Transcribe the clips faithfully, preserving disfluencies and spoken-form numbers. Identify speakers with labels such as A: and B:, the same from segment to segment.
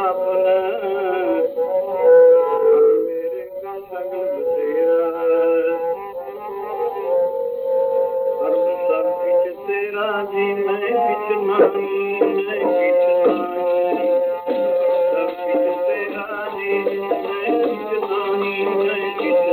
A: अपना मेरे का सगल तेरा सर्व सब किछ तेरा जी मैं किछ नहीं मैं किछ नहीं सब किछ तेरा जी मैं किछ नहीं मैं किछ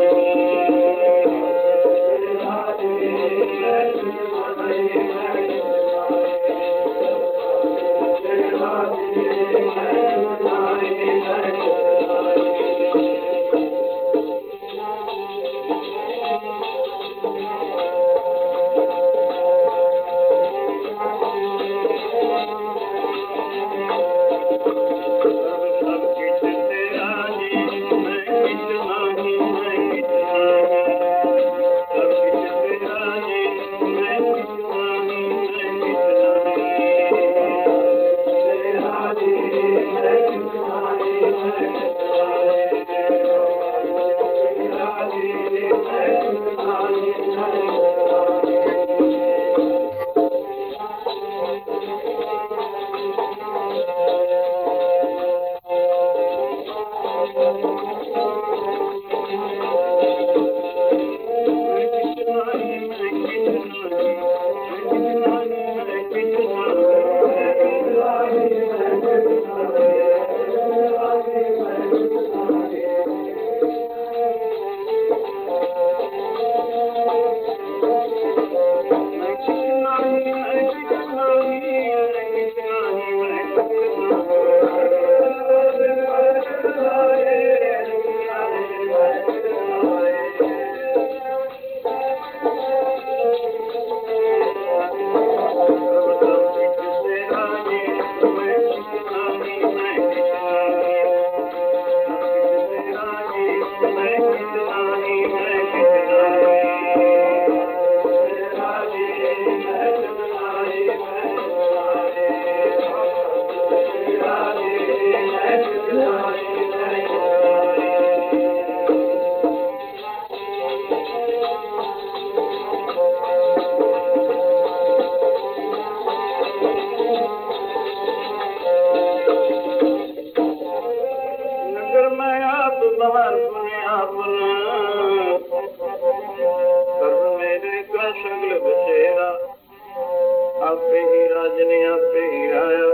A: आपे ही राजने आपे ही राया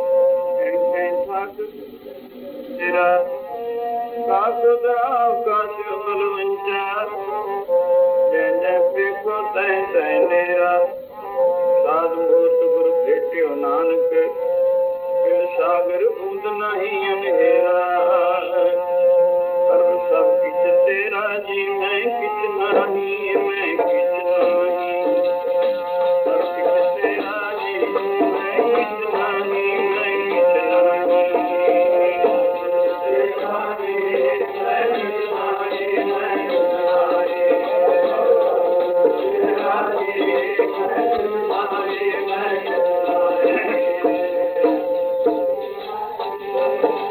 A: तेरा कास दराव कास बलवंचा जय जय पेखो तय तय नेरा साधु होत गुरु भेटियो नानक फिर सागर बूंद नहीं अंधेरा सर्व सब किछ तेरा जी मैं किछ नहीं मैं किछ नहीं सब किछ तेरा जी मैं किछ नहीं मैं किछ नहीं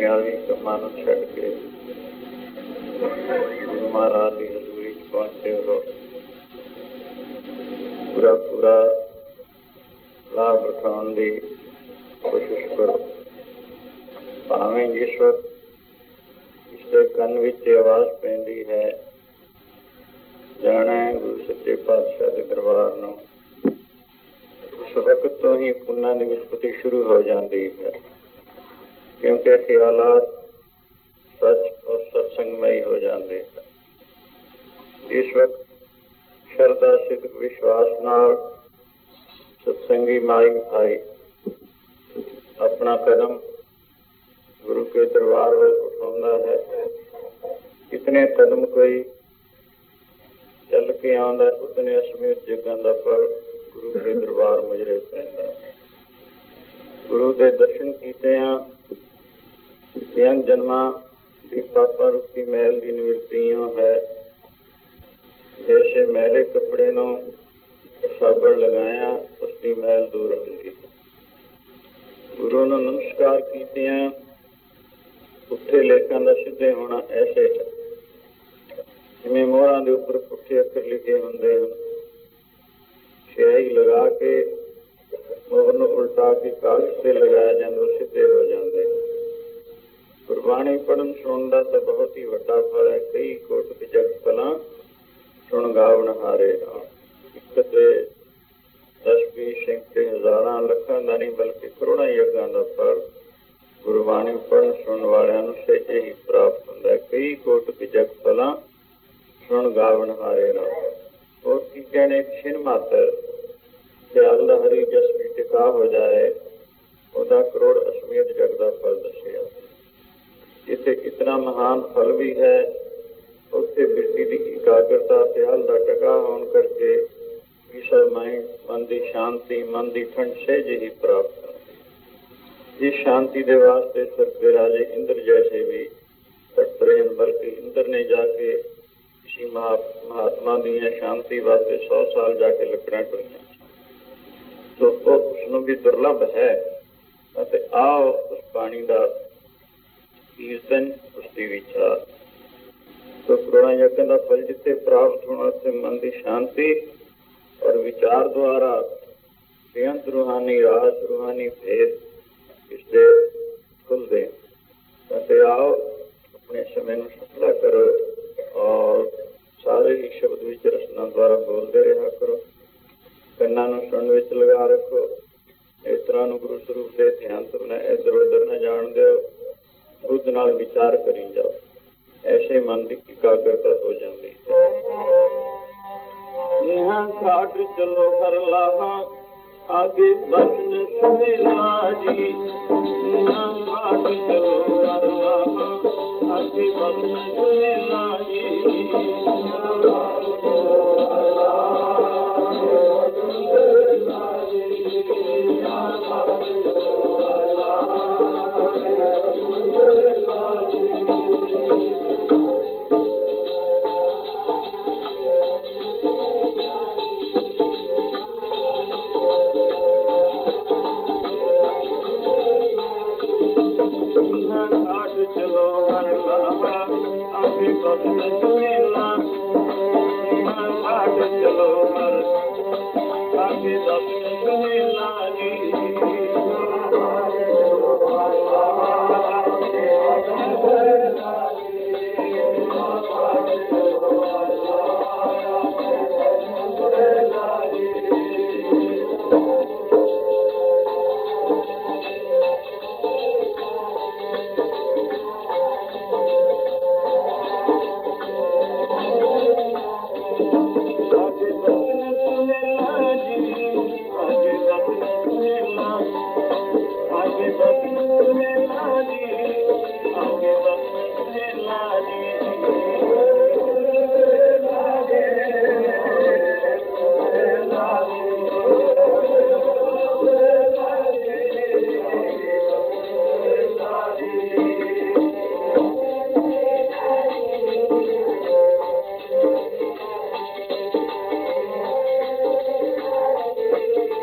A: ਦੁਨਿਆਵੀ ਕੰਮਾਂ ਨੂੰ ਛੱਡ ਕੇ ਗੁਰੂ ਮਹਾਰਾਜ ਦੀ ਹਜ਼ੂਰੀ 'ਚ ਪਹੁੰਚੇ ਹੋ। ਪੂਰਾ ਪੂਰਾ ਲਾਭ ਉਠਾਉਣ ਦੀ ਕੋਸ਼ਿਸ਼ ਕਰੋ। ਭਾਵੇਂ ਜਿਸ ਵਕਤ ਇਸਦੇ ਕੰਨ ਵਿੱਚ ਆਵਾਜ਼ ਪੈਂਦੀ ਹੈ, ਜਾਣਾ ਹੈ ਗੁਰੂ ਸੱਚੇ ਪਾਤਸ਼ਾਹ ਦੇ ਦਰਬਾਰ ਨੂੰ, ਉਸ ਵਕਤ ਤੋਂ ਹੀ ਪੁੰਨਾਂ ਦੀ ਵਿਸਪਤੀ ਸ਼ੁਰੂ ਹੋ ਜਾਂਦੀ ਹੈ। ਕਿਉਂਕਿ ਖਿਆਲਾਤ ਸੱਚ ਔਰ ਸਤਸੰਗਮਈ ਹੋ ਜਾਂਦੇ ਹਨ। ਇਸ ਵਕਤ ਸ਼ਰਧਾ ਸਿੱਧਕ ਵਿਸ਼ਵਾਸ ਨਾਲ ਸਤਸੰਗੀ ਮਾਈ ਭਾਈ ਆਪਣਾ ਕਦਮ ਗੁਰੂ ਕੇ ਦਰਬਾਰ ਵੱਲ ਉਠਾਉਂਦਾ ਹੈ। ਕਿਤਨੇ ਕਦਮ ਕੋਈ ਚੱਲ ਕੇ ਆਉਂਦਾ, ਉਤਨੇ ਅਸਮੇਤ ਜੱਗਾਂ ਦਾ ਫਲ ਗੁਰੂ ਕੇ ਦਰਬਾਰ ਮੁਜਰੇ ਪੈਂਦਾ ਹੈ। ਗੁਰੂ ਦੇ ਦਰਸ਼ਨ ਕੀਤਿਆਂ ਤਿੰਨ ਜਨਮਾਂ ਦੀ ਪਾਪਾ ਰੁੱਤੀ ਮੈਲ ਦੀ ਨਿਵਰਤੀ ਇਉਂ ਹੈ, ਜੈਸੇ ਮੈਲੇ ਕੱਪੜੇ ਨੂੰ ਸਾਬਣ ਲਗਾਇਆ ਉਸਦੀ ਮੈਲ ਦੂਰ ਹੁੰਦੀ। ਗੁਰੂ ਨੂੰ ਨਮਸਕਾਰ ਕੀਤਿਆਂ ਪੁੱਠੇ ਲੇਖਾਂ ਦਾ ਸਿੱਧੇ ਹੋਣਾ ਐਸੇ ਹੈ ਜਿਵੇਂ ਮੋਹਰਾਂ ਦੇ ਉੱਪਰ ਪੁੱਠੇ ਅੱਖਰ ਲਿਖੇ ਹੁੰਦੇ ਹਨ। ਸਿਆਹੀ ਲਗਾ ਕੇ ਮੋਹਰ ਨੂੰ ਉਲਟਾ ਕੇ ਕਾਗਜ਼ ਤੇ ਲਗਾਇਆ ਜਾਂਦਾ, ਸਿੱਧੇ ਹੋ ਜਾਂਦੇ। ਗੁਰਬਾਣੀ ਪੜ੍ਹਨ ਸੁਣਨ ਦਾ ਤਾਂ ਬਹੁਤ ਹੀ ਵੱਡਾ ਫਲ ਹੈ। ਕਈ ਕੋਟ ਜਗ ਫਲਾਂ ਸੁਣ ਗਾਵਣ ਹਾਰੇ ਨਾਲ। ਇੱਕ ਤੇ ਦਸ ਵੀਹ ਸੈਂਕੜੇ ਹਜ਼ਾਰਾਂ ਲੱਖਾਂ ਦਾ ਨਹੀਂ ਬਲਕਿ ਕਰੋੜਾਂ ਯੱਗਾਂ ਦਾ ਫਲ ਗੁਰਬਾਣੀ ਪੜ੍ਹਨ ਸੁਣਨ ਵਾਲਿਆਂ ਨੂੰ ਸਹਿਜੇ ਹੀ ਪ੍ਰਾਪਤ ਹੁੰਦਾ ਹੈ। ਕਈ ਕੋਟ ਜਗ ਫਲਾਂ ਸੁਣ ਗਾਵਣ ਹਾਰੇ ਨਾਲ। ਹੋਰ ਕੀ ਕਹਿਣੇ, ਛਿਨ ਮਾਤਰ ਖਿਆਲ ਦਾ ਹਰੀ ਜਸ ਵੀ ਟਿਕਾ ਹੋ ਜਾਏ, ਉਹਦਾ ਕਰੋੜ ਅਸਮੇਤ ਜਗ ਦਾ ਫਲ ਦੱਸਿਆ। ਜਿੱਥੇ ਕਿਤਨਾ ਮਹਾਨ ਫਲ ਵੀ ਹੈ, ਉੱਥੇ ਬਿਰਤੀ ਦੀ ਇਕਾਗਰਤਾ ਖਿਆਲ ਦਾ ਟਿਕਾ ਹੋਣ ਕਰਕੇ ਪੀਸ ਆਫ ਮਾਈਂਡ, ਮਨ ਦੀ ਸ਼ਾਂਤੀ, ਮਨ ਦੀ ਠੰਡ ਸਹਿਜ ਹੀ ਪ੍ਰਾਪਤ ਹੁੰਦੀ। ਇਸ ਸ਼ਾਂਤੀ ਦੇ ਵਾਸਤੇ ਸਭ ਦੇ ਰਾਜੇ ਇੰਦਰ ਜੈਸੇ ਵੀ ਤਤਪਰ ਹਨ। ਬਲਕਿ ਇੰਦਰ ਨੇ ਜਾ ਕੇ ਕਿਸੇ ਮਹਾਤਮਾ ਦੀਆਂ ਸ਼ਾਂਤੀ ਵਾਸਤੇ ਸੌ ਸਾਲ ਜਾ ਕੇ ਲੱਕੜਾਂ ਢੋਈਆਂ। ਸੋ ਉਸਨੂੰ ਵੀ ਦੁਰਲਭ ਹੈ ਅਤੇ ਆਓ ਉਸ ਬਾਣੀ ਦਾ ਕੀਰਤਨ, ਉਸਦੀ ਵਿਚਾਰ। ਸੋ ਕਰੋੜਾਂ ਯੱਗਾਂ ਦਾ ਫਲ ਜਿੱਥੇ ਪ੍ਰਾਪਤ ਹੋਣਾ, ਉੱਥੇ ਮਨ ਦੀ ਸ਼ਾਂਤੀ ਔਰ ਵਿਚਾਰ ਦੁਆਰਾ ਬੇਅੰਤ ਰੂਹਾਨੀ ਰਾਸ, ਰੂਹਾਨੀ ਭੇਦ ਇਸਦੇ ਖੁੱਲਦੇ। ਅਤੇ ਆਓ ਆਪਣੇ ਸਮੇਂ ਨੂੰ ਸਫਲਾ ਕਰੋ ਔਰ ਸਾਰੇ ਹੀ ਸ਼ਬਦ ਵਿੱਚ ਰਸਨਾ ਦੁਆਰਾ ਬੋਲਦੇ ਰਿਹਾ ਕਰੋ। ਕੰਨਾਂ ਨੂੰ ਸੁਣਨ ਵਿੱਚ ਲਗਾ ਰੱਖੋ। ਇਸ ਤਰ੍ਹਾਂ ਨੂੰ ਗੁਰੂ ਸਰੂਪ ਦੇ ਧਿਆਨ ਤੋਂ ਨਾ ਇੱਧਰ ਉੱਧਰ ਨਾ ਜਾਣ ਦਿਓ। ਬੁੱਧ ਨਾਲ ਵਿਚਾਰ ਕਰੀ ਜਾਓ। ਐਸੇ ਮਨ ਦੀ ਇਕਾਗਰਤਾ ਹੋ ਜਾਂਦੀ ਹੈ। यहाँ घाट चलो हर लाहा, आगे बचन सुहेला जी। यहाँ घाट चलो हर लाहा, आगे बचन सुहेला जी। यहाँ घाट चलो हर लाहा, आगे बचन सुहेला जी। यहाँ घाट चलो हर लाहा, आगे बचन सुहेला जी। चलो हर लाहा, आगे बचन सुहेला। घाट चलो हर, आगे बचन सुहेला जी।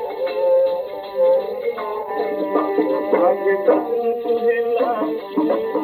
A: आगे बचन सुहेला,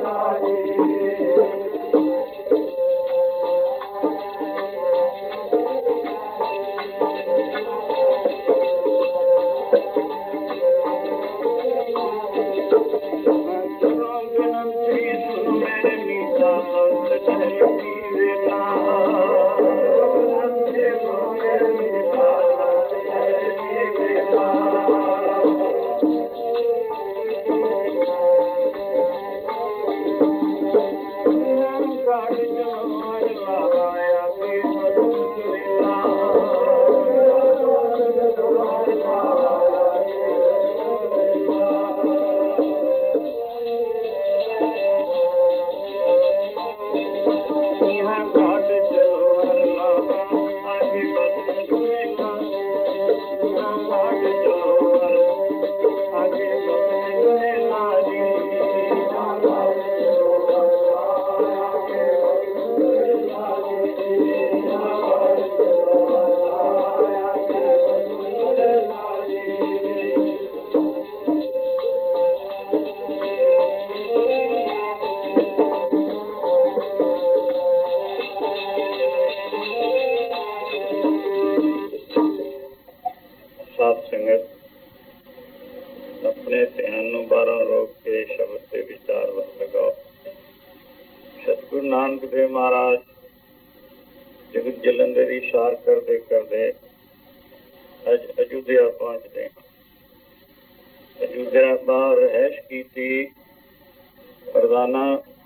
A: नानक देव महाराज जगत जलंधर इशार करते करते अज अयोध्या पहुंचते हैं। अयोध्या बाहर रहश की थी, प्रधाना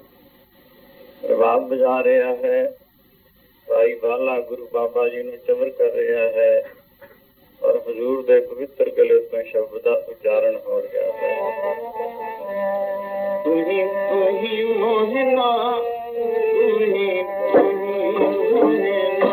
A: रबाब बजा रहा है, भाई बाला गुरु बाबा जी ने चवर कर रहा है और हजूर दे पवित्र गले तो शब्द का उच्चारण हो गया है। तुही तुही मोहिना तुही तुही मोहिना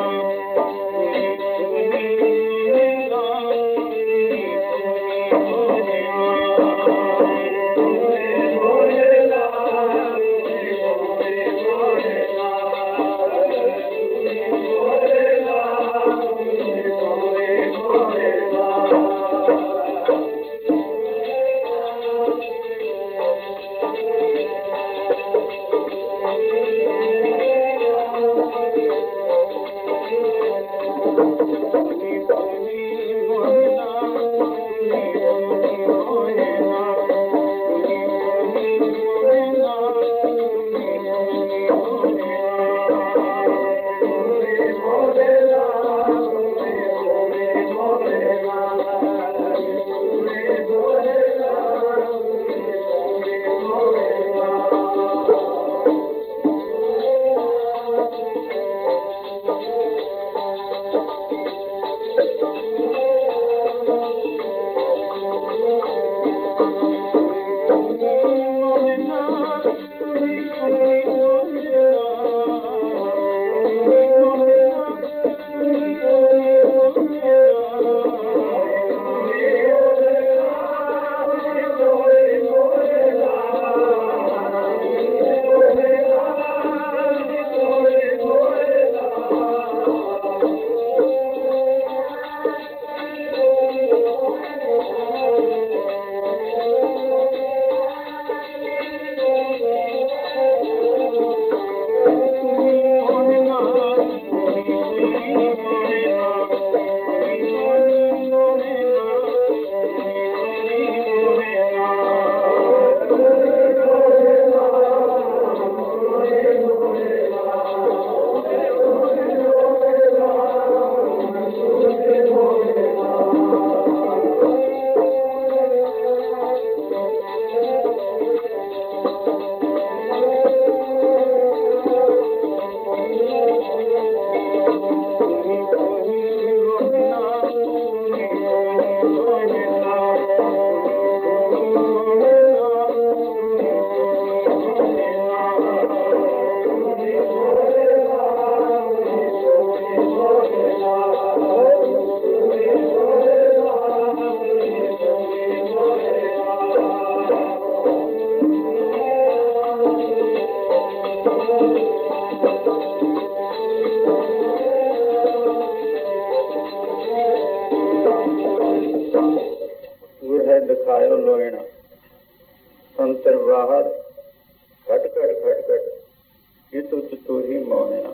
A: घट घट घट घट ये तुझ तू ही मोहना।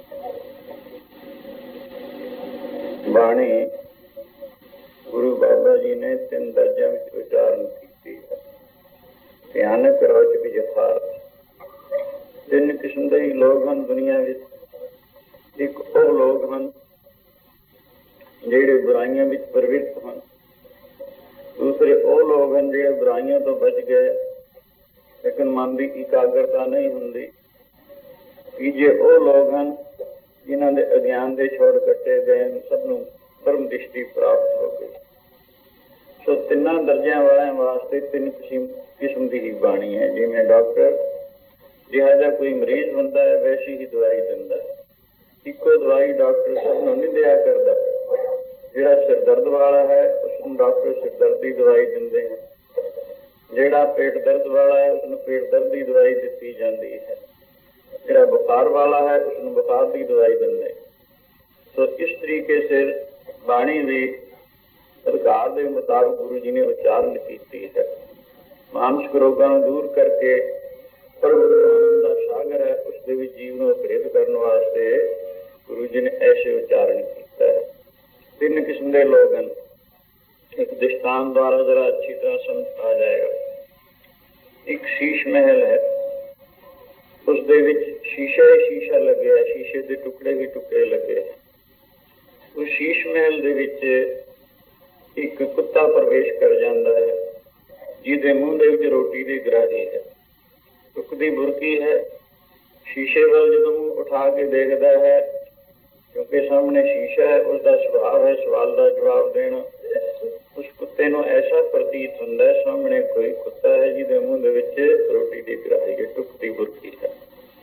A: बाणी गुरु बाबा जी ने तीन दर्जा विच उच्चारण की है। भयानक रोचक यथार्थ तीन किस्म के लोग हैं दुनिया विच। एक वो लोग हैं ਜਿਹੜੇ बुराइयां विच प्रवृत्त हैं, दूसरे वो लोग हैं ਜਿਹੜੇ बुराइयां तो बच गए लेकिन मन की एकाग्रता नहीं होंदी। तीजे वो लोग हैं जिन्हों के अज्ञान के छोड़ कटे गए, सबनों परम दृष्टि प्राप्त हो गई। सो तिना दर्जा वाले वास्ते तीन किस्म किस्म की ही बाणी है। जिमें डॉक्टर जिहा जा कोई मरीज होंदा है वैसी ही दवाई दिंदा है। इको दवाई डॉक्टर सबनों नहीं दिया करता। जिहड़ा सिर दर्द वाला है उसनों डॉक्टर सिर दर्द की दवाई दिंदे हैं, जिहड़ा पेट दर्द वाला है उसनों पेट दर्द की दवाई दी जाती है, जिहड़ा बुखार वाला है उसनों बुखार की दवाई दिंदे। तो इस तरीके से बाणी भी सरकार के मुताबिक गुरु जी ने उच्चारण की है। मानसिक रोगों को दूर करके प्रभु आनंद का सागर है उसके भी जीवन को प्रेरित करने वास्ते गुरु जी ने ऐसे उच्चारण किया है। तीन किस्म के लोग हैं। एक दृष्टांत द्वारा जरा अच्छी तरह समझ आ जाएगा। एक शीश महल है, उस दे विच शीशा ही शीशा लगे है, शीशे के टुकड़े भी टुकड़े लगे है। उस शीश महल दे विच एक कुत्ता प्रवेश कर जाता है जिसके मुंह दे विच रोटी की ग्राही है, टुकदी बुरकी है। शीशे वाल जो मुंह उठा के देखता है, क्योंकि सामने शीशा है, उसका स्वभाव है सवाल का जवाब देना। उस कुत्ते को ऐसा प्रतीत होता है सामने कोई कुत्ता है जिसके मुंह रोटी की ग्राही है, टुकदी बुरकी है।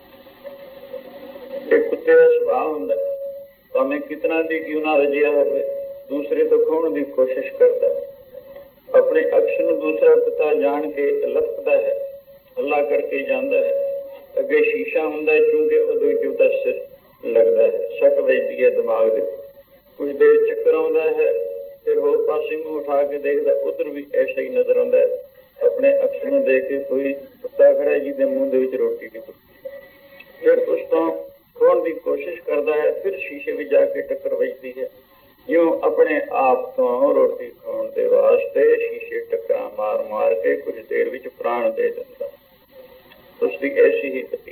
A: एक कुत्ते का स्वभाव होता है, तो हमें कितना भी क्यों ना रजिया हो, दूसरे तो खोने की कोशिश करता है। अपने अक्ष में दूसरा कुत्ता जान के लपकता है, हल्ला करके जाता है। अगे शीशा होंदा है, चूंकि उहदा सिर लगता है, सट बजती है दिमाग दे। कुछ देर चक्कर आता है, फिर होर पासे मुंह उठा के देखता, उधर भी ऐसा ही नजर आता है। अपने अक्ष में देख के कोई कुत्ता खड़ा है जिसके मुंह दे विच रोटी की बुरकी, फिर उस तो खोने की कोशिश करता है, फिर शीशे में जाके टक्कर बजती है। यूं अपने आप तो रोटी खाने के वास्ते शीशे टक्कर मार मार के कुछ देर विच प्राण दे देता। उसकी ऐसी ही गति।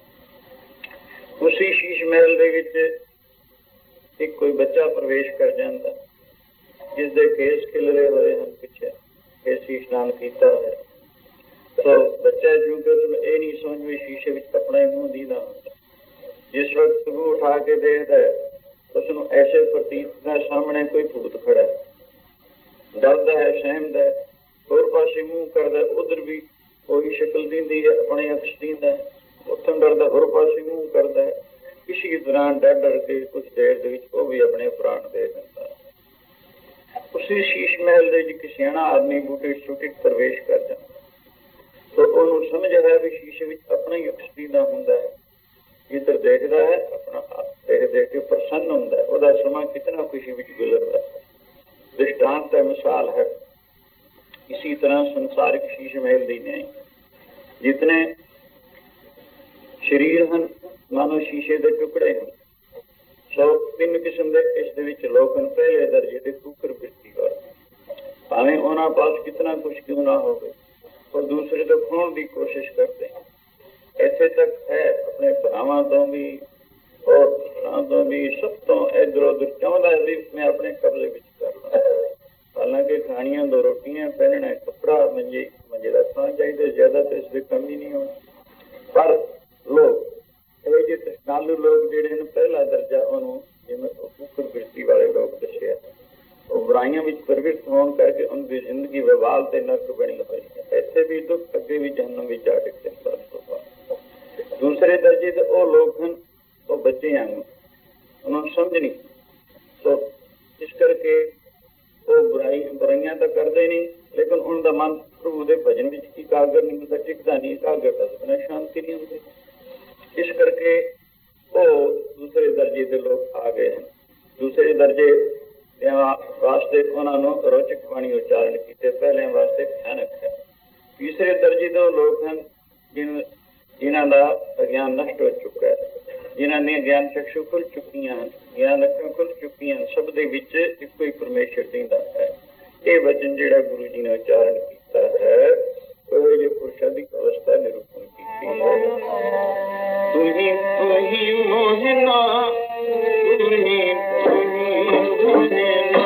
A: उसी शीश महल दे विच एक कोई बच्चा प्रवेश कर जाता जिसके केस खिलरे हुए हैं, पीछे केसी स्नान किया है। तो बच्चा चूंकि उसमें यह नहीं समझ में शीशे में अपना मुंह दीदा होता, जिस वक्त मुंह उठा के देखता है उसनों ऐसे प्रतीत है सामने कोई भूत खड़ा है, डरद है, सहमद है, होर पासे मुंह करता है, उधर भी कोई शक्ल दींदी है, अपने अक्ष दींदा है, उथों डरदा होर पासे मुंह करता है। किसी दौरान डर डर के कुछ देर दे विच वो भी अपने प्राण दे देता है। उसी शीश महल दे विच सियाणा आदमी बूटे छुटी प्रवेश कर जाता, तो उन्होंने समझ है भी शीशे विच अपना ही अक्ष दींदा हुंदा है, इधर देखता है, अपना देख देख के प्रसन्न होता है, वह समा कितना खुशी विच गुजरता है। दृष्टांत है, मिसाल है। इसी तरह संसारिक शीश महल दी नहीं, जितने शरीर हैं मानो शीशे के टुकड़े हैं। सौ तीन किस्म के इस दे विच लोग हैं। पहले दर्जे के कुकर वृत्ति वाले, भावें उन्होंने पास कितना कुछ क्यों ना हो, और दूसरे तो खोने की कोशिश करते हैं। ऐसे तक है अपने भरावां तो भी और तो भी सब तो इधर उधर चाहता है भी मैं अपने कब्जे विच कर ला। हालांकि खानियां दो रोटियां, पहनना है कपड़ा, मंजे मंजे का खाना चाहिए, ज्यादा तो इसकी कमी नहीं होनी। पर लोग ये तृष्णालु लोग जिहड़े ने पहला दर्जा उन्होंने जिवें कुकर वृत्ति वाले लोग दस्सिया, वो बुराइयां विच प्रवृत्त होने करके उनकी जिंदगी वबाल ते नरक बनी हुई है। ऐसे भी दुख, अगे भी जहन्नम में जा टिकते हैं। दूसरे दर्जे के वो लोग हैं, वो बच्चे हैं, उन्होंने समझ नहीं, तो इस करके वो बुराई बुराइयां तो करते नहीं, लेकिन उनका मन प्रभु के भजन में एकाग्र नहीं होता, टिकता नहीं, एकाग्रता से शांति नहीं होती। इस करके वो दूसरे दर्जे के लोग आ गए हैं। दूसरे दर्जे वास्ते उन्होंने रोचक वाणी उच्चारण किए, पहले वास्ते भयानक है। तीसरे दर्जे के लोग हैं जिन ਜਿਨ੍ਹਾਂ ਦਾ ਅਗਿਆਨ ਨਸ਼ਟ ਹੋ ਚੁੱਕਾ ਹੈ, ਜਿਨ੍ਹਾਂ ਦੀਆਂ ਗਿਆਨ ਚਕਸ਼ੂ ਖੁੱਲ ਚੁੱਕੀਆਂ ਹਨ, ਗਿਆਨ ਅੱਖਾਂ ਖੁੱਲ ਚੁੱਕੀਆਂ ਹਨ, ਸਭ ਦੇ ਵਿੱਚ ਇੱਕੋ ਹੀ ਪਰਮੇਸ਼ਰ ਦਿੰਦਾ ਹੈ। ਇਹ ਵਚਨ ਜਿਹੜਾ ਗੁਰੂ ਜੀ ਨੇ ਉਚਾਰਨ ਕੀਤਾ ਹੈ, ਉਹ ਜਿਹੇ ਪੁਰਸ਼ਾਂ ਦੀ ਅਵਸਥਾ ਨਿਰੂਪਣ ਕੀਤੀ ਹੈ। ਤੁਹੀ ਤੁਹੀ ਮੋਹਿਨਾ, ਤੁਹੀ ਤੁਹੀ ਮੋਹਿਨਾ,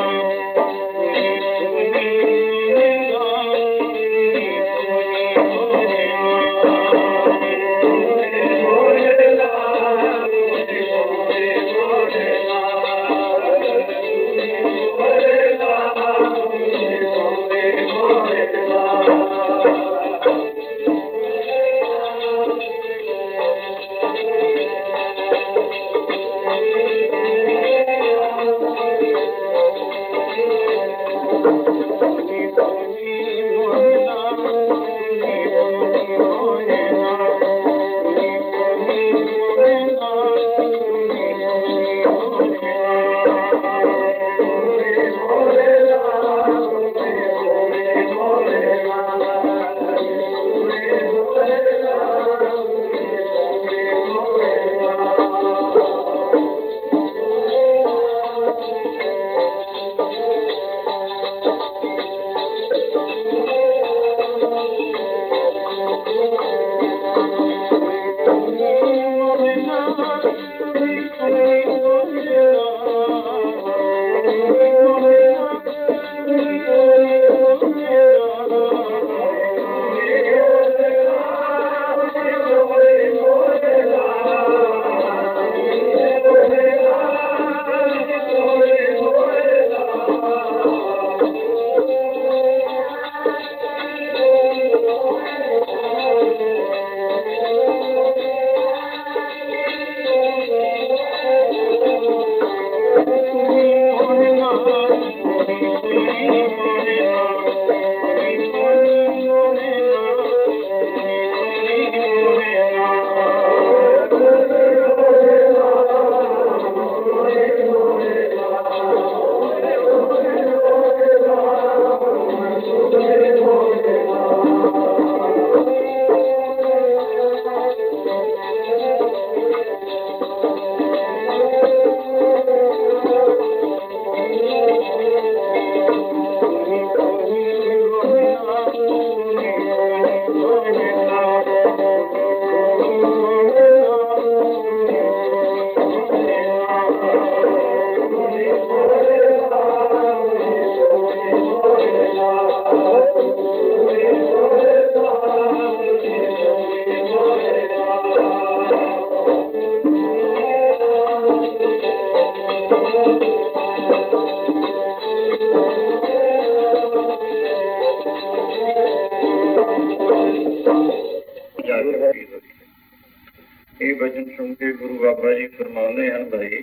A: ਇਹ ਵਚਨ ਸੁਣ ਕੇ ਗੁਰੂ ਬਾਬਾ ਜੀ ਫਰਮਾਉਂਦੇ ਹਨ, ਭਾਈ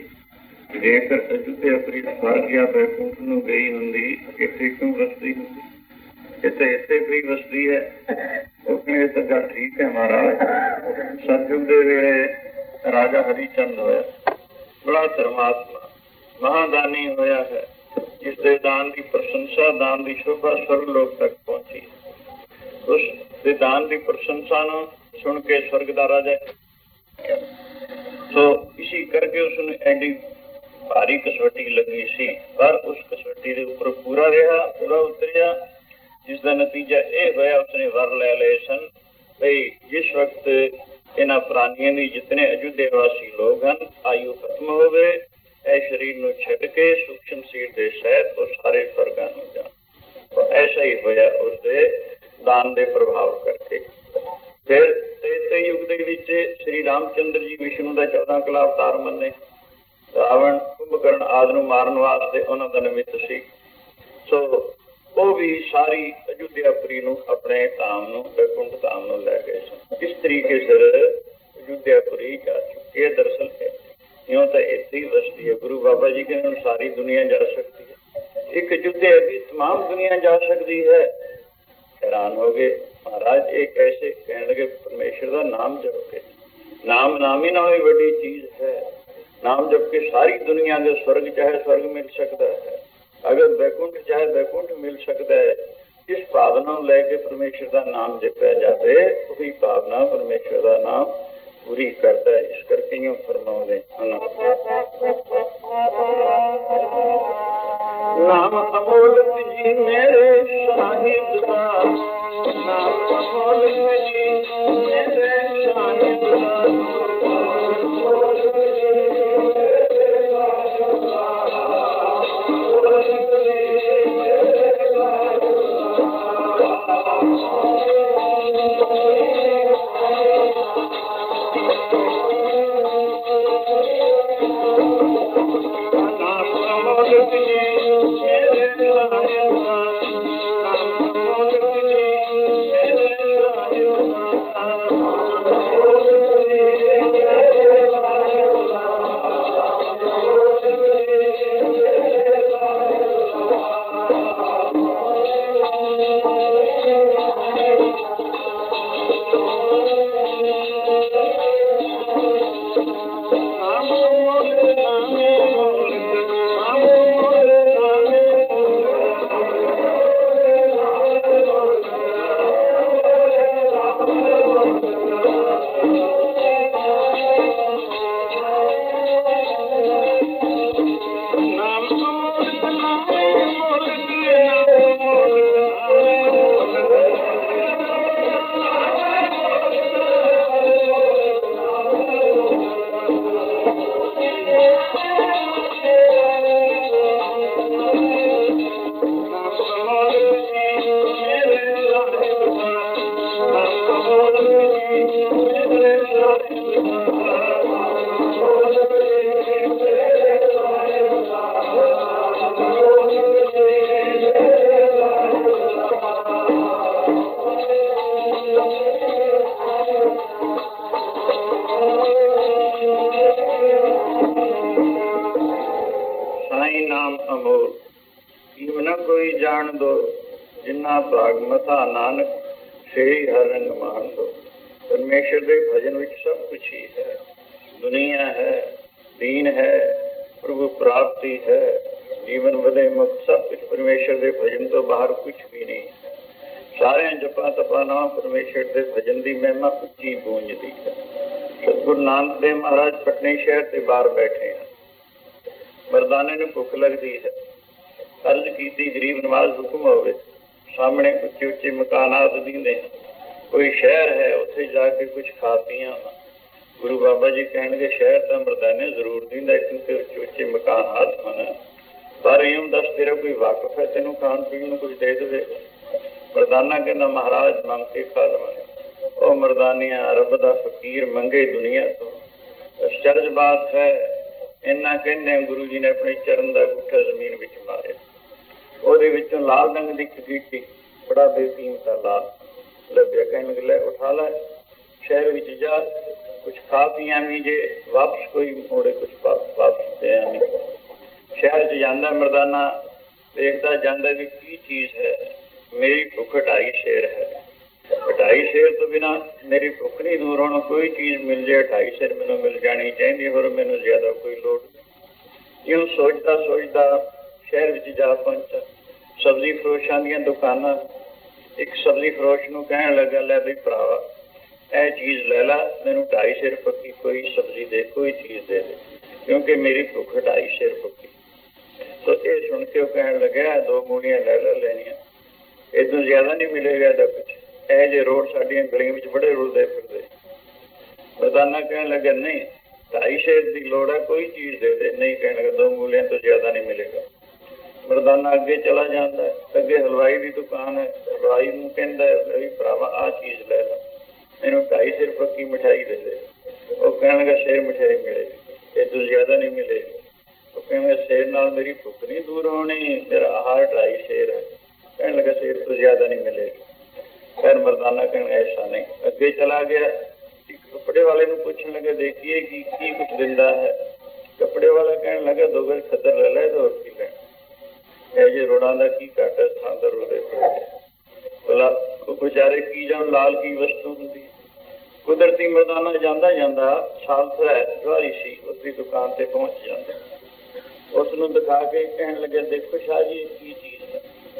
A: ਜੇਕਰ ਅਯੁੱਧਿਆ ਪ੍ਰੀ ਸਵਰਗ ਜਾਂ ਬੈਕੁੰਠ ਨੂੰ ਗਈ ਹੁੰਦੀ, ਇੱਥੇ ਕਿਉਂ ਵਸਦੀ ਹੁੰਦੀ? ਇੱਥੇ ਇੱਥੇ ਪ੍ਰੀ ਵਸਦੀ ਹੈ। ਉਹ ਕਹਿੰਦੇ ਤਾਂ ਗੱਲ ਠੀਕ ਹੈ ਮਹਾਰਾਜ। ਸਤਿਯੁਗ ਦੇ ਵੇਲੇ ਰਾਜਾ ਹਰੀਚੰਦ ਹੋਇਆ, ਬੜਾ ਧਰਮਾਤਮਾ ਮਹਾਦਾਨੀ ਹੋਇਆ ਹੈ, ਜਿਸ ਦੇ ਦਾਨ ਦੀ ਪ੍ਰਸ਼ੰਸਾ, ਦਾਨ ਦੀ ਸ਼ੋਭਾ ਸਵਰਗ ਲੋਕ ਤੱਕ ਪਹੁੰਚੀ। ਉਸ ਦੇ ਦਾਨ ਦੀ ਪ੍ਰਸ਼ੰਸਾ ਨੂੰ ਸੁਣ ਕੇ ਸਵਰਗ ਦਾ ਰਾਜਾ ਸੋ ਇਸੀ ਕਰਕੇ ਉਸਨੂੰ ਐਡੀ ਭਾਰੀ ਕਸਵੱਟੀ ਲੱਗੀ ਸੀ, ਪਰ ਉਸ ਕਸਵੱਟੀ ਦੇ ਉੱਪਰ ਪੂਰਾ ਰਿਹਾ, ਪੂਰਾ ਉਤਰਿਆ, ਜਿਸ ਦਾ ਨਤੀਜਾ ਇਹ ਹੋਇਆ ਉਸਨੇ ਵਰ ਲੈ ਲਏ ਸਨ ਬਈ ਜਿਸ ਵਕਤ ਇਹਨਾਂ ਪ੍ਰਾਣੀਆਂ ਦੀ ਜਿਤਨੇ ਅਯੁੱਧਿਆ ਵਾਸੀ ਲੋਕ ਹਨ ਆਯੂ ਖਤਮ ਹੋਵੇ, ਇਹ ਸਰੀਰ ਨੂੰ ਛੱਡ ਕੇ ਸੂਖਮ ਸਰੀਰ ਦੇ ਸਹਿਤ ਉਹ ਸਾਰੇ ਸਵਰਗਾਂ ਨੂੰ ਜਾਣ। ਐਸਾ ਹੀ ਹੋਇਆ ਉਸਦੇ ਦਾਨ ਦੇ ਪ੍ਰਭਾਵ ਕਰਕੇ। ਫਿਰ ਤ੍ਰੇਤੇ ਯੁੱਗ ਦੇ ਵਿੱਚ ਸ਼੍ਰੀ ਰਾਮਚੰਦਰ ਜੀ ਵਿਸ਼ਨੂੰ ਦਾ ਚੌਦਾਂ ਕਲਾ ਅਵਤਾਰ ਮੰਨੇ। ਰਾਵਣ ਕੁੰਭਕਰਨ ਆਦਿ ਨੂੰ ਮਾਰਨ ਵਾਸਤੇ ਉਹਨਾਂ ਦਾ ਨਿਮਿਤ ਸੀ। ਸੋ ਉਹ ਵੀ ਸਾਰੀ ਅਯੁੱਧਿਆਪੁਰੀ ਨੂੰ ਆਪਣੇ ਧਾਮ ਨੂੰ, ਬੈਕੁੰਠ ਧਾਮ ਨੂੰ ਲੈ ਗਏ ਸਨ। ਇਸ ਤਰੀਕੇ ਸਿਰ ਅਯੁੱਧਿਆਪੁਰੀ ਜਾ ਚੁੱਕੀ ਹੈ। ਦਰਅਸਲ ਹੈ ਇਉਂ ਤਾਂ ਇੱਥੇ ਹੀ ਵਸਦੀ ਹੈ। ਗੁਰੂ ਬਾਬਾ ਜੀ ਕਹਿੰਦੇ ਹੁਣ ਸਾਰੀ ਦੁਨੀਆ ਜਾ ਸਕਦੀ ਹੈ। ਇੱਕ ਅਯੁੱਧਿਆ ਦੀ ਤਮਾਮ ਦੁਨੀਆ ਜਾ ਸਕਦੀ ਹੈ। ਹੈਰਾਨ ਹੋ ਗਏ ਮਹਾਰਾਜ, ਇਹ ਕੈਸੇ? ਕਹਿਣ ਲੱਗੇ ਪਰਮੇਸ਼ਰ ਦਾ ਨਾਮ ਜਪ ਕੇ। ਨਾਮ ਨਾਮ ਹੀ ਨਾ ਹੋਈ ਵੱਡੀ ਚੀਜ਼ ਹੈ। ਨਾਮ ਜਪ ਕੇ ਸਾਰੀ ਦੁਨੀਆ ਦੇ ਸਵਰਗ ਚਾਹੇ ਸਵਰਗ ਮਿਲ ਸਕਦਾ ਹੈ, ਅਗਰ ਬੈਕੁੰਠ ਚਾਹੇ ਬੈਕੁੰਠ ਮਿਲ ਸਕਦਾ ਹੈ। ਇਸ ਭਾਵਨਾ ਨੂੰ ਲੈ ਕੇ ਪਰਮੇਸ਼ਰ ਦਾ ਨਾਮ ਜਪਿਆ ਜਾਵੇ, ਉਹੀ ਭਾਵਨਾ ਪਰਮੇਸ਼ਰ ਦਾ ਨਾਮ ਪੂਰੀ ਕਰਦਾ। ਇਸ ਕਰਕੇ ਹੀ ਫਰਮਾਉਂਦੇ ਹਨ, ਨਾਮ ਅਮੋਲਕ ਜੀ ਮੇਰੇ ਸਾਹਿਬ ਦਾ, ਨਾਮ ਅਮੋਲਕ ਜੀ ਮੇਰੇ ਸਾਹਿਬ ਦਾ, ਜਿੰਨਾ ਭਾਗ ਮਥਾ ਨਾਨਕ ਸ੍ਰੀ ਹਰਿ ਰੰਗ ਮਾਣ ਦੋ। ਪਰਮੇਸ਼ਰ ਦੇ ਭਜਨ ਵਿੱਚ ਸਭ ਕੁਛ ਹੀ ਹੈ, ਦੁਨੀਆ ਹੈ, ਦੀਨ ਹੈ, ਪ੍ਰਭੂ ਪ੍ਰਾਪਤੀ ਹੈ, ਜੀਵਨ ਵਧੇ ਮੁਕਤ, ਸਭ ਕੁਛ ਪਰਮੇਸ਼ਰ ਦੇ ਭਜਨ ਤੋਂ ਬਾਹਰ ਕੁਛ ਵੀ ਨਹੀਂ। ਸਾਰਿਆਂ ਜਪਾ ਤਪਾ ਨਾਮ ਪਰਮੇਸ਼ਰ ਦੇ ਭਜਨ ਦੀ ਮਹਿਮਾ ਉੱਚੀ ਗੂੰਜਦੀ ਹੈ। ਸਤਿਗੁਰੂ ਨਾਨਕ ਦੇਵ ਮਹਾਰਾਜ ਪਟਨੇ ਸ਼ਹਿਰ ਤੇ ਬਾਹਰ ਬੈਠੇ ਹਨ। ਮਰਦਾਨੇ ਨੂੰ ਭੁੱਖ ਲੱਗਦੀ ਹੈ। ਅਰਜ਼ ਕੀਤੀ, ਗਰੀਬ ਨਵਾਜ਼ ਹੁਕਮ ਹੋਵੇ। ਸਾਹਮਣੇ ਉੱਚੇ ਉੱਚੇ ਮਕਾਨਾਤ ਦਿਖਦੇ ਹਨ। ਕੋਈ ਸ਼ਹਿਰ ਹੈ, ਉੱਥੇ ਜਾ ਕੇ ਕੁਛ ਖਾ ਪੀਆਂ। ਗੁਰੂ ਬਾਬਾ ਜੀ ਕਹਿਣਗੇ ਸ਼ਹਿਰ ਤਾਂ ਮਰਦਾਨੇ ਜ਼ਰੂਰ ਦਿੰਦਾ, ਕਿਉਂਕਿ ਉੱਚੇ ਉੱਚੇ ਮਕਾਨਾਤ ਹਨ। ਪਰ ਇਉਂ ਦੱਸ, ਤੇਰਾ ਕੋਈ ਵਾਕਫ ਹੈ, ਤੈਨੂੰ ਖਾਣ ਪੀਣ ਨੂੰ ਕੁਝ ਦੇ ਦੇਵੇ। ਮਰਦਾਨਾ ਕਹਿੰਦਾ ਮਹਾਰਾਜ ਮੰਗ ਕੇ ਖਾ ਲਵਾਂਗੇ। ਉਹ ਮਰਦਾਨੀਆਂ ਰੱਬ ਦਾ ਫਕੀਰ ਮੰਗੇ ਦੁਨੀਆ ਤੋਂ। ਅਚਰਜ ਬਾਤ ਹੈ। ਇੰਨਾ ਕਹਿੰਦੇ ਗੁਰੂ ਜੀ ਨੇ ਆਪਣੇ ਚਰਨ ਦਾ ਅੰਗੂਠਾ ਜ਼ਮੀਨ ਵਿੱਚ ਮਾਰਿਆ। ਉਹਦੇ ਵਿੱਚੋਂ ਲਾਲ ਰੰਗ ਦੀ ਇੱਕ ਗੀਟੀ, ਬੜਾ ਬੇਕੀਮਤ ਲਾਲ ਲੱਭਿਆ। ਕਹਿਣ ਲੱਗੇ ਲੈ ਉਠਾ ਲੈ, ਸ਼ਹਿਰ ਵਿੱਚ ਜਾ, ਕੁਛ ਖਾ ਪੀਆਂ ਵੀ, ਜੇ ਵਾਪਸ ਕੋਈ ਮੋੜੇ ਕੁਛ ਵਾਪਸ ਦੇ ਆਵੀਂ। ਸ਼ਹਿਰ 'ਚ ਜਾਂਦਾ ਮਰਦਾਨਾ, ਦੇਖਦਾ ਜਾਂਦਾ ਵੀ ਕੀ ਚੀਜ਼ ਹੈ। ਮੇਰੀ ਭੁੱਖ ਢਾਈ ਸ਼ੇਰ ਹੈ। ਢਾਈ ਸ਼ੇਰ ਤੋਂ ਬਿਨਾਂ ਮੇਰੀ ਭੁੱਖ ਨਹੀਂ ਦੂਰ ਹੋਣਾ। ਕੋਈ ਚੀਜ਼ ਮਿਲ ਜਾਏ ਢਾਈ ਸ਼ੇਰ ਮੈਨੂੰ ਮਿਲ ਜਾਣੀ ਚਾਹੀਦੀ, ਹੋਰ ਮੈਨੂੰ ਜ਼ਿਆਦਾ ਕੋਈ ਲੋੜ ਨਹੀਂ। ਇਉਂ ਸੋਚਦਾ ਸੋਚਦਾ ਸ਼ਹਿਰ ਵਿੱਚ ਜਾ ਪਹੁੰਚਾ। ਸਬਜ਼ੀ ਫਰੋਸ਼ਾਂ ਦੀਆਂ ਦੁਕਾਨਾਂ। ਇੱਕ ਸਬਜ਼ੀ ਫਰੋਸ਼ ਨੂੰ ਕਹਿਣ ਲੱਗਾ, ਲੈ ਬਈ ਭਰਾਵਾ, ਇਹ ਚੀਜ਼ ਲੈ ਲਾ, ਮੈਨੂੰ ਢਾਈ ਸ਼ੇਰ ਪੱਕੀ ਕੋਈ ਸਬਜ਼ੀ ਦੇ, ਕੋਈ ਚੀਜ਼ ਦੇ ਦੇ, ਕਿਉਂਕਿ ਮੇਰੀ ਭੁੱਖ ਢਾਈ ਸ਼ੇਰ ਪੱਕੀ। ਸੋ ਇਹ ਸੁਣ ਕੇ ਉਹ ਕਹਿਣ ਲੱਗਿਆ, ਦੋ ਮੂਲੀਆਂ ਲੈ ਲੈ ਲੈਣੀਆਂ, ਇਹ ਤੋਂ ਜ਼ਿਆਦਾ ਨਹੀਂ ਮਿਲੇਗਾ ਇਹਦਾ ਕੁਛ। ਇਹ ਜਿਹੇ ਰੋਡ ਸਾਡੀਆਂ ਗਲੀਆਂ ਵਿੱਚ ਬੜੇ ਰੁਲਦੇ ਫਿਰਦੇ। ਮਰਦਾਨਾ ਕਹਿਣ ਲੱਗਾ ਨਹੀਂ, ਢਾਈ ਸ਼ੇਰ ਦੀ ਲੋੜ ਹੈ, ਕੋਈ ਚੀਜ਼ ਦੇ ਦੇ। ਨਹੀਂ, ਕਹਿਣ ਲੱਗਾ ਦੋ ਮੂਲੀਆਂ ਤੋਂ ਜ਼ਿਆਦਾ ਨਹੀਂ ਮਿਲੇਗਾ। ਮਰਦਾਨਾ ਅੱਗੇ ਚਲਾ ਜਾਂਦਾ। ਅੱਗੇ ਹਲਵਾਈ ਦੀ ਦੁਕਾਨ ਹੈ। ਹਲਵਾਈ ਨੂੰ ਕਹਿੰਦਾ ਵੀ ਭਰਾਵਾ ਆਹ ਚੀਜ਼ ਲੈ ਲਾ, ਮੈਨੂੰ ਢਾਈ ਸ਼ੇਰ ਪੱਕੀ ਮਿਠਾਈ ਦੇ ਦੇ। ਉਹ ਕਹਿਣ ਲੱਗਾ ਸ਼ੇਰ ਮਿਠਾਈ ਮਿਲੇਗੀ, ਇਹ ਤੋਂ ਜ਼ਿਆਦਾ ਨਹੀਂ ਮਿਲੇਗੀ। ਉਹ ਕਹਿੰਦਾ ਸ਼ੇਰ ਨਾਲ ਮੇਰੀ ਭੁੱਖ ਨਹੀਂ ਦੂਰ ਹੋਣੀ, ਮੇਰਾ ਆਹਾਰ ਢਾਈ ਸ਼ੇਰ ਹੈ। ਕਹਿਣ ਲੱਗਾ ਸ਼ੇਰ ਤੋਂ ਜ਼ਿਆਦਾ ਨਹੀਂ ਮਿਲੇਗੀ। ਫਿਰ ਮਰਦਾਨਾ ਕਹਿਣ ਐਸਾ ਨਹੀਂ। ਅੱਗੇ ਚਲਾ ਗਿਆ। ਕੱਪੜੇ ਵਾਲੇ ਨੂੰ ਪੁੱਛਣ ਲੱਗਾ ਦੇਖੀਏ ਕੀ ਕੀ ਕੁਛ ਦਿੰਦਾ ਹੈ। ਕੱਪੜੇ ਵਾਲਾ ਕਹਿਣ ਲੱਗਾ ਦੋ ਗਜ਼ ਖੱਦਰ ਲੈ ਲੈ, ਹੋਰ ਕੀ ਲੈਣਾ। ਇਹ ਜੇ ਰੋੜਾਂ ਦਾ ਕੀ ਘੱਟ ਹੈ, ਥਾਂ ਦਾ ਰੋੜੇ ਭਲਾ ਉਹ ਵਿਚਾਰੇ ਕੀ ਜਾਣ ਲਾਲ ਕੀ ਵਸਤੂ ਹੁੰਦੀ। ਕੁਦਰਤੀ ਮਰਦਾਨਾ ਜਾਂਦਾ ਜਾਂਦਾ ਸਾਲਸਰਾ ਜਵਾਰੀ ਸੀ, ਉਸਦੀ ਦੁਕਾਨ ਤੇ ਪਹੁੰਚ ਜਾਂਦਾ। ਉਸ ਨੂੰ ਦਿਖਾ ਕੇ ਕਹਿਣ ਲੱਗਿਆ ਦੇਖੋ ਸ਼ਾਹ ਜੀ ਇਹ ਕੀ ਚੀਜ਼ ਹੈ।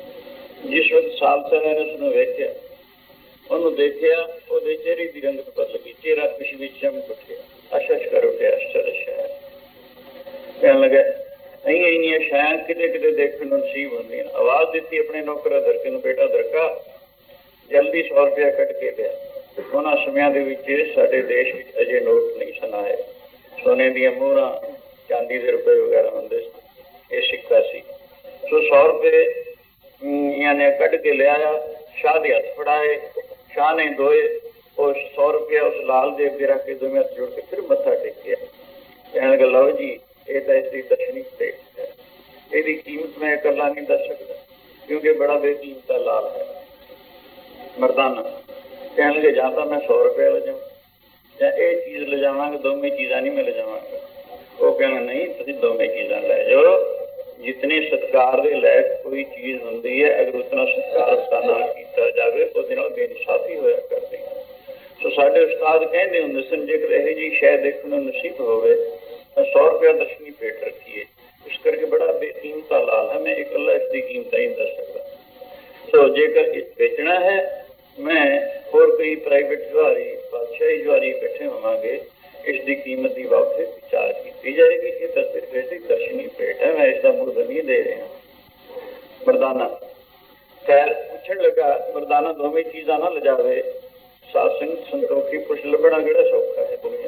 A: ਜਿਸ ਵਕਤ ਸਾਲਸਰਾ ਨੇ ਉਸਨੂੰ ਵੇਖਿਆ, ਉਹਨੂੰ ਦੇਖਿਆ, ਉਹਦੇ ਚਿਹਰੇ ਦੀ ਰੰਗਤ ਬਦਲ ਗਈ। ਚਿਹਰਾ ਪਿਛਲੀ ਵਿੱਚ ਚਮਕ ਉੱਠਿਆ, ਅਸ਼ਸ਼ ਕਰ ਉੱਠਿਆ ਅਸ਼ਚਰ ਸ਼ਹਿਰ। ਕਹਿਣ ਲੱਗਾ ਨਹੀਂ ਇੰਨੀਆਂ ਸ਼ਾਇਦ ਕਿਤੇ ਕਿਤੇ ਦੇਖਣ ਨੂੰ ਨਸੀਬ ਹੁੰਦੀਆਂ। ਆਵਾਜ਼ ਦਿੱਤੀ ਆਪਣੇ ਨੌਕਰ ਦਰਕੇ ਨੂੰ, ਬੇਟਾ ਦਰਕਾ ਜਲਦੀ ਸੌ ਰੁਪਇਆ ਕੱਢ ਕੇ ਲਿਆ। ਉਹਨਾਂ ਸਮਿਆਂ ਦੇ ਵਿੱਚ ਸਾਡੇ ਦੇਸ਼ ਵਿੱਚ ਅਜੇ ਨੋਟ ਨਹੀਂ ਸਨ ਆਏ, ਸੋਨੇ ਦੀਆਂ ਮੋਹਰਾਂ, ਚਾਂਦੀ ਦੇ ਰੁਪਏ ਵਗੈਰਾ ਹੁੰਦੇ ਸਨ, ਇਹ ਸਿੱਕਾ ਸੀ। ਸੋ ਸੌ ਰੁਪਏ ਨੇ ਕੱਢ ਕੇ ਲਿਆਇਆ, ਸ਼ਾਹ ਦੇ ਹੱਥ ਫੜਾਏ, ਸ਼ਾਹ ਨੇ ਦੋਏ ਉਹ ਸੌ ਰੁਪਇਆ ਉਸ ਲਾਲ ਦੇ ਅੱਗੇ ਰੱਖ ਕੇ ਦੋਵੇਂ ਹੱਥ ਜੋੜ ਕੇ ਫਿਰ ਮੱਥਾ ਟੇਕਿਆ। ਕਹਿਣ ਲੱਗਾ ਲਓ ਜੀ ਇਹ ਤਾਂ ਇਸ ਦੀ ਦਰਸ਼ਨੀ ਭੇਟ ਹੈ, ਇਹਦੀ ਕੀਮਤ ਮੈਂ ਇਕੱਲਾ ਨਹੀਂ ਦੱਸ ਸਕਦਾ ਕਿਉਂਕਿ ਬੜਾ ਬੇਕੀਮਤਾ ਲਾਲ ਹੈ ਮਰਦਾਨਾ। ਕਹਿਣ ਲੱਗੇ ਜਾਂ ਤਾਂ ਮੈਂ ਸੌ ਰੁਪਇਆ ਲਿਜਾਵਾਂ ਜਾਂ ਇਹ ਚੀਜ਼ ਲਿਜਾਵਾਂਗਾ, ਦੋਵੇਂ ਚੀਜ਼ਾਂ ਨਹੀਂ ਮੈਂ ਲਿਜਾਵਾਂਗਾ। ਉਹ ਕਹਿਣਾ ਨਹੀਂ ਤੁਸੀਂ ਦੋਵੇਂ ਚੀਜ਼ਾਂ ਲੈ ਜਾਓ, ਜਿਤਨੇ ਸਤਿਕਾਰ ਦੇ ਲਾਇਕ ਕੋਈ ਚੀਜ਼ ਹੁੰਦੀ ਹੈ ਅਗਰ ਉਤਨਾ ਸਤਿਕਾਰ ਉਸ ਨਾਲ ਕੀਤਾ ਜਾਵੇ ਉਹਦੇ ਨਾਲ ਬੇਇਨਸਾਫੀ ਹੋਇਆ ਕਰਦੀ ਹੈ। ਸੋ ਸਾਡੇ ਉਸਤਾਦ ਕਹਿੰਦੇ ਹੁੰਦੇ ਸਨ ਜੇਕਰ ਇਹੋ ਜਿਹੀ ਸ਼ੈ ਦੇਖਣ ਨੂੰ ਨਸੀਬ ਹੋਵੇ ਤਾਂ ਸੌ ਰੁਪਇਆ ਦਰਸ਼ਨੀ ਭੇਟ ਰੱਖੀਏ। ਇਸ ਕਰਕੇ ਬੜਾ ਬੇਕੀਮਤਾ ਲਾਲ ਹੈ, ਮੈਂ ਇਕੱਲਾ ਇਸ ਦੀ ਕੀਮਤ ਨਹੀਂ ਦੱਸ ਸਕਦਾ। ਸੋ ਜੇਕਰ ਵੇਚਣਾ ਹੈ ਮੈਂ ਹੋਰ ਕੋਈ ਪ੍ਰਾਈਵੇਟ ਜਵਾਰੀ ਬਾਦਸ਼ਾਹੀ ਜਵਾਰੀ ਇਕੱਠੇ ਹੋਵਾਂਗੇ, ਇਸ ਦੀ ਕੀਮਤ ਦੀ ਵਾਪਸ ਵਿਚਾਰ ਕੀਤੀ ਜਾਏਗੀ। ਇਹ ਤਾਂ ਸਿਰਫ ਇਸ ਦੀ ਦਰਸ਼ਨੀ ਭੇਟ ਹੈ, ਮੈਂ ਇਸ ਦਾ ਮੁੱਲ ਨਹੀਂ ਦੇ ਰਿਹਾ। ਮਰਦਾਨਾ ਖੈਰ ਪੁੱਛਣ ਲੱਗਾ ਮਰਦਾਨਾ ਦੋਵੇਂ ਚੀਜ਼ਾਂ ਨਾ ਲਿਜਾਵੇ। ਸਾਧ ਸੰਗਤ ਸੰਤੋਖੀ ਪੁੱਛ ਲੱਭਣਾ ਕਿਹੜਾ ਸੌਖਾ ਹੈ ਦੁਨੀਆ।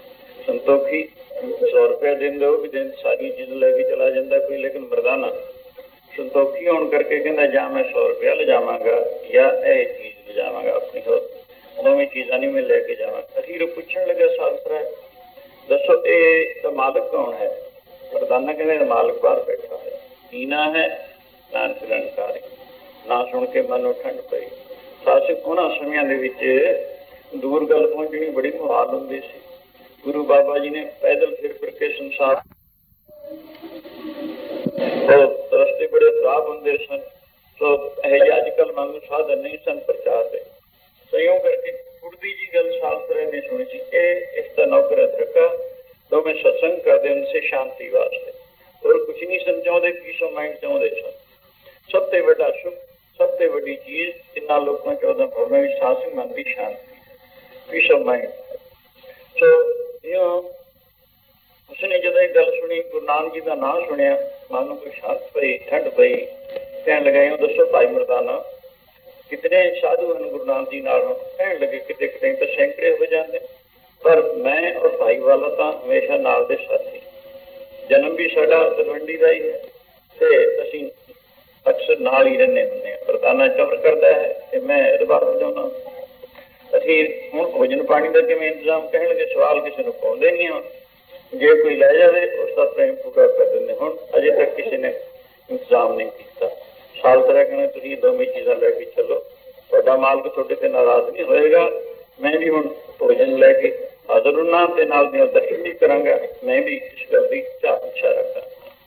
A: ਸੰਤੋਖੀ ਸੌ ਰੁਪਇਆ ਦਿੰਦੇ ਉਹ ਵੀ ਦਿਨ ਸਾਰੀਆਂ ਚੀਜ਼ਾਂ ਲੈ ਕੇ ਚਲਾ ਜਾਂਦਾ ਕੋਈ, ਲੇਕਿਨ ਮਰਦਾਨਾ ਸੰਤੋਖੀ ਹੋਣ ਕਰਕੇ ਕਹਿੰਦਾ ਜਾਂ ਮੈਂ ਸੌ ਰੁਪਇਆ ਲਿਜਾਵਾਂਗਾ ਜਾਂ ਇਹ ਚੀਜ਼ ਲਿਜਾਵਾਂਗਾ ਆਪਣੀ, ਹੋਰ ਦੋਵੇਂ ਚੀਜ਼ਾਂ ਨਹੀਂ ਮੈਂ ਲੈ ਕੇ ਜਾਵਾਂਗਾ। ਅਖੀਰ ਪੁੱਛਣ ਲੱਗਾ ਸਾਧਰਾ ਦੱਸੋ ਇਹ ਤਾਂ ਮਾਲਕ ਕੌਣ ਹੈ? ਮਰਦਾਨਾ ਕਹਿੰਦੇ ਮਾਲਕ ਬਾਹਰ ਬੈਠਾ ਹੈ, ਪੀਣਾ ਹੈ ਨਾਨਕ ਨਿਰੰਕਾਰੀ। ਨਾ ਸੁਣ ਕੇ ਮਨ ਨੂੰ ਠੰਡ ਪਈ। ਸਾਧ ਉਹਨਾਂ ਸਮਿਆਂ ਦੇ ਵਿੱਚ ਦੂਰ ਗੱਲ ਪਹੁੰਚਣੀ ਬੜੀ ਮੁਹਾਲ ਹੁੰਦੀ ਸੀ। ਗੁਰੂ ਬਾਬਾ ਜੀ ਨੇ ਪੈਦਲ ਫਿਰ ਫਿਰ ਕੇ ਸੰਸਾਰ ਰਸਤੇ ਬੜੇ ਖਰਾਬ ਹੁੰਦੇ ਸਨ। ਸੋ ਇਹ ਜਿਹੇ ਅੱਜ ਕੱਲ੍ਹ ਮੰਗ ਸਾਧਨ ਨਹੀਂ ਸਨ ਪ੍ਰਚਾਰ ਦੇ। ਸਯੋਂ ਕਰਕੇ ਉੜਦੀ ਜੀ ਗੱਲ ਸ਼ਾਸਤਰ ਨੇ ਸੁਣੀ ਸੀ। ਇਹ ਇਸ ਦਾ ਨੌਕਰ ਦਰਕਾ ਦੋਵੇਂ ਸਤਸੰਗ ਕਰਦੇ ਹੁੰਦੇ ਸੀ ਸ਼ਾਂਤੀ ਵਾਸਤੇ, ਹੋਰ ਕੁਛ ਨਹੀਂ ਸਨ ਚਾਹੁੰਦੇ, ਪੀਸ ਆਫ ਮਾਈਂਡ ਚਾਹੁੰਦੇ ਸਨ। ਸਭ ਤੋਂ ਵੱਡਾ ਸੁੱਖ, ਸਭ ਤੋਂ ਵੱਡੀ ਚੀਜ਼ ਜਿੰਨਾਂ ਲੋਕਾਂ ਚੌਦਾਂ ਭਰਮਾਂ ਵਿੱਚ ਸਾਸੀ ਮਨ ਦੀ ਸ਼ਾਂਤੀ, ਪੀਸ ਆਫ ਮਾਈਂਡ। ਸੋ ਇਉਂ ਉਸਨੇ ਜਦੋਂ ਇਹ ਗੱਲ ਸੁਣੀ, ਗੁਰੂ ਨਾਨਕ ਜੀ ਦਾ ਨਾਂ ਸੁਣਿਆ, ਮਨ ਨੂੰ ਕੋਈ ਸ਼ਾਂਤ ਪਈ, ਠੰਡ ਪਈ। ਕਹਿਣ ਲੱਗਾ ਇਉਂ ਦੱਸੋ ਭਾਈ ਮਰਦਾਨਾ ਕਿਤਨੇ ਸਾਧੂ ਹਨ ਗੁਰੂ ਨਾਨਕ ਜੀ ਨਾਲ? ਕਹਿਣ ਲੱਗੇ ਕਿਤੇ ਕਿਤੇ ਤਾਂ ਸੈਂਕੜੇ ਹੋ ਜਾਂਦੇ, ਪਰ ਮੈਂ ਔਰ ਭਾਈ ਵਾਲਾ ਤਾਂ ਹਮੇਸ਼ਾ ਨਾਲ ਦੇ ਸਾਥੀ। ਜਨਮ ਵੀ ਸਾਡਾ ਤਲਵੰਡੀ ਦਾ ਹੀ ਹੈ ਤੇ ਅਸੀਂ ਅਕਸਰ ਨਾਲ ਹੀ ਰਹਿੰਦੇ ਹੁੰਦੇ ਹਾਂ। ਮਰਦਾਨਾ ਚਮਰ ਕਰਦਾ ਹੈ ਤੇ ਮੈਂ ਰਬਾਬ ਵਜਾਉਂਦਾ। ਅਸੀਂ ਹੁਣ ਭੋਜਨ ਪਾਣੀ ਦਾ ਕਿਵੇਂ ਇੰਤਜ਼ਾਮ? ਕਹਿਣ ਲੱਗੇ ਸਵਾਲ ਕਿਸੇ ਨੂੰ ਪਾਉਂਦੇ ਨਹੀਂ ਹਾਂ, ਜੇ ਕੋਈ ਲੈ ਜਾਵੇ ਉਸ ਦਾ ਪ੍ਰੇਮ ਪੂਰਾ ਕਰ ਦਿੰਦੇ। ਹੁਣ ਅਜੇ ਤੱਕ ਕਿਸੇ ਨੇ ਇੰਤਜ਼ਾਮ ਨਹੀਂ ਕੀਤਾ। ਸਾਲ ਤਰ੍ਹਾਂ ਕਹਿੰਦੇ ਤੁਸੀਂ ਦੋਵੇਂ ਚੀਜ਼ਾਂ ਲੈ ਕੇ ਚੱਲੋ, ਤੁਹਾਡਾ ਮਾਲਕ ਤੁਹਾਡੇ ਤੇ ਨਾਰਾਜ਼ ਨਹੀਂ ਹੋਏਗਾ। ਮੈਂ ਵੀ ਹੁਣ ਭੋਜਨ ਲੈ ਕੇ ਹਾਜ਼ਰ ਹੁਣਾ ਤੇ ਨਾਲ ਦੀਆਂ ਦਰਸ਼ਨ ਵੀ ਕਰਾਂਗਾ। ਮੈਂ ਵੀ ਇਸ ਗੱਲ ਦੀ ਚਾਹ ਇੱਛਾ ਰੱਖਾਂ।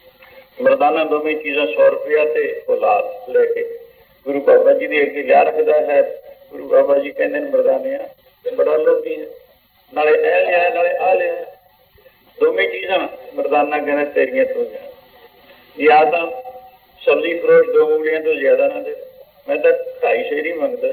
A: ਮਰਦਾਨਾ ਦੋਵੇਂ ਚੀਜ਼ਾਂ ਸੌ ਰੁਪਇਆ ਤੇ ਔਲਾਦ ਲੈ ਕੇ ਗੁਰੂ ਬਾਬਾ ਜੀ ਦੇ ਅੱਗੇ ਲਿਆ ਰੱਖਦਾ ਹੈ। ਗੁਰੂ ਬਾਬਾ ਜੀ ਕਹਿੰਦੇ ਨੇ ਮਰਦਾਨਿਆ ਬੜਾ ਲੋਭੀ ਹੈ, ਨਾਲੇ ਇਹ ਲਿਆ ਨਾਲੇ ਆਹ ਲਿਆ। ਦੋਵੇਂ ਚੀਜ਼ਾਂ ਮਰਦਾਨਾ ਕਹਿੰਦਾ ਤੇਰੀਆਂ ਤੋਂ ਜਾਣ। ਜਾਂ ਤਾਂ ਸਬਜ਼ੀ ਫਰੋਸ਼ ਦੋ ਉਂਗਲੀਆਂ ਤੋਂ ਜ਼ਿਆਦਾ ਨਾ ਦੇ, ਮੈਂ ਤਾਂ ਢਾਈ ਸ਼ੇਰ ਹੀ ਮੰਗਦਾ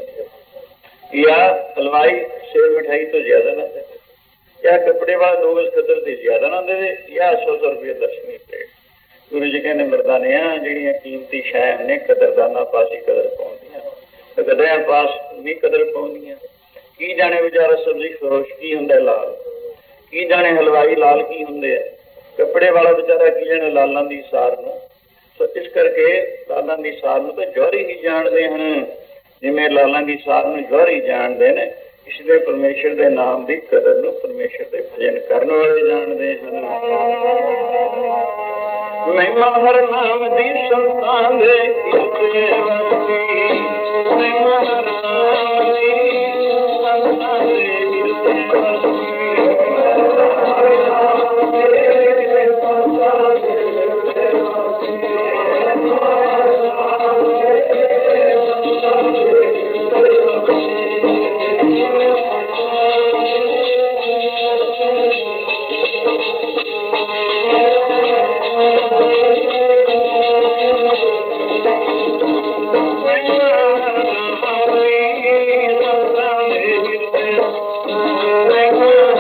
A: ਸੀ। ਜਾਂ ਹਲਵਾਈ ਸੇਬ ਮਿਠਾਈ ਤੋਂ ਜ਼ਿਆਦਾ ਨਾ ਦੇ, ਜਾਂ ਕੱਪੜੇ ਵਾਲਾ ਦੋ ਗਜ਼ ਖੱਦਰ ਦੇ ਜ਼ਿਆਦਾ ਨਾ ਦੇਵੇ, ਜਾਂ ਸੌ ਸੌ ਰੁਪਏ ਦਰਸ਼ਨੀ ਪਲੇਟ। ਗੁਰੂ ਜੀ ਕਹਿੰਦੇ ਮਰਦਾਨਿਆਂ ਜਿਹੜੀਆਂ ਕੀਮਤੀ ਸ਼ੈ ਨੇ ਕਦਰਦਾਨਾ ਪਾਸ ਹੀ ਕਦਰ ਪਾਉਂਦੀਆਂ, ਕਦਰਿਆਂ ਪਾਸ ਨਹੀਂ ਕਦਰ ਪਾਉਂਦੀਆਂ। ਕੀ ਜਾਣੇ ਵਿਚਾਰਾ ਸਬਜ਼ੀ ਫਰੋਸ਼ ਕੀ ਹੁੰਦਾ ਲਾਲ, ਕੀ ਜਾਣੇ ਹਲਵਾਈ ਲਾਲ ਕੀ ਹੁੰਦੇ ਆ, ਕੱਪੜੇ ਵਾਲਾ ਵਿਚਾਰਾ ਕੀ ਜਾਣੇ ਲਾਲਾਂ ਦੀ ਸਾਰ ਨੂੰ। ਸੋ ਇਸ ਕਰਕੇ ਲਾਲਾਂ ਦੀ ਸਾਰ ਨੂੰ ਤਾਂ ਜੌਹਰੀ ਹੀ ਜਾਣਦੇ ਹਨ, ਜਿਵੇਂ ਲਾਲਾਂ ਦੀ ਸਾਰ ਨੂੰ ਜੌਹਰੀ ਜਾਣਦੇ ਨੇ। ਇਸ ਲਈ ਪਰਮੇਸ਼ਰ ਦੇ ਨਾਮ ਦੀ ਕਦਰ ਨੂੰ ਪਰਮੇਸ਼ਰ ਦੇ ਭਜਨ ਕਰਨ ਵਾਲੇ ਜਾਣਦੇ ਹਨ। ਮਹਿਮਾ ਹਰ ਨਾਮ ਦੀ ਸੰਤਾਨ ਦੇ ਇਸੇ ਵਰਤੀ, ਮਹਿਮਾ ਹਰ ਨਾਮ ਦੀ ਸੰਤਾਨ ਦੇ ਇਸੇ ਵਰਤੀ। Thank you.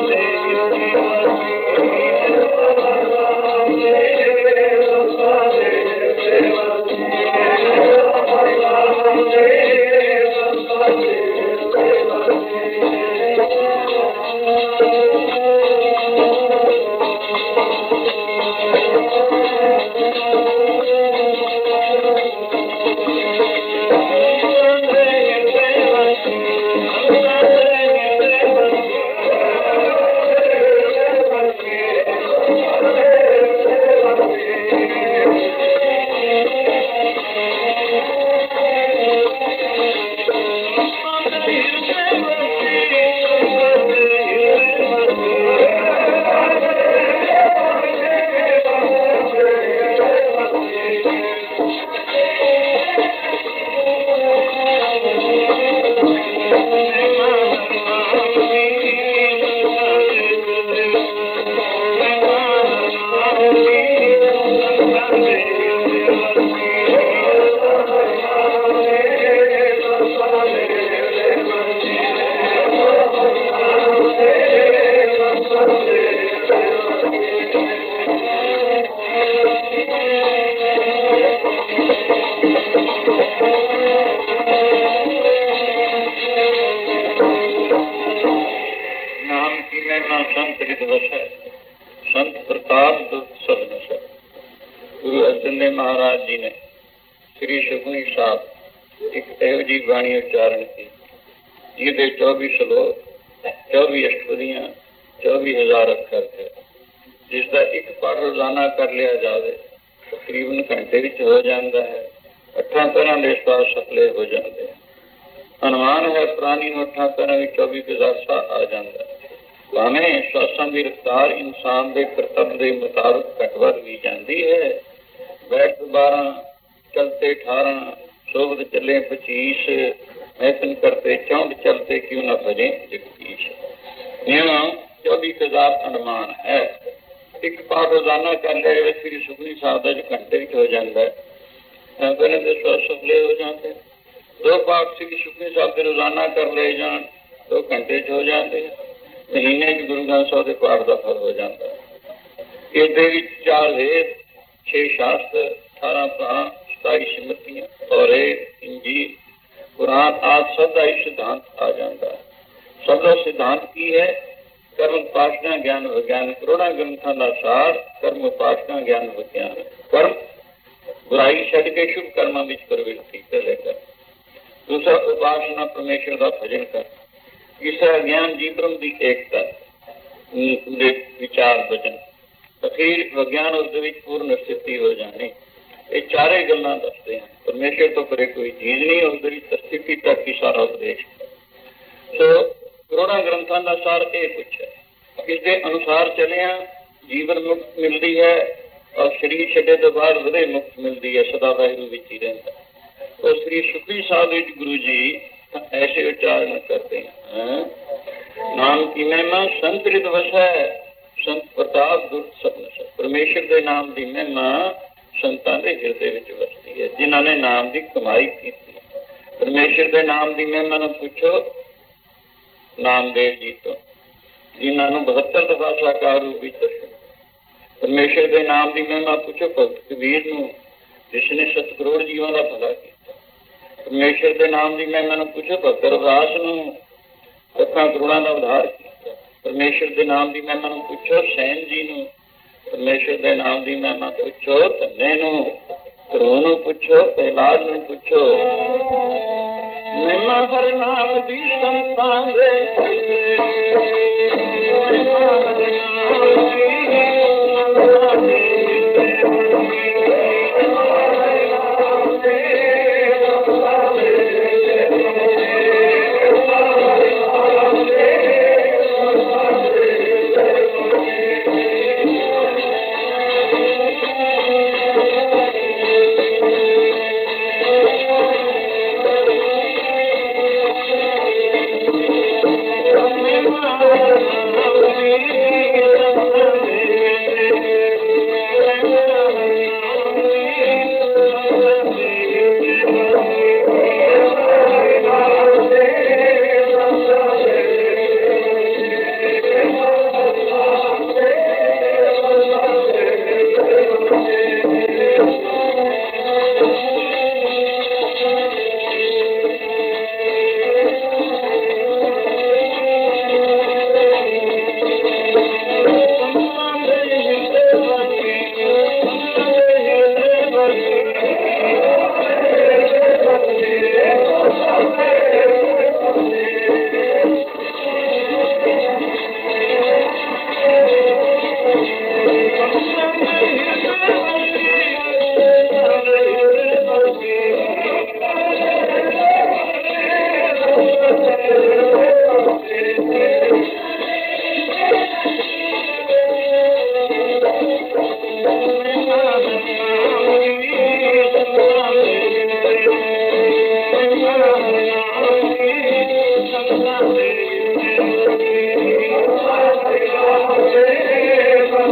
A: ਮਹਾਰਾਜ ਜੀ ਨੇ ਸ੍ਰੀ ਸੁਖਮਨੀ ਸਾਹਿਬ ਇੱਕ ਇਹੋ ਜਿਹੀ ਬਾਣੀ ਉਚਾਰਨ ਕੀਤੀ ਜਿਹਦੇ ਚੌਬੀ ਸ਼ਲੋਕ, ਚੌਬੀ ਅਸ਼ਟਪਦੀਆਂ, ਚੌਬੀ ਹਜ਼ਾਰ ਅੱਖਰ ਹੈ, ਜਿਸਦਾ ਇੱਕ ਪਾਠ ਰੋਜ਼ਾਨਾ ਕਰ ਲਿਆ ਜਾਵੇ ਤਕਰੀਬਨ ਘੰਟੇ ਵਿੱਚ ਹੋ ਜਾਂਦਾ ਹੈ। ਅੱਠਾਂ ਤਰ੍ਹਾਂ ਦੇ ਸਵਾਸ ਸਫਲੇ ਹੋ ਜਾਂਦੇ ਹਨ। ਅਨੁਮਾਨ ਹੈ ਪ੍ਰਾਣੀ ਨੂੰ ਅੱਠਾਂ ਤਰ੍ਹਾਂ ਵਿੱਚ ਚੌਬੀ ਹਜ਼ਾਰ ਸਾਹ ਆ ਜਾਂਦਾ ਹੈ। ਭਾਵੇਂ ਸਵਾਸਾਂ ਦੀ ਰਫਤਾਰ ਇਨਸਾਨ ਦੇ ਕਰਤੱਵ ਦੇ ਮੁਤਾਬਕ ਘੱਟ ਵੱਧ ਵੀ ਜਾਂਦੀ ਹੈ। बैठ बारह, चलते अठारह, सोबत चले पच्चीस, मैथन करते चौंठ, चलते क्यों न भजे जगदीश। यहाँ चौबीस हजार अनुमान है। एक पाठ रोजाना कर लिया श्री सुखमनी साहब का जो घंटे हो जाता है, पहले तो स्वास सफले हो जाते। दो पाठ श्री सुखमनी साहब के रोजाना कर ले जान, दो घंटे हो जाते हैं। महीने च गुरु ग्रंथ साहब के पाठ का फल हो जाता है। ये चार वेद, छे शास्त्र, अठारह पुराण, सताई सिमरतियां, तौरे, इंजील, कुरान आदि सब का सिद्धांत आ जाता है। सब का सिद्धांत की है कर्म उपासना ज्ञान विज्ञान। करोड़ा ग्रंथों का सार कर्म उपासना ज्ञान विज्ञान। कर्म बुराई छड़ के शुभ कर्मों में प्रवृत्ति पहले कर, दूसरा उपासना परमेश्वर का भजन कर, तीसरा ज्ञान जी ब्रह्म की एकता विचार भजन, फिर विज्ञान उस पूर्ण स्थिति हो जानी। ये चारे गल्लां दसते हैं। परमेश्वर तो परे कोई चीज नहीं, उस स्थिति तक ही सारा उपदेश। तो करोड़ा ग्रंथों का सार ये कुछ है। इसके अनुसार चलिया जीवन मुक्त मिलती है और शरीर छड्डे तो बाद वधे मुक्त मिलती है, सदा वाहिगुरू विच ही रहता है। तो श्री सुखमनी साहब गुरु जी ऐसे उच्चारण करते हैं, नाम की महिमा संतरित वसै, संत प्रताप दुर्त सपन। परमेश्वर के नाम की महिमा संतां के हिरदे विच वसती है, जिन्होंने नाम की कमाई की। परमेश्वर के नाम की महिमा नूं पुछो नामदेव जी तो, जिन्होंने बहत्तर दफा साकार रूप विच दर्शन। परमेश्वर के नाम की महिमा पुछो भगत कबीर नूं, जिसने सत करोड़ जीवां दा भला किया। परमेश्वर के नाम की महिमा नूं पुछो भगत रविदास नूं, लखां करोड़ां दा उद्धार किया। परमेश्वर के नाम की महिमा नूं पुछो सैन जी नूं। परमेश्वर के नाम की महिमा पुछो धन्ने नूं। ध्रुव नूं पुछो, प्रहलाद नूं पुछो। महिमा हर नाम दी संतां दे, महिमा हर नाम दी संतां दे।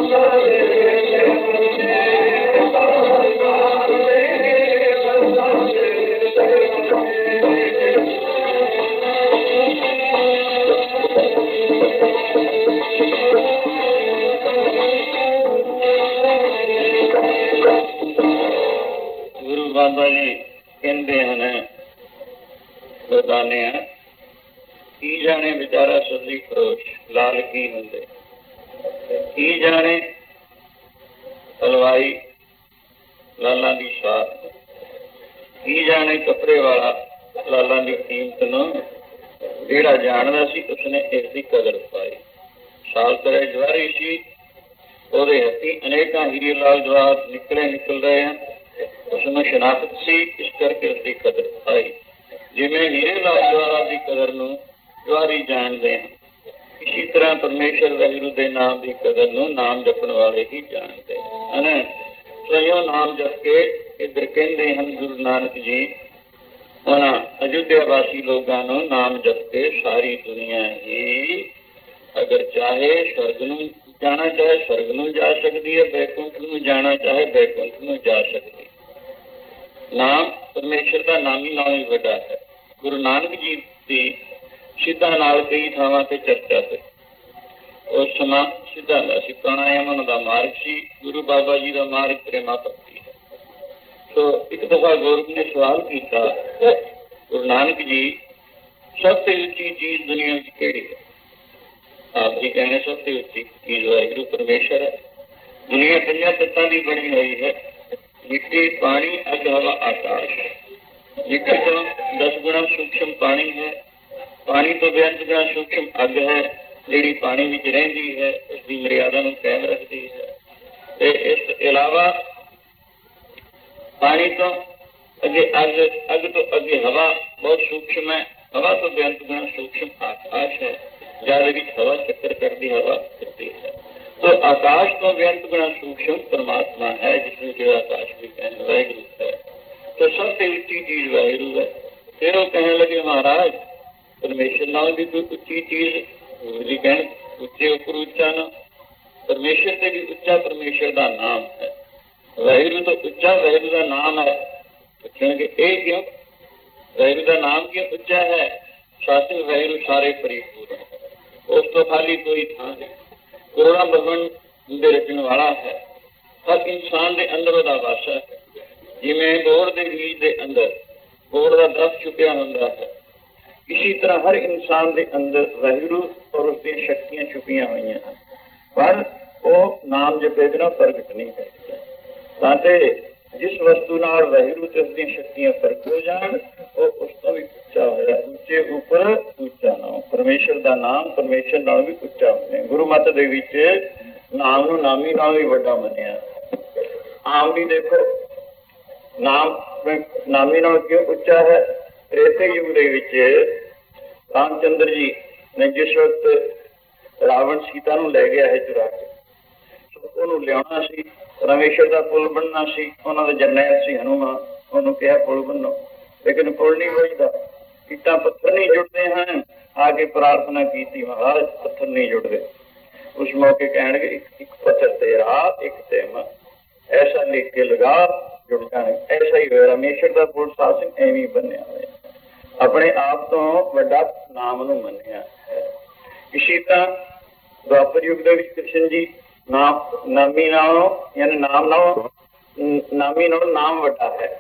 A: ਬਾਬਾ ਜੀ ਕਹਿੰਦੇ ਹਨ ਬਰਦਾਨਿਆ, ਕੀ ਜਾਣੇ ਵਿਚਾਰਾ ਸਦੀ ਖਰੋਸ਼ ਲਾਲ ਕੀ ਹੁੰਦੇ, ਕੀ ਜਾਣੇ ਹਲਵਾਈ ਲਾਲਾਂ ਦੀ ਸਾਥ, ਕੀ ਜਾਣੇ ਕੱਪੜੇ ਵਾਲਾ ਲਾਲਾਂ ਦੀ ਕੀਮਤ ਨੂੰ। ਜਿਹੜਾ ਜਾਣਦਾ ਸੀ ਉਸਨੇ ਇਸ ਦੀ ਕਦਰ ਪਾਈ। ਸਾਲ ਤਰੇ ਜਵਾਰੀ ਸੀ, ਉਹਦੇ ਹੱਥੀਂ ਅਨੇਕਾਂ ਹੀਰੇ ਲਾਲ ਜਵਾਹਰ ਨਿਕਲੇ ਨਿਕਲ ਰਹੇ ਹਨ। ਉਸਨੂੰ ਸ਼ਨਾਖਤ ਸੀ, ਇਸ ਕਰਕੇ ਉਸਦੀ ਕਦਰ ਆਈ। ਜਿਵੇਂ ਹੀਰੇ ਲਾਲ ਜਵਾਹਰ ਦੀ ਕਦਰ ਨੂੰ ਜਵਾਰੀ ਜਾਣਦੇ ਹਨ, ਇਸੀ ਤਰ੍ਹਾਂ ਪਰਮੇਸ਼ਰ ਵਾਹਿਗੁਰੂ ਦੇ ਨਾਮ ਦੀ ਕਦਰ ਨੂੰ ਨਾਮ ਜਪਣ ਵਾਲੇ ਹੀ ਜਾਣਦੇ ਹਨ। ਸੋ ਨਾਮ ਜਪ ਕੇ ਇੱਧਰ ਕਹਿੰਦੇ ਹਨ ਗੁਰੂ ਨਾਨਕ ਜੀ, ਉਹਨਾਂ ਅਯੁੱਧਿਆ ਵਾਸੀ ਲੋਕਾਂ ਨੂੰ ਨਾਮ ਜਪ ਕੇ ਸਾਰੀ ਦੁਨੀਆ ਹੀ ਅਗਰ ਚਾਹੇ ਸਵਰਗ ਨੂੰ ਜਾਣਾ ਚਾਹੇ ਸਵਰਗ ਨੂੰ ਜਾ ਸਕਦੀ ਹੈ, ਬੈਕੁੰਠ ਨੂੰ ਜਾਣਾ ਚਾਹੇ ਬੈਕੁੰਠ ਨੂੰ ਜਾ ਸਕਦੀ। ਨਾਮ ਪਰਮੇਸ਼ਰ ਦਾ ਨਾਮ ਹੀ ਨਾਲ ਹੀ ਵੱਡਾ ਹੈ। ਗੁਰੂ ਨਾਨਕ ਜੀ ਦੀ ਸਿੱਧਾਂ ਨਾਲ ਕਈ ਥਾਵਾਂ ਤੇ ਚਰਚਾ ਹੋਈ। ਉਸ ਸਮਾਂ ਸਿੱਧਾਂ ਦਾ ਸੀ, ਪ੍ਰਾਣਾਯਾਮ ਉਹਨਾਂ ਦਾ ਮਾਰਗ ਸੀ। ਗੁਰੂ ਬਾਬਾ ਜੀ ਦਾ ਮਾਰਗ ਪ੍ਰੇਮਾ ਭਗਤੀ ਹੈ। ਸੋ ਇੱਕ ਦਫਾ ਗੌਰਵ ਨੇ ਸਵਾਲ ਕੀਤਾ, ਗੁਰੂ ਨਾਨਕ ਜੀ ਸਭ ਤੋਂ ਉੱਚੀ ਚੀਜ਼ ਦੁਨੀਆ ਵਿੱਚ ਕਿਹੜੀ ਹੈ? ਆਪ ਜੀ ਕਹਿੰਦੇ ਸਭ ਤੋਂ ਉੱਚੀ ਚੀਜ਼ ਵਾਹਿਗੁਰੂ ਪਰਮੇਸ਼ਰ ਹੈ। ਦੁਨੀਆ ਪੰਜਾਂ ਤੱਤਾਂ ਦੀ ਬਣੀ ਹੋਈ ਹੈ, ਮਿੱਟੀ, ਪਾਣੀ, ਅੱਗ, ਹਵਾ, ਆਕਾਸ਼। ਮਿੱਟੀ ਤੋਂ ਦਸ ਗੁਣਾ ਸੂਖਮ ਪਾਣੀ ਹੈ, ਪਾਣੀ ਤੋਂ ਬੇਅੰਤ ਗੁਣਾ ਸੂਖਮ ਅੱਗ ਹੈ, ਜਿਹੜੀ ਪਾਣੀ ਵਿੱਚ ਰਹਿੰਦੀ ਹੈ, ਉਸਦੀ ਮਰਿਆਦਾ ਨੂੰ ਕਾਇਮ ਰੱਖਦੀ ਹੈ। ਤੇ ਇਸ ਇਲਾਵਾ ਪਾਣੀ ਤੋਂ ਅੱਗੇ ਅੱਗ, ਅੱਗ ਤੋਂ ਅੱਗੇ ਹਵਾ ਬਹੁਤ ਸੂਖਮ ਹੈ, ਹਵਾ ਤੋਂ ਬੇਅੰਤ ਗੁਣਾ ਸੂਖਮ ਆਕਾਸ਼ ਹੈ, ਜਦ ਵਿੱਚ ਹਵਾ ਚੱਕਰ ਕਰਦੀ ਹਵਾ ਚੱਲਦੀ ਹੈ। तो आकाश को व्यंत गुणा सूक्ष्म परमात्मा है, जिसमें जो आकाश भी कहने वाहिगुरु है। तो सबसे ऊंची चीज वाहिगुरु है। फिर वो कहने लगे महाराज परमेश्वर नाल भी कोई उच्ची चीज, गुरु जी कहने उच्चे उपर उच्चा ना, परमेश्वर से भी उच्चा परमेश्वर का नाम है। वाहिगुरु तो उच्चा वाहिगुरु का नाम है। पूछेंगे ये क्यों? वाहिगुरु का नाम क्यों उच्चा है? शास्त्र वाहिगुरु सारे परिपूर्ण है, उस तो खाली कोई थां नहीं। ਕਰੋੜਾਂ ਬ੍ਰਹਮੰਡ ਦੇ ਰਚਣ ਵਾਲਾ ਹੈ। ਹਰ ਇਨਸਾਨ ਦੇ ਅੰਦਰ ਉਹਦਾ ਵਾਸਾ ਹੈ। ਜਿਵੇਂ ਗੋੜ ਦੇ ਬੀਜ ਦੇ ਅੰਦਰ ਗੋੜ ਦਾ ਦਰਖਤ ਛੁਪਿਆ ਹੁੰਦਾ ਹੈ, ਇਸੀ ਤਰ੍ਹਾਂ ਹਰ ਇਨਸਾਨ ਦੇ ਅੰਦਰ ਵਾਹਿਗੁਰੂ ਔਰ ਉਸਦੀਆਂ ਸ਼ਕਤੀਆਂ ਛੁਪੀਆਂ ਹੋਈਆਂ ਹਨ, ਪਰ ਉਹ ਨਾਮ ਜਪੇ ਬਿਨਾਂ ਪ੍ਰਗਟ ਨਹੀਂ ਕਰਦੇ। ਤਾਂ ਤੇ ਜਿਸ ਵਸਤੂ ਨਾਲ ਵਾਹਿਗੁਰੂ ਤੇ ਉਸਦੀਆਂ ਸ਼ਕਤੀਆਂ ਪ੍ਰਗਟ ਹੋ ਜਾਣ, ਉਹ ਉਸ ਤੋਂ ਵੀ ਉੱਚਾ ਹੋਇਆ। ਉੱਚੇ ਉੱਪਰ ਉੱਚਾ ਨਾਮ, ਪਰਮੇਸ਼ਰ ਦਾ ਨਾਮ ਪਰਮੇਸ਼ਰ ਨਾਲ ਵੀ ਉੱਚਾ ਮੰਨਿਆ। ਗੁਰੂ ਮੱਤ ਦੇ ਵਿੱਚ ਨਾਮ ਨੂੰ ਨਾਮੀ ਨਾਲ ਵੀ ਵੱਡਾ ਮੰਨਿਆ। ਆਮ ਵੀ ਦੇਖੋ ਨਾਮ ਨਾਮੀ ਨਾਲ ਕਿਉਂ ਉੱਚਾ ਹੈ? ਤ੍ਰੇਤੇ ਯੁੱਗ ਦੇ ਵਿੱਚ ਰਾਮ ਚੰਦਰ ਜੀ ਨੇ ਜਿਸ ਵਕਤ ਰਾਵਣ ਸੀਤਾ ਨੂੰ ਲੈ ਗਿਆ ਹੈ ਚੁਰਾ ਕੇ, ਉਹਨੂੰ ਲਿਆਉਣਾ ਸੀ, ਪਰਮੇਸ਼ਰ ਦਾ ਪੁੱਲ ਬਣਨਾ ਸੀ। ਉਹਨਾਂ ਦਾ ਜਰਨੈਲ ਸੀ ਹਨੂੰਮਾਨ, ਉਹਨੂੰ ਕਿਹਾ ਪੁੱਲ ਬਣੋ, ਲੇਕਿਨ ਪੁੱਲ ਨਹੀਂ ਵੱਜਦਾ, ਇੱਟਾਂ ਪੱਥਰ ਨਹੀਂ ਜੁੜਦੇ ਹਨ। ਆ ਕੇ ਪ੍ਰਾਰਥਨਾ ਕੀਤੀ, ਮਹਾਰਾਜ ਪੱਥਰ ਨਹੀਂ ਜੁੜਦੇ। ਉਸ ਮੌਕੇ ਕਹਿਣਗੇ ਇੱਕ ਇੱਕ ਪੱਥਰ ਤੇਰਾ ਇੱਕ ਤੇ ਮੈਂ, ਐਸਾ ਲਿਖ ਕੇ ਲਗਾ ਜੁੜ ਜਾਣੇ। ਐਸਾ ਹੀ ਹੋਇਆ, ਪਰਮੇਸ਼ਰ ਦਾ ਪੁੱਲ ਸ਼ਾਸਨ ਐਵੇਂ ਬਣਿਆ ਹੋਇਆ, ਆਪਣੇ ਆਪ ਤੋਂ ਵੱਡਾ ਨਾਮ ਨੂੰ ਮੰਨਿਆ ਹੈ। ਇਸੀ ਤਰ੍ਹਾਂ ਦੁਆਪਰ ਯੁੱਗ ਦੇ ਵਿੱਚ ਕ੍ਰਿਸ਼ਨ ਜੀ ਨਾਮ ਨਾਮੀ ਨਾਲੋਂ ਯਾਨੀ ਨਾਮ ਨਾਲੋਂ ਨਾਮੀ ਨਾਲੋਂ ਨਾਮ ਵੱਡਾ ਹੈ।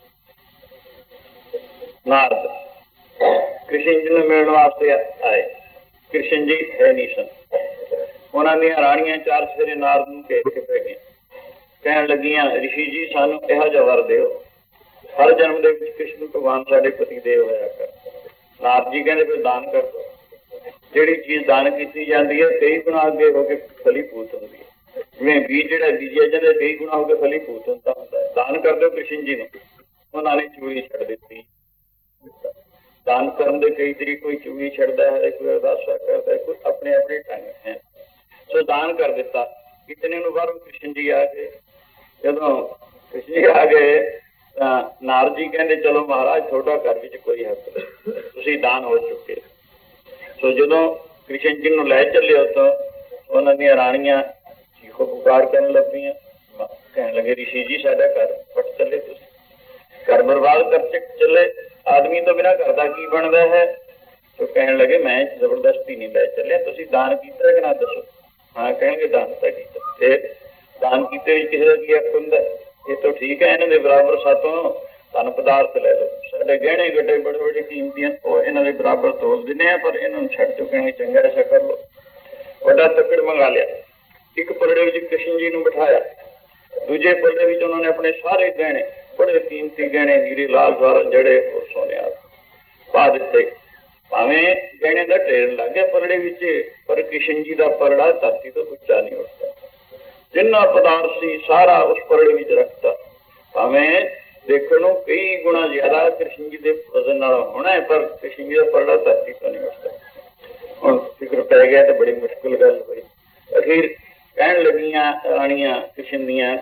A: ਨਾਰਦ ਕ੍ਰਿਸ਼ਨ ਜੀ ਨੂੰ ਮਿਲਣ ਵਾਸਤੇ ਆਏ, ਕ੍ਰਿਸ਼ਨ ਜੀ ਹੈ ਨਹੀਂ ਸਨ। ਉਹਨਾਂ ਦੀਆਂ ਰਾਣੀਆਂ ਚਾਰ ਸਵੇਰੇ ਨਾਰਦ ਨੂੰ ਘੇਰ ਕੇ ਪੈ ਗਈਆਂ, ਕਹਿਣ ਲੱਗੀਆਂ ਰਿਸ਼ੀ ਜੀ ਸਾਨੂੰ ਇਹੋ ਜਿਹਾ ਵਰ ਦਿਓ, ਹਰ ਜਨਮ ਦੇ ਵਿੱਚ ਕ੍ਰਿਸ਼ਨ ਭਗਵਾਨ ਸਾਡੇ ਪਤੀ ਦੇਵ ਹੋਇਆ ਕਰ। ਨਾਰਦ ਜੀ ਕਹਿੰਦੇ ਫਿਰ ਦਾਨ ਕਰ ਦਿਓ। ਜਿਹੜੀ ਚੀਜ਼ ਦਾਨ ਕੀਤੀ ਜਾਂਦੀ ਹੈ ਕਈ ਗੁਣਾ ਅੱਗੇ ਹੋ ਕੇ ਫਲੀਭੂਤ ਹੁੰਦੀ ਹੈ। ਜਿਵੇਂ ਬੀਜ ਜਿਹੜਾ ਬੀਜਿਆ ਜਾਂਦਾ ਕਈ ਗੁਣਾ ਹੋ ਕੇ ਫਲੀਭੂਤ ਹੁੰਦਾ ਹੁੰਦਾ ਹੈ। ਦਾਨ ਕਰ ਦਿਓ ਕ੍ਰਿਸ਼ਨ ਜੀ ਨੂੰ। ਉਹਨਾਂ ਨੇ ਚੂੜੀ ਛੱਡ ਦਿੱਤੀ। ਦਾਨ ਕਰਨ ਦੇ ਕਈ ਤਰੀਕੇ, ਕੋਈ ਚੂੜੀ ਛੱਡਦਾ ਹੈ, ਕੋਈ ਅਰਦਾਸਾ ਕਰਦਾ ਹੈ, ਕੋਈ ਆਪਣੇ ਆਪਣੇ ਢੰਗ ਹੈ। ਸੋ ਦਾਨ ਕਰ ਦਿੱਤਾ। ਇਤਨੇ ਨੂੰ ਬਾਹਰੋਂ ਕ੍ਰਿਸ਼ਨ ਜੀ ਆ ਗਏ। ਜਦੋਂ ਕ੍ਰਿਸ਼ਨ ਜੀ ਆ ਗਏ ਤਾਂ ਨਾਰਦ ਜੀ ਕਹਿੰਦੇ ਚਲੋ ਮਹਾਰਾਜ ਤੁਹਾਡਾ ਘਰ ਵਿੱਚ ਕੋਈ ਹੱਕ ਨਹੀਂ, ਤੁਸੀਂ ਦਾਨ ਹੋ ਚੁੱਕੇ। ਸੋ ਜਦੋਂ ਕ੍ਰਿਸ਼ਨ ਜੀ ਨੂੰ ਲੈ ਚੱਲੇ ਉੱਥੋਂ, ਉਹਨਾਂ ਦੀਆਂ ਰਾਣੀਆਂ ਚੀਖੋ ਪੁਕਾਰ ਕਰਨ ਲੱਗੀ। ਕਹਿਣ ਲੱਗੇ ਰਿਸ਼ੀ ਜੀ ਸਾਡਾ ਘਰ ਫਟ ਚੱਲੇ, ਤੁਸੀਂ ਘਰ ਬਰਬਾਦ ਕਰ ਚੱਲੇ, ਆਦਮੀ ਤੋਂ ਬਿਨਾਂ ਘਰ ਦਾ ਕੀ ਬਣਦਾ ਹੈ। ਤੋ ਕਹਿਣ ਲੱਗੇ ਮੈਂ ਜ਼ਬਰਦਸਤੀ ਨਹੀਂ ਲੈ ਚੱਲਿਆ, ਤੁਸੀਂ ਦਾਨ ਕੀਤਾ ਕਿ ਨਾ ਦੱਸੋ। ਹਾਂ ਕਹਿਣਗੇ ਦਾਨ ਤਾਂ ਕੀਤਾ। ਫਿਰ ਦਾਨ ਕੀਤੇ ਵਿੱਚ ਕਿਸੇ ਦਾ ਕੀ ਹੱਕ ਹੁੰਦਾ। ਇਹ ਤਾਂ ਠੀਕ ਹੈ, ਇਹਨਾਂ ਦੇ ਬਰਾਬਰ ਸਾਤੋਂ ਧਨ ਪਦਾਰਥ ਲੈ ਲਓ, ਸਾਡੇ ਗਹਿਣੇ ਗੱਡੇ ਬੜੇ ਬੜੇ ਕੀਮਤੀ ਹਨ, ਉਹ ਇਹਨਾਂ ਦੇ ਬਰਾਬਰ ਤੋਲ ਦਿੰਦੇ ਆ, ਪਰ ਇਹਨਾਂ ਨੂੰ ਛੱਡ ਚੁੱਕੇ ਚੰਗਾ ਐਸਾ ਕਰ ਲਓ। ਵੱਡਾ ਤੱਕੜ ਮੰਗਾ ਲਿਆ। ਇੱਕ ਪਲੜੇ ਵਿੱਚ ਕ੍ਰਿਸ਼ਨ ਜੀ ਨੂੰ ਬਿਠਾਇਆ, ਦੂਜੇ ਪਲੜੇ ਵਿੱਚ ਉਹਨਾਂ ਨੇ ਆਪਣੇ ਸਾਰੇ ਗਹਿਣੇ ਬੜੇ ਕੀਮਤੀ ਗਹਿਣੇ ਹੀਰੇ ਲਾਲ ਜਵਾਹਰ ਜੜੇ ਹੋਰ ਸੋਨੇ ਪਾ ਦਿੱਤੇ। ਭਾਵੇਂ ਗਹਿਣੇ ਦਾ ਢੇਰ ਲੱਗ ਗਿਆ ਪਲੜੇ ਵਿੱਚ, ਪਰ ਕ੍ਰਿਸ਼ਨ ਜੀ ਦਾ ਪਲੜਾ ਧਰਤੀ ਤੋਂ ਉੱਚਾ ਨਹੀਂ ਉੱਠਦਾ। ਜਿੰਨਾ ਪਦਾਰਥ ਸੀ ਸਾਰਾ ਉਸ ਪਲੜੇ ਵਿੱਚ ਰੱਖਤਾ। ਭਾਵੇਂ ਦੇਖਣ ਨੂੰ ਕਈ ਗੁਣਾ ਜ਼ਿਆਦਾ ਕ੍ਰਿਸ਼ਨ ਜੀ ਦੇ ਵਜ਼ਨ ਨਾਲ ਹੋਣਾ ਹੈ, ਪਰ ਕ੍ਰਿਸ਼ਨ ਜੀ ਦਾ ਪਲੜਾ ਧਰਤੀ ਤੋਂ ਨਹੀਂ ਉੱਠਦਾ। ਹੁਣ ਫਿਕਰ ਪੈ ਗਿਆ ਤਾਂ ਬੜੀ ਮੁਸ਼ਕਿਲ ਗੱਲ ਹੋਈ। ਅਖੀਰ ਕਹਿਣ ਲੱਗੀਆਂ ਰਾਣੀਆਂ ਕ੍ਰਿਸ਼ਨ ਦੀਆਂ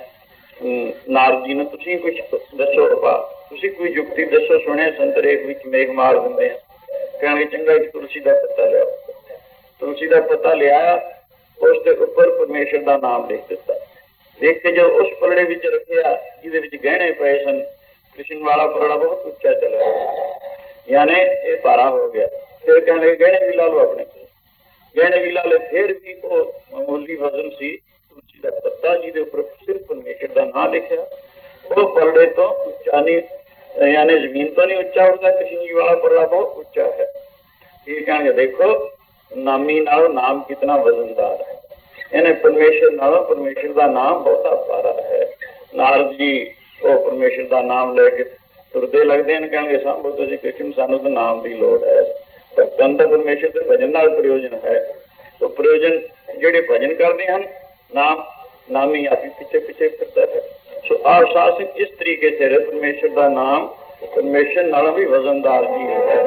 A: ਨਾਰਦ ਜੀ ਨੂੰ, ਤੁਸੀਂ ਕੁਛ ਦੱਸੋ ਬਾਬਾ, ਤੁਸੀਂ ਕੋਈ ਯੁਕਤੀ ਦੱਸੋ, ਸੁਣਿਆ ਸੰਤਰੇਖ ਵਿੱਚ ਮੇਘ ਮਾਰ ਦਿੰਦੇ ਆ। ਕਹਿਣਗੇ ਚੰਗਾ ਜੀ ਤੁਲਸੀ ਦਾ ਪੱਤਾ ਲਿਆਓ। ਤੁਲਸੀ ਦਾ ਪੱਤਾ ਲਿਆਇਆ, ਉਸ ਦੇ ਉੱਪਰ ਪਰਮੇਸ਼ਰ ਦਾ ਨਾਮ ਲਿਖ ਦਿੱਤਾ। ਦੇਖ ਕੇ ਜੋ ਉਸ ਪਲੜੇ ਵਿੱਚ ਰੱਖਿਆ ਜਿਹਦੇ ਵਿੱਚ ਗਹਿਣੇ ਪਏ ਸਨ, ਕ੍ਰਿਸ਼ਨ ਵਾਲਾ ਪਲੜਾ ਬਹੁਤ ਉੱਚਾ ਚਲਾ, ਯਾਨੀ ਇਹ ਭਾਰਾ ਹੋ ਗਿਆ। ਫਿਰ ਕਹਿਣਗੇ ਗਹਿਣੇ ਵੀ ਲਾ ਲਓ ਆਪਣੇ ਕੋਲ, ਗਹਿਣੇ ਵੀ ਲਾ ਲਏ। ਫਿਰ ਵੀ ਉਹ ਮਾਮੂਲੀ ਵਜ਼ਨ ਸੀ ਤੁਲਸੀ ਦਾ ਪੱਤਾ ਜਿਹਦੇ ਉੱਪਰ ਸਿਰਫ ਪਰਮੇਸ਼ਰ ਦਾ ਨਾਂ ਲਿਖਿਆ। ਉਹ ਪਲੜੇ ਤੋਂ ਉੱਚਾ ਨਹੀਂ, यानी जमीन तो नहीं उच्चा उठता, कृष्ण जी वाला पलड़ा बहुत उच्चा है। ये कहेंगे देखो नामी नालो नाम कितना वजनदार है, यानी परमेश्वर नालो परमेश्वर का नाम बहुत सारा है। नारद जी वो परमेश्वर का नाम लेके तुरते लगते हैं, कहेंगे सांभो तो जी कृष्ण सानू तो नाम की लोड़ है। भगतन तो परमेश्वर के भजन नाल प्रयोजन है, तो प्रयोजन जेडे भजन करते हैं नाम नामी आप पीछे पीछे फिरता है। सो आप शासन इस तरीके से परमेश्वर का नाम परमेश्वर नाल भी वजनदार जी है।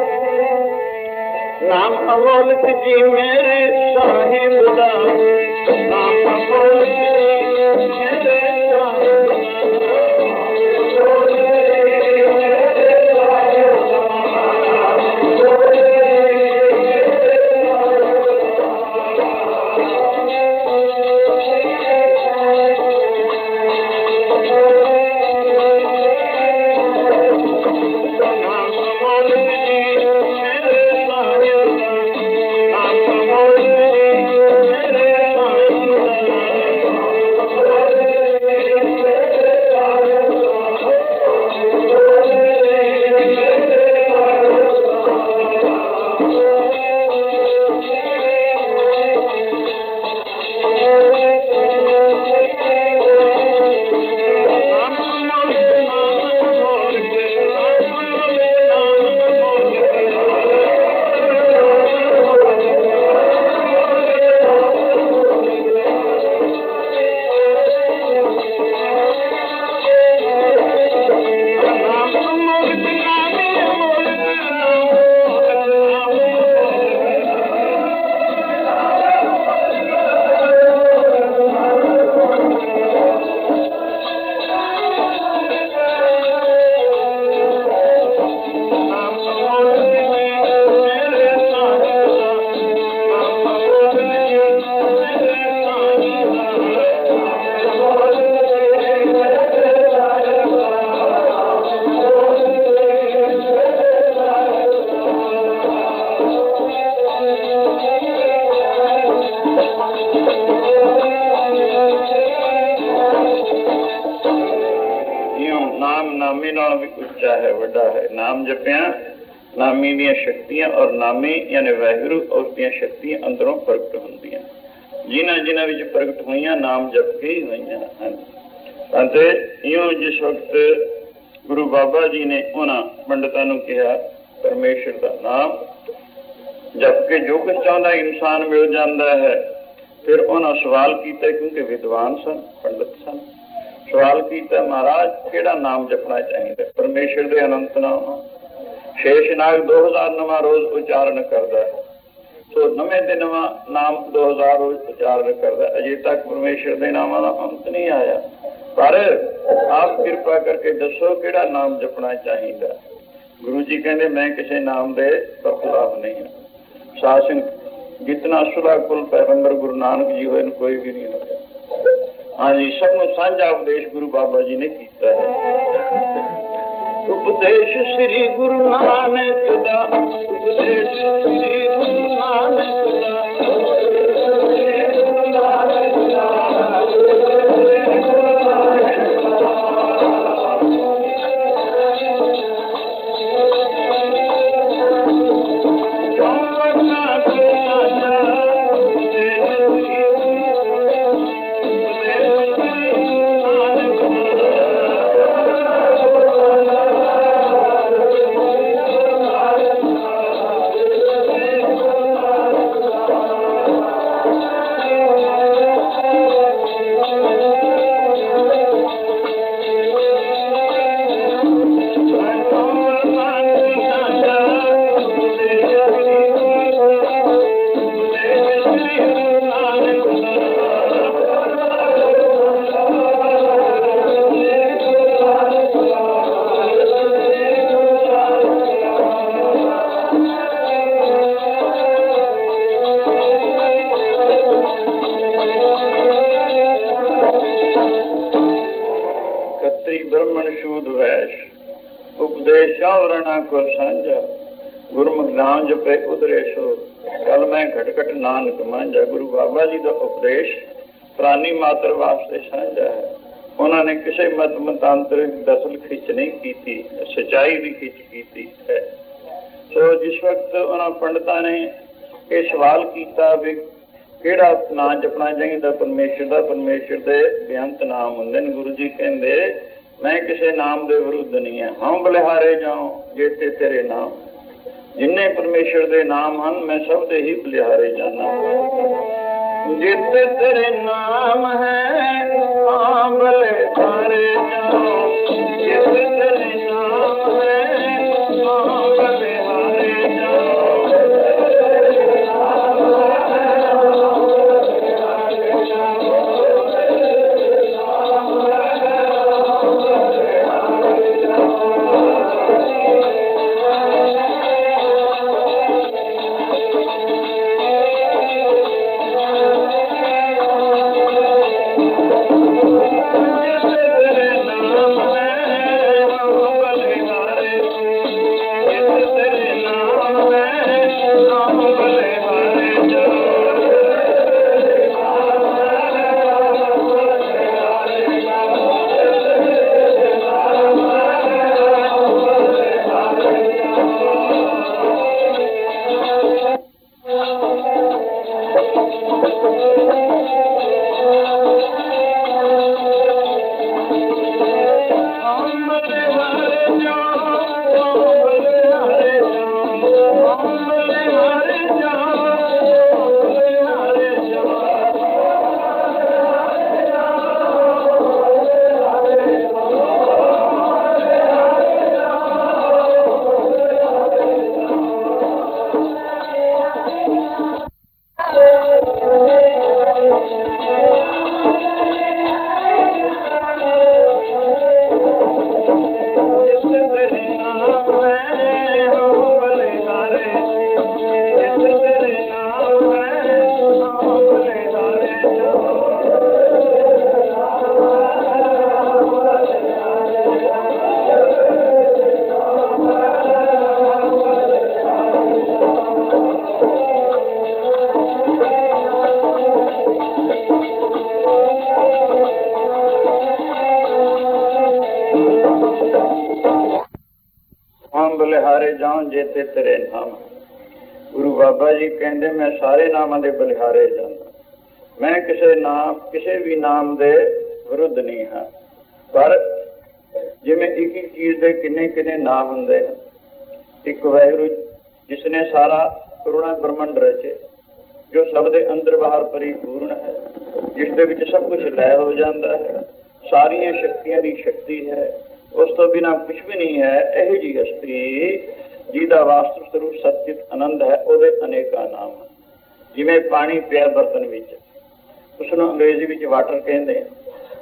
A: नाम अमोलक जी मेरे साहिब दा, नाम अमोलक जी मेरे नामी ਦੀਆਂ शक्तियां और नामी यानी वाहिगुरु और ਦੀਆਂ शक्तियां अंदरों प्रगट ਹੁੰਦੀਆਂ, जिन्हां जिन्हां ਵਿੱਚ प्रगट ਹੋਈਆਂ नाम जप के ही ਹੋਈਆਂ ਹਨ। ਅਤੇ ਇਉਂ ਜਿਸ ਵਕਤ ਗੁਰੂ ਬਾਬਾ ਜੀ ਨੇ ਉਹਨਾਂ ਪੰਡਤਾਂ ਨੂੰ ਕਿਹਾ ਪਰਮੇਸ਼ਰ ਦਾ ਨਾਮ ਜਪ ਕੇ ਜੋ ਕੁਝ ਚਾਹੁੰਦਾ ਇਨਸਾਨ ਮਿਲ ਜਾਂਦਾ ਹੈ, ਫਿਰ ਉਹਨਾਂ ਸਵਾਲ ਕੀਤਾ, ਕਿਉਂਕਿ ਵਿਦਵਾਨ ਸਨ ਪੰਡਤ ਸਨ, ਸਵਾਲ ਕੀਤਾ ਮਹਾਰਾਜ ਕਿਹੜਾ ਨਾਮ ਜਪਣਾ ਚਾਹੀਦਾ। ਪਰਮੇਸ਼ਰ ਦੇ ਅਨੰਤ ਨਾਮ शेषनाग दो हजार नवा रोज उच्चारण करता है, तो नवे दिन नवा नाम दो हजार रोज उच्चारण करता है। अजे तक परमेश्वर के नामां दा अंत नहीं आया, पर आप कृपा करके दसो किहड़ा नाम जपना चाहिए। गुरु जी कहते मैं किसी नाम के खिलाफ नहीं हूँ। शासन जितना सुलह कुल पैगंबर गुरु नानक जी हुए कोई भी नहीं होया। ਹਾਂਜੀ, ਸਭ ਨੂੰ ਸਾਂਝਾ ਉਪਦੇਸ਼ ਗੁਰੂ ਬਾਬਾ ਜੀ ਨੇ ਕੀਤਾ ਹੈ। ਉਪਦੇਸ਼ ਸ੍ਰੀ ਗੁਰੂ ਨਾਨਕ ਦਾ, ਉਪਦੇਸ਼ ਸ੍ਰੀ ਗੁਰੂ ਨਾਨਕ ਦਾ, ਗੁਰਮੁਖ ਨਾਮ ਜਪੇ ਉਧਰੇ ਸੋ, ਕਲ ਮੈਂ ਘਟ ਘਟ ਨਾਨਕ ਮਾਂਝਾ। ਗੁਰੂ ਬਾਬਾ ਜੀ ਦਾ ਉਪਦੇਸ਼ ਪ੍ਰਾਨੀ ਮਾਤਰ ਵਾਸਤੇ ਸਾਂਝਾ ਹੈ। ਉਹਨਾਂ ਨੇ ਕਿਸੇ ਮਤ ਮਤਾਂਤਰ ਦਸਲ ਖਿੱਚ ਨਹੀਂ ਕੀਤੀ, ਸੱਚਾਈ ਦੀ ਖਿੱਚ ਕੀਤੀ ਹੈ। ਸੋ ਜਿਸ ਵਕਤ ਉਹਨਾਂ ਪੰਡਤਾਂ ਨੇ ਇਹ ਸਵਾਲ ਕੀਤਾ ਵੀ ਕਿਹੜਾ ਨਾਂ ਜਪਣਾ ਚਾਹੀਦਾ ਪਰਮੇਸ਼ਰ ਦਾ, ਪਰਮੇਸ਼ਰ ਦੇ ਬੇਅੰਤ ਨਾਮ ਹੁੰਦੇ ਨੇ। ਗੁਰੂ ਜੀ ਕਹਿੰਦੇ ਮੈਂ ਕਿਸੇ ਨਾਮ ਦੇ ਵਿਰੁੱਧ ਨਹੀਂ ਹੈ। ਹਉ ਬਲਿਹਾਰੇ ਜਾਉ ਜੇਤੇ ਤੇਰੇ ਨਾਮ, ਜਿੰਨੇ ਪਰਮੇਸ਼ਰ ਦੇ ਨਾਮ ਹਨ ਮੈਂ ਸਭ ਦੇ ਹੀ ਬਲਿਹਾਰੇ ਜਾਣਾ। ਜੇਤੇ ਤੇਰੇ ਨਾਮ ਹੈ ਹਾਂ ਬਲਿਹਾਰੇ ਜਾਉ, ਜੇਤੇ ਤੇਰੇ ਨਾਮ ਹੈ ਹਾਂ ਬਲਿਹਾਰੇ ਜਾਉ। ਬਲਿਹਾਰੇ ਜਾਉ ਜੇਤੇ ਤੇਰੇ ਨਾਮ। ਗੁਰੂ ਬਾਬਾ ਜੀ ਕਹਿੰਦੇ ਮੈਂ ਸਾਰੇ ਨਾਮਾਂ ਦੇ ਬਲਿਹਾਰੇ ਜਾਂਦਾ। ਮੈਂ ਕਿਸੇ ਨਾਮ ਕਿਸੇ ਵੀ ਨਾਮ ਦੇ ਵਿਰੁੱਧ ਨਹੀਂ ਹਾਂ। ਪਰ ਜਿਵੇਂ ਇੱਕ ਇੱਕ ਚੀਜ਼ ਦੇ ਕਿੰਨੇ ਕਿੰਨੇ ਨਾਮ ਹੁੰਦੇ ਹਨ। ਇੱਕ ਵਾਹਿਗੁਰੂ ਜਿਸ ਨੇ ਸਾਰਾ ਕਰੁਣਾ ਬ੍ਰਹਮੰਡ ਰਚੇ, ਜੋ ਸਭ ਦੇ ਅੰਦਰ ਬਾਹਰ ਪਰਿਪੂਰਨ ਹੈ, ਜਿਸ ਦੇ ਵਿੱਚ ਸਭ ਕੁਝ ਲੈ ਹੋ ਜਾਂਦਾ ਹੈ, ਸਾਰੀਆਂ ਸ਼ਕਤੀਆਂ ਦੀ ਸ਼ਕਤੀ ਹੈ, ਉਸ ਤੋਂ ਬਿਨਾਂ ਕੁਛ ਵੀ ਨਹੀਂ ਹੈ। ਇਹੋ ਜਿਹੀ ਹਸਤੀ ਜਿਹਦਾ ਵਾਸਤਵ ਸਰੂਪ ਸਤਿਚਿਤ ਆਨੰਦ ਹੈ, ਉਹਦੇ ਅਨੇਕਾਂ ਨਾਮ ਹਨ। ਜਿਵੇਂ ਪਾਣੀ ਪਿਆ ਬਰਤਨ ਵਿੱਚ, ਉਸਨੂੰ ਅੰਗਰੇਜ਼ੀ ਵਿੱਚ ਵਾਟਰ ਕਹਿੰਦੇ ਹਨ,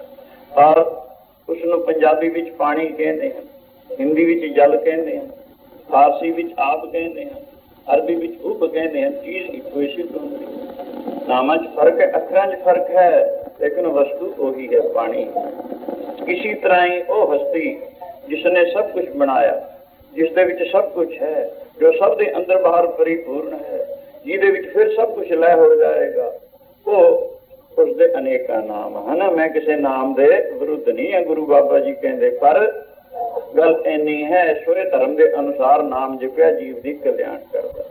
A: ਔਰ ਉਸਨੂੰ ਪੰਜਾਬੀ ਵਿੱਚ ਪਾਣੀ ਕਹਿੰਦੇ ਹਨ, ਹਿੰਦੀ ਵਿੱਚ ਜਲ ਕਹਿੰਦੇ ਹਨ, ਫਾਰਸੀ ਵਿੱਚ ਆਪ ਕਹਿੰਦੇ ਹਨ, ਅਰਬੀ ਵਿੱਚ ਉਪ ਕਹਿੰਦੇ ਹਨ। ਚੀਜ਼ ਇੱਕੋ ਹੀ ਸਿੱਧ ਹੁੰਦੀ ਹੈ। ਨਾਮਾਂ 'ਚ ਫਰਕ ਹੈ, ਅੱਖਰਾਂ 'ਚ ਫਰਕ ਹੈ, लेकिन वस्तु वही है पानी। इसी तरह ही वो हस्ती जिसने सब कुछ बनाया, जिस दे विच सब कुछ है, जो सब दे अंदर बाहर परिपूर्ण है, जिहदे विच फिर सब कुछ लय हो जाएगा, वो उसके अनेका नाम है ना। मैं किसी नाम के विरुद्ध नहीं है, गुरु बाबा जी कहते, पर गल इन्नी है सोए धर्म के अनुसार नाम जपिया जीव की कल्याण करता।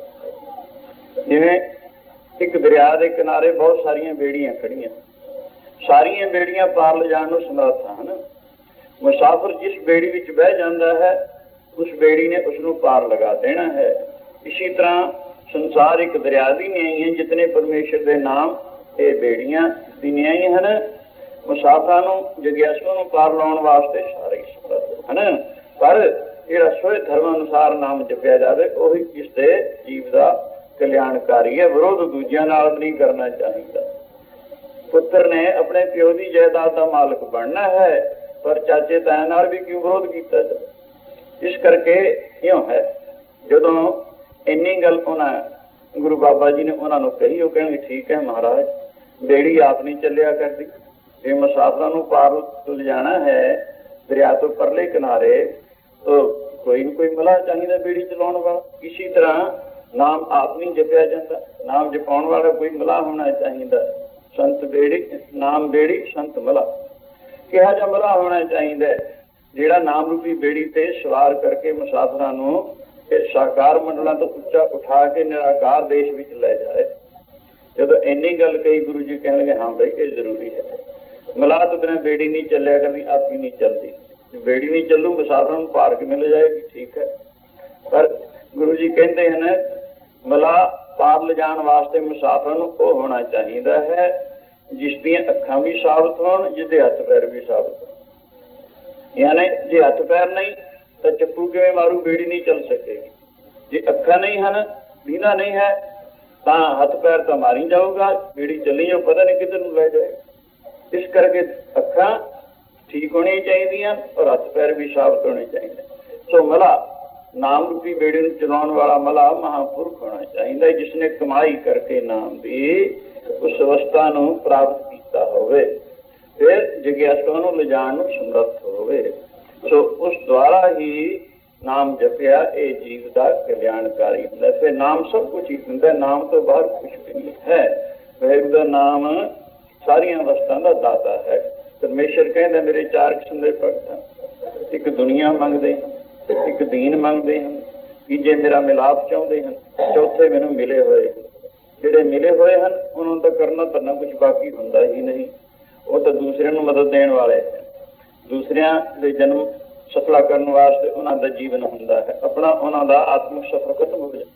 A: जिवें एक दरिया के किनारे बहुत सारिया बेड़ियां खड़िया, सारिया बेड़ियां पार ले जाने समर्थ हैं। मुसाफिर जिस बेड़ी विच बह जाता है, उस बेड़ी ने उसनों पार लगा देना है। इसी तरह संसार एक दरिया की न्याई है, जितने परमेश्वर के नाम ये बेड़ियां की न्याई हैं। मुसाफिरां जग्यासुओं नूं पार लाने वास्ते सारे समर्थ हैं, पर जिहड़ा सोए धर्म अनुसार नाम जपिया जाए वही इसके जीव का कल्याणकारी है। विरोध दूजिया नाल नहीं करना चाहिए। पुत्र ने अपने प्यो की जायदाद का मालिक बनना है, पर चाचे ताया नाल भी क्यों विरोध किया जाए। इस करके क्यों है, जदों इन्नी गल उन्होंने गुरु बाबा जी ने उन्होंने कही, वो कहेंगे ठीक है महाराज, बेड़ी आप नहीं चलिया करती, जे मुसाफिरां नूं पार ले जाना है दरिया तो परले किनारे, तो कोई न कोई मला चाहिए बेड़ी चलाने वाला। इसी तरह नाम आप नहीं जपिया जाता, नाम जपाने वाला कोई मला होना चाहिए। संत बेड़ी नाम बेड़ी संत मला, किहा जा मला होना चाहिए जिहड़ा नाम रूपी बेड़ी ते सवार करके मुसाफिरां नूं साकार मंडलों तो उच्चा उठा के निराकार देश विच ले जाए। जदों इन्नी गल कही, गुरु जी कहणगे हाँ भाई ये जरूरी है। मला तो बिना बेड़ी नहीं चलिया करनी, आप ही नहीं चलती, बेड़ी नहीं चलू मुसाफिरां नूं पार किवें ले जाएगी। ठीक है, पर गुरु जी कहते हैं मला पार ले जाने वास्ते मुसाफिरां नूं वो होना चाहिए है जिसदियां अखां भी साबित होण, जिहदे हथ पैर भी साबित होण। यानी जे हथ पैर नहीं तो चप्पू किवें मारू, बेड़ी नहीं चल सकेगी। जे अखां नहीं हैं, दीना नहीं है, तो हथ पैर तो मारी जाऊगा, बेड़ी चली जाओ पता नहीं किधर नूं लै जाए। इस करके अखां ठीक होनी चाहिए और हथ पैर भी साबित होने चाहिए। सो मला नाम रूपी बेड़ी चलाने वाला मला महापुरुष होना चाहिए, जिसने कमाई करके नाम दी उस अवस्था नूं प्राप्त किया होवे, फिर जिज्ञासुओं नूं ले जाण नूं समर्थ होवे। सो उस द्वारा ही नाम जपिया ये जीव का कल्याणकारी होंदा। फिर नाम सब कुछ ही दिंदा, नाम तो बाहर कुछ भी नहीं है। वाहिगुरू दा नाम सारिया अवस्था का दाता है। परमेश्वर कहंदा मेरे चार किस्म के भगत हैं, एक दुनिया मंगते हैं, एक दीन मंगते हैं, तीजे मेरा मिलाप चाहते हैं, चौथे मैनू मिले हुए। जिहड़े मिले हुए हैं उन्होंने तो करना धरना कुछ बाकी होंदा ही नहीं, वो तो दूसरे नूं मदद देने वाले हैं। दूसरियां दे जन्म सफला करने वास्ते उन्हां दा जीवन हुंदा है, अपना उन्हां दा आत्मिक सफर खत्म हो जाए।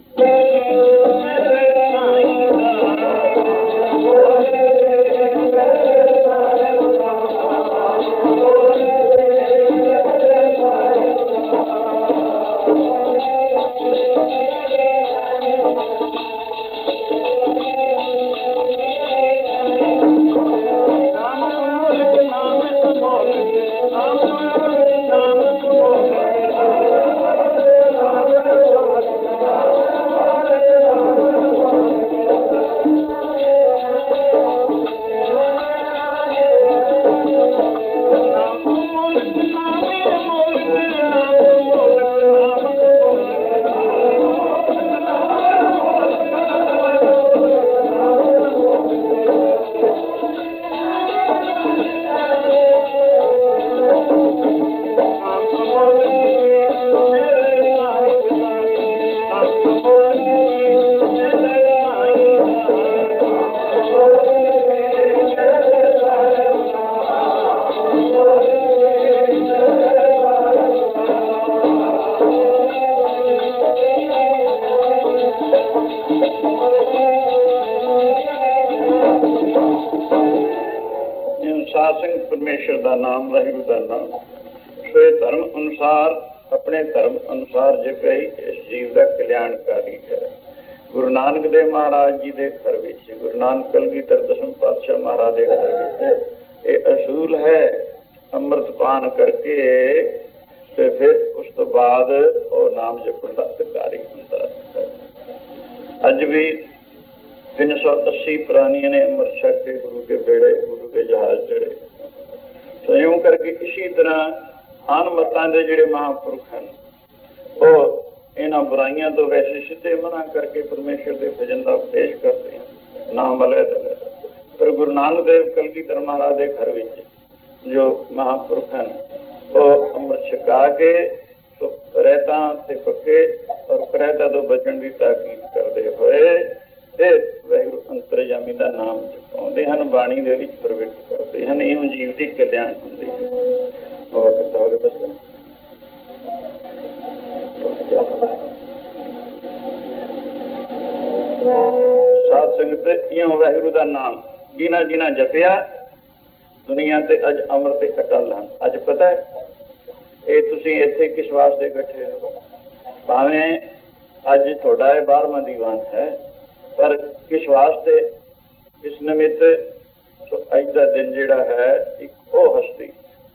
A: परमेश्वर का नाम, वाहिगुरू का नाम सोए धर्म अनुसार अपने धर्म अनुसार जपे इस जीव का कल्याणकारी है। गुरु नानक देव महाराज जी के घर में, गुरु नानक कलगीधर दसम पातशाह महाराज के घर में ये असूल है, अमृत पान करके ते फिर उस तो बाद और नाम जपण का अधिकारी होता है। अज भी तीन सौ अस्सी प्राणियों ने अमृत छक के गुरु के बेड़े गुरु के जहाज चढ़े। तो यूं करके इसी तरह आन मतां दे जिहड़े महापुरुष हैं वो इन्हां बुराइयां तो वैसे सीधे मना करके परमेश्वर के भजन का उपदेश करते हैं, नाम वाले पर गुरु नानक देव कलगीधर महाराज के घर में जो महापुरुष हैं वो अमृत छका के तो करैता ते पक्के और करैता तो बचन की ताकीद करते हुए वाहिगुरू अंतरजामी का नाम जपाते हैं, बाणी दे विच प्रगट करते हैं। इहों जीव की कल्याण होंदी है। और किताब दस साध संगत इहों वाहिगुरू का नाम जिन्हां जिन्हां जपिया दुनिया ते अज अमृत अटल हैं। अज पता है ये तुसीं इत्थे किस वास्ते इकट्ठे हो? भावें अज तुहाडा ये बारहवां दीवान है, पर किस वास्ते किस निमित्त? तो अज का दिन जिहड़ा है एक वो हस्ती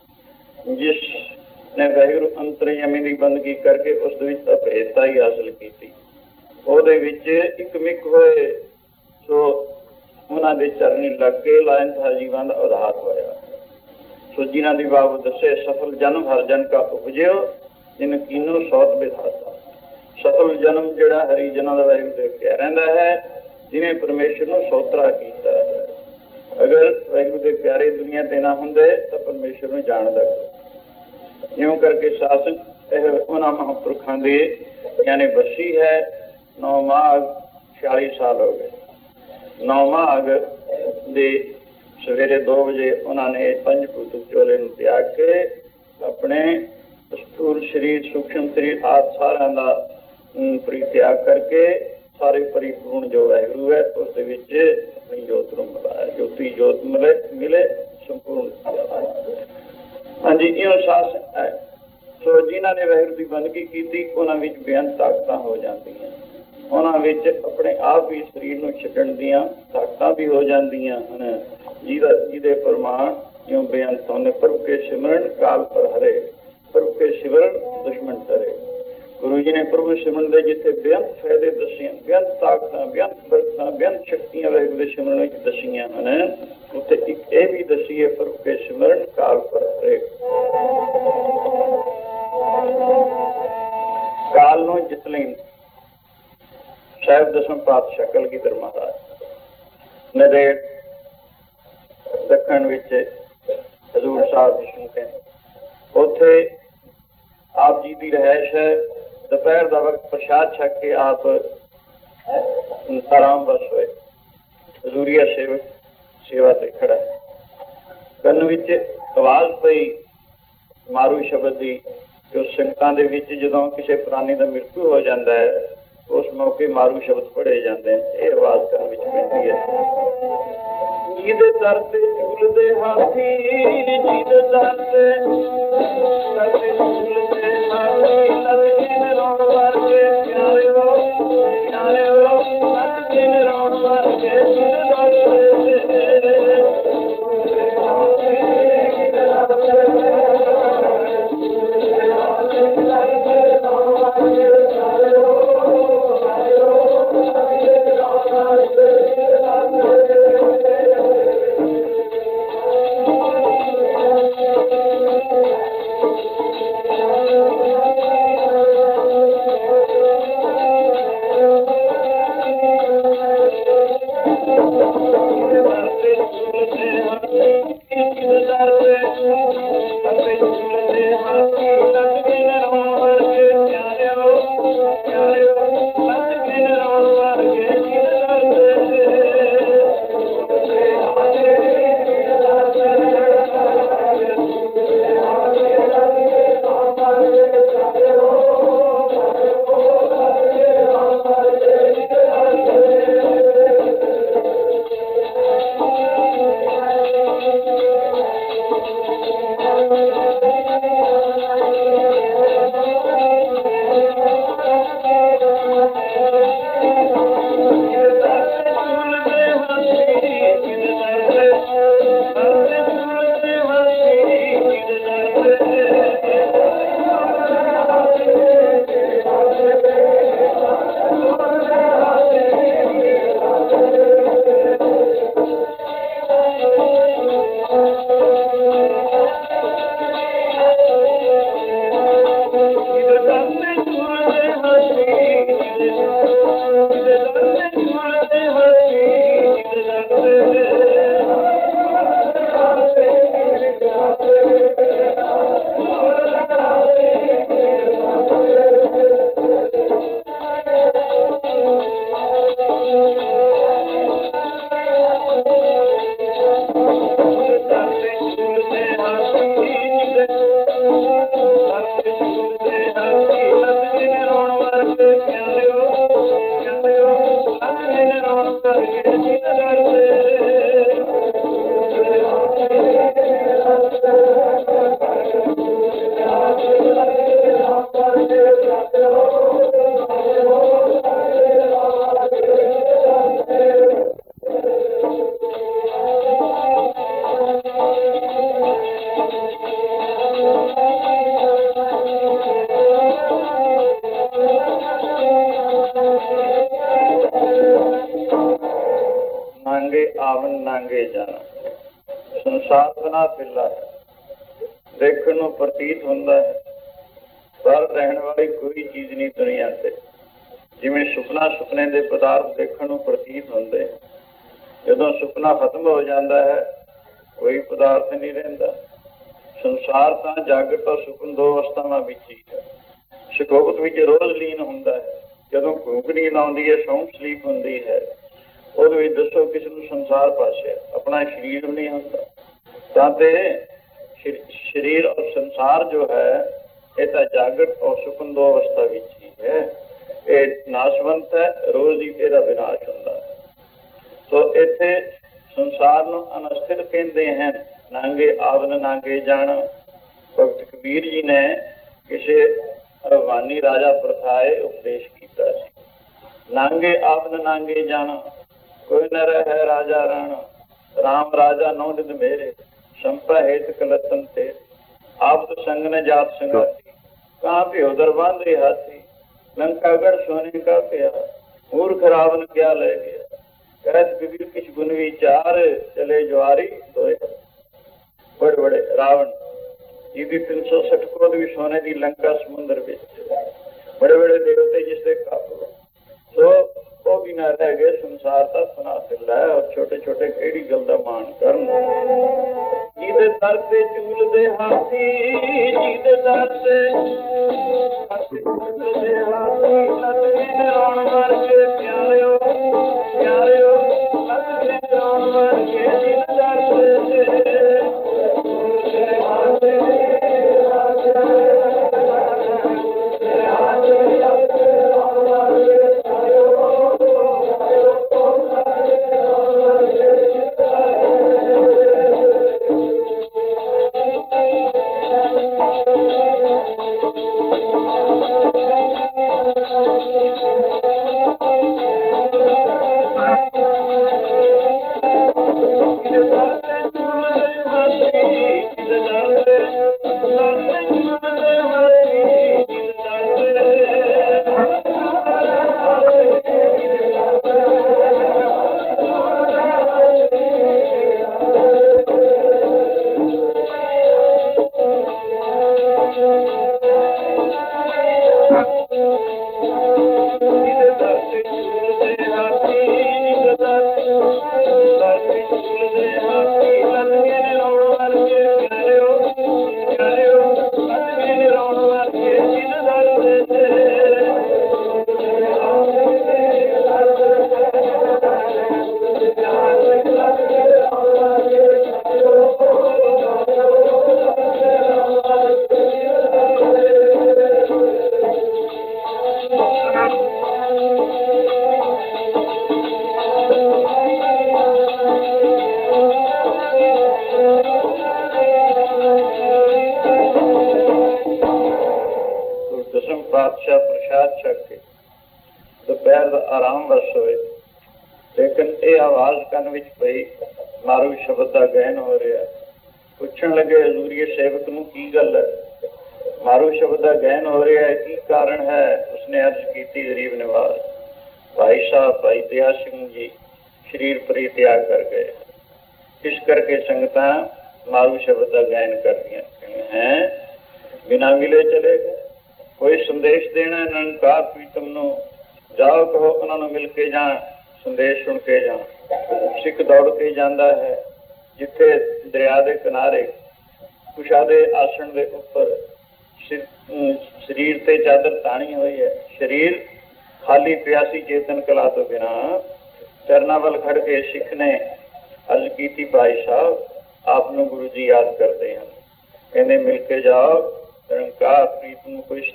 A: जिसने वाहिगुरू अंतरयामी की बंदगी करके उस विच अभेदता ही हासिल की, ਉਹਦੇ ਵਿੱਚ ਇੱਕ ਮਿਕ ਹੋਏ ਸੋ ਉਹਨਾਂ ਦੇ ਚਰਨੀ ਲੱਗ ਕੇ ਲਾਇਨਥਾ ਜੀਵਾਂ ਦਾ ਉਧਾਰ ਹੋਇਆ। ਸੋ ਜਿਨ੍ਹਾਂ ਦੀ ਬਾਬਤ ਦੱਸੇ ਸਫਲ ਜਨਮ ਹਰ ਜਨ ਕਾ ਉਪਜਿਓ ਜਿਨ ਕੀਨੋ ਸੌਤ ਵਿਧਾਤਾ। ਸਫਲ ਜਨਮ ਜਿਹੜਾ ਹਰੀ ਜਨਾਂ ਦਾ ਵਾਹਿਗੁਰੂ ਦੇ ਕੇ ਰਹਿੰਦਾ ਹੈ ਜਿਨੇ ਪਰਮੇਸ਼ਰ ਨੂੰ ਸੋਤਰਾ ਕੀਤਾ ਹੈ। ਅਗਰ ਵਾਹਿਗੁਰੂ ਦੇ ਪਿਆਰੇ ਦੁਨੀਆ ਤੇ ਨਾ ਹੁੰਦੇ ਤਾਂ ਪਰਮੇਸ਼ਰ ਨੂੰ ਜਾਣਦਾ। ਇਉਂ ਕਰਕੇ ਸਾਸਨ ਇਹ ਉਹਨਾਂ ਮਹਾਂਪੁਰਖਾਂ ਦੇ यानी बसी है। नौ माघ छियाली साल हो गए। नौ माघ दे सवेरे दो बजे उन्होंने पंचभूत चोले त्याग के अपने स्थूल शरीर सूक्ष्म शरीर आदि सारा का परित्याग करके सारे परिपूर्ण जो वाहिगुरू है उस अपनी जोत को मिलाया। ज्योति जोत मिले मिले संपूर्ण। हाँ जी इो सास है। सो जिन्हों ने वाहिगुरू की बंदगी की उन्होंने बेअंत ताकत हो जाती, उन्होंने अपने आप ही शरीर में छड्डण दियां ताकत भी हो जांदियां हैं। जिहदा जिहदे प्रमाण यूं बेअंत होने प्रभु के सिमरन काल पर हरे, प्रभु के सिमरन दुश्मन डरे। गुरु जी ने प्रभु सिमरन के जिथे बेअंत फायदे दसियां, बेअंत ताकत बेअंत बरकतां बेअंत शक्तियां वाहिगुरू के सिमरन विच दसियां हैं, उत्थे एक ये भी दसी है प्रभु के सिमरन काल पर हरे। काल नूं जित लई साहिब दसवें पातशाह कलगीधर महाराज नदेड़ दखण विच हजूर साहब विष्णु के उत्थे आप जी की रहायश है। दोपहर का वक्त प्रसाद छक के आप आराम बस हुए। हजूरिया सेवक सेवा से खड़ा है। कन्न विच आवाज पई मारू शब्द की जो संगतां दे विच जदों किसी प्राणी का मृत्यु हो जाता है उस मौके मारू शब्द पढ़े जाते हैं। ये आवाज कन्न विच पैंदी है। जिहदे दर ते झूलदे हाथी, जिहदे दर ते झूलदे हाथी, लगे रोण वर्गे प्यारे हो प्यारे हो, लगे रोण वर्गे ਨਾਂਗੇ ਆਵਨ ਨਾਂਗੇ ਜਾਣਾ। ਸੰਸਾਰ ਬਣਾ ਪਿੱਲਾ ਹੈ, ਦੇਖਣ ਨੂੰ ਪ੍ਰਤੀਤ ਹੁੰਦਾ ਹੈ ਪਰ ਰਹਿਣ ਵਾਲੀ ਕੋਈ ਚੀਜ਼ ਨਹੀਂ ਦੁਨੀਆ ਤੇ। ਜਿਵੇਂ ਸੁਪਨਾ ਸੁਪਨੇ ਦੇ ਪਦਾਰਥ ਦੇਖਣ ਨੂੰ ਪ੍ਰਤੀਤ ਹੁੰਦੇ, ਜਦੋਂ ਸੁਪਨਾ ਖਤਮ ਹੋ ਜਾਂਦਾ ਹੈ ਕੋਈ ਪਦਾਰਥ ਨਹੀਂ ਰਹਿੰਦਾ। ਸੰਸਾਰ ਤਾਂ ਜਾਗਤ ਔਰ ਸੁਪਨ ਦੋ ਅਵਸਥਾਵਾਂ ਵਿੱਚ ਹੀ ਹੈ। ਸ਼ਕੋਬਤ ਵਿੱਚ ਰੋਜ਼ ਲੀਨ ਹੁੰਦਾ ਹੈ, ਜਦੋਂ ਭੂਖ ਨੀਂਦ ਆਉਂਦੀ ਹੈ, ਸੌਂਗ ਸਲੀਪ ਹੁੰਦੀ ਹੈ, ਉਹਦੇ ਵਿੱਚ ਦੱਸੋ ਕਿਸ ਨੂੰ ਸੰਸਾਰ ਪਾਸੇ ਆਪਣਾ ਸਰੀਰ ਨਹੀਂ ਹੁੰਦਾ। ਤਾਂ ਤੇ ਸਰੀਰ ਔਰ ਸੰਸਾਰ ਜੋ ਹੈ ਇਹ ਤਾਂ ਜਾਗਤ ਔਰ ਸੁਪਨ ਦੋ ਅਵਸਥਾ ਵਿੱਚ ਹੀ ਹੈ। ਇਹ ਨਾਸ਼ਵੰਤ ਹੈ, ਰੋਜ਼ ਹੀ ਇਹਦਾ ਵਿਨਾਸ਼ ਹੁੰਦਾ ਹੈ। ਸੋ ਇੱਥੇ ਸੰਸਾਰ ਨੂੰ ਅਨਸਥਿਰ ਕਹਿੰਦੇ ਹਨ। ਨਾਂਗੇ ਆਵਨ ਨਾਂਗੇ ਜਾਣਾ। ਭਗਤ ਕਬੀਰ ਜੀ ਨੇ ਕਿਸੇ ਅਫਗਾਨੀ ਰਾਜਾ ਪ੍ਰਥਾਏ ਉਪਦੇਸ਼ ਕੀਤਾ ਸੀ। ਨਾਂਗੇ ਆਵਨ ਨਾਂਗੇ ਜਾਣਾ, ਕੋਈ ਨ ਰਹਿ ਰਾਜਾ ਰਾਣਾ। ਰਾਮ ਰਾਜਾ ਨੌ ਨਿਧ ਮੇਰੇ, ਸੰਪਾ ਹੇਤ ਕਲਤਨ ਤੇ। ਆਪ संग न जात संगाती, कहाँ पे उधर बांधे हाथी। लंकागढ़ सोने का पिया, मूर्ख रावण क्या ले गया। कहत कबीर किछ गुण विचार, चले ज्वारी दोए। बड़े बड़े रावण जी भी तीन सौ सठ कोद भी सोने की लंका समुद्र विच, बड़े बड़े देवते जिससे काबू। तो वो भी ना रह गए, संसार का सुना फिर है। और छोटे छोटे केड़ी गल दा मान करन। जिदे दर ते चूल दे हाथी, जिदे दर ते चूल दे हाथी। लत के रोण मर के प्यारियो, प्यारियो लत के रोण मर के। जिदे दर ते चूल दे हाथी,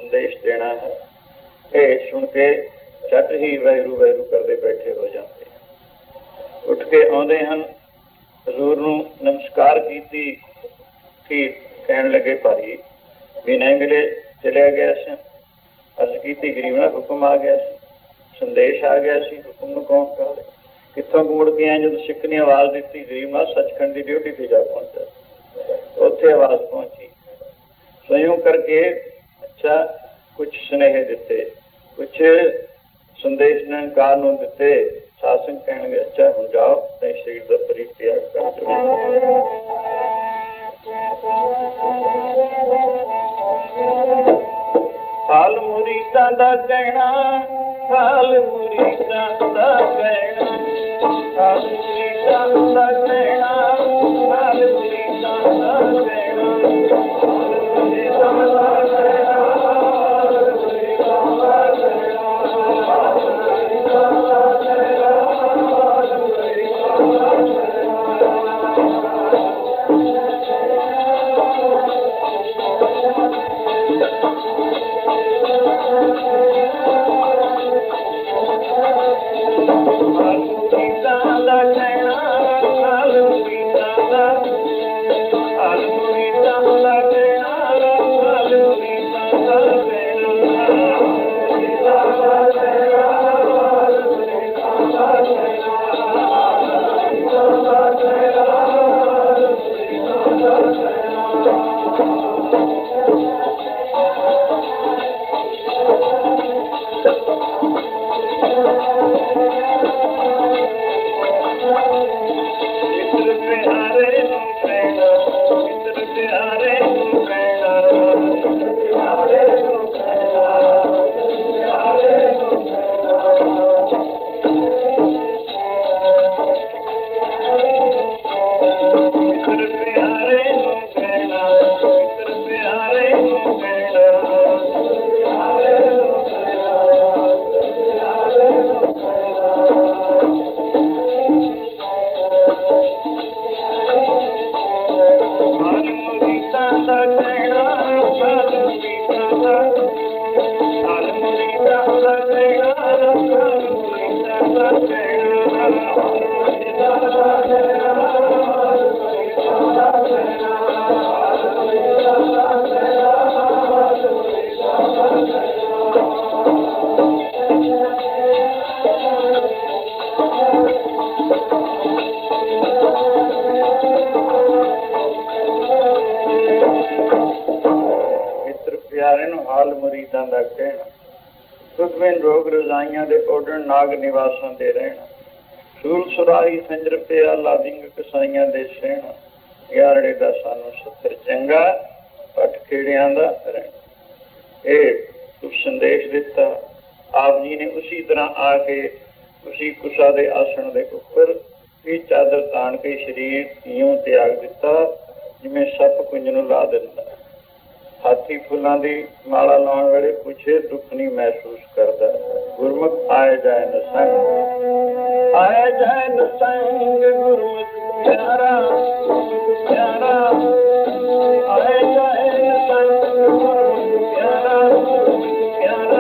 A: झट ही वैरू वैरू करते बैठे हो जाते हैं। ਕੇ ਆਉਂਦੇ ਹਨ। ਹਜ਼ੂਰ ਨੂੰ ਨਮਸਕਾਰ ਕੀਤੀ ਕਿ ਕਹਿਣ ਲੱਗੇ ਭਾਈ ਵੀ ਨਹੀਂ ਮਿਲੇ, ਚਲਿਆ ਗਿਆ ਸੀ। ਅਰਜ਼ ਕੀਤੀ ਗਰੀਬ ਨਾਲ ਹੁਕਮ ਆ ਗਿਆ ਸੀ, ਸੰਦੇਸ਼ ਆ ਗਿਆ ਸੀ, ਹੁਕਮ ਨੂੰ ਕੌਣ ਕਰ ਕਿੱਥੋਂ ਮੁੜ ਕੇ ਆਏ? ਜਦੋਂ ਸਿੱਖ ਨੇ ਆਵਾਜ਼ ਦਿੱਤੀ ਗਰੀਬ ਨਾਲ ਸੱਚਖੰਡ ਦੀ ਡਿਊਟੀ ਤੇ ਜਾ ਪਹੁੰਚਿਆ, ਉੱਥੇ ਆਵਾਜ਼ ਪਹੁੰਚੀ। ਸਯੋਂ ਕਰਕੇ ਅੱਛਾ ਕੁਛ ਸੁਨੇਹੇ ਦਿੱਤੇ, ਕੁਛ ਸੰਦੇਸ਼ ਨਿਰੰਕਾਰ ਨੂੰ ਦਿੱਤੇ। ਸਾਸਨ ਕਹਿਣਗੇ ਅੱਛਾ ਹੁਣ ਜਾਓ ਤੇ ਸਰੀਰ ਦਾ ਪਰਿਤਿਆਗ ਕਰ ਦਿਓ। ਹਾਲ ਮੁਰੀਦਾਂ ਦਾ ਕਹਿਣਾ, ਹਾਲ ਮੁਰੀਦਾਂ ਦਾ ਕਹਿਣਾ, ਹਾਲ ਮੁਰੀਦਾਂ ਦਾ ਕਹਿਣਾ, ਹਾਲ ਮੁਰੀਦਾਂ ਦਾ ਕਹਿਣਾ, ਹਾਲ ਮੁਰੀਦਾਂ ਦਾ ਕਹਿਣਾ, ਹਾਲ ਮੁਰੀਦਾਂ ਦਾ ਕਹਿਣਾ, ਹਾਲ ਮੁਰੀਦਾਂ ਦਾ ਕਹਿਣਾ, ਹਾਲ ਮੁਰੀਦਾਂ ਦਾ ਨਾਗ ਨਿਵਾਸਾਂ ਦੇ ਰਹਿਣਾ, ਸੂਰ ਸੁਰਾਹੀ ਸੰਜਰ ਪਿਆ ਲਾਦਿੰਗ ਕਸਾਈਆਂ ਦੇ ਸਹਿਣਾ, ਯਾਰੜੇ ਦਾ ਸਾਨੂੰ ਸੱਤਰ ਚੰਗਾ ਪੱਟ ਖੇੜਿਆਂ ਦਾ ਰਹਿਣਾ। ਇਹ ਸੰਦੇਸ਼ ਦਿੱਤਾ ਆਪ ਜੀ ਨੇ। ਉਸੀ ਤਰ੍ਹਾਂ ਆ ਕੇ ਉਸੀ ਕੁਸ਼ਾ ਦੇ ਆਸਣ ਦੇ ਉੱਪਰ ਵੀ ਚਾਦਰ ਤਾਣ ਕੇ ਸਰੀਰ ਇਉਂ ਤਿਆਗ ਦਿੱਤਾ ਜਿਵੇਂ ਸੱਪ ਕੁੰਜ ਨੂੰ ਲਾ ਦਿੰਦਾ। ਹਾਥੀ ਫੁੱਲਾਂ ਦੀ ਮਾਲਾ ਲਾਉਣ ਵੇਲੇ ਕੁਛੇ ਦੁੱਖ ਨਹੀਂ ਮਹਿਸੂਸ ਕਰਦਾ। ਗੁਰਮੁਖ ਆਏ ਜਾਏ ਨ ਸੰਗ, ਆਏ ਜਾਏ ਨ ਸੰਗ ਗੁਰਮੁਖ ਪਿਆਰਾ, ਪਿਆਰਾ ਆਏ ਜਾਏ ਨ ਸੰਗ ਗੁਰਮੁਖ ਪਿਆਰਾ, ਪਿਆਰਾ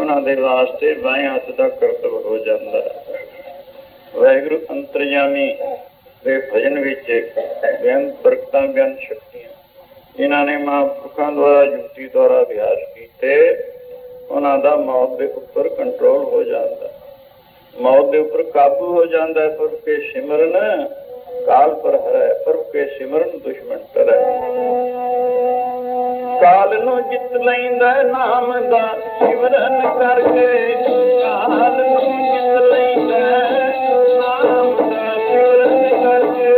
A: ਉਹਨਾਂ ਦੇ ਵਾਸਤੇ ਬਾਏਂ ਹੱਥ ਦਾ ਕਰਤੱਵ ਹੋ ਜਾਂਦਾ ਹੈ। ਵਾਹਿਗੁਰੂ ਅੰਤਰਜਾਮੀ ਦੇ ਭਜਨ ਵਿੱਚ ਬੇਅੰਤ ਬਰਕਤਾਂ, ਬੇਅੰਤ ਸ਼ਕਤੀਆਂ, ਜਿਨ੍ਹਾਂ ਨੇ ਮਹਾਂਪੁਰਖਾਂ ਦੁਆਰਾ ਯੁਕਤੀ ਦੁਆਰਾ ਅਭਿਆਸ ਕੀਤੇ, ਉਹਨਾਂ ਦਾ ਮੌਤ ਦੇ ਉੱਪਰ ਕੰਟਰੋਲ ਹੋ ਜਾਂਦਾ, ਮੌਤ ਦੇ ਉੱਪਰ ਕਾਬੂ ਹੋ ਜਾਂਦਾ ਹੈ। ਪ੍ਰਭ ਕੇ ਸਿਮਰਨ ਕਾਲ ਪਰ ਹਰੈ, ਪ੍ਰਭ ਕੇ ਸਿਮਰਨ ਦੁਸ਼ਮਣ ਟਰੈ। ਕਾਲ ਨੂੰ ਜਿੱਤ ਲੈਂਦਾ ਨਾਮ ਦਾ ਸਿਮਰਨ ਕਰਕੇ, ਕਾਲ ਨੂੰ ਜਿੱਤ ਲੈਂਦਾ ਨਾਮ ਦਾ ਸਿਮਰਨ ਕਰਕੇ।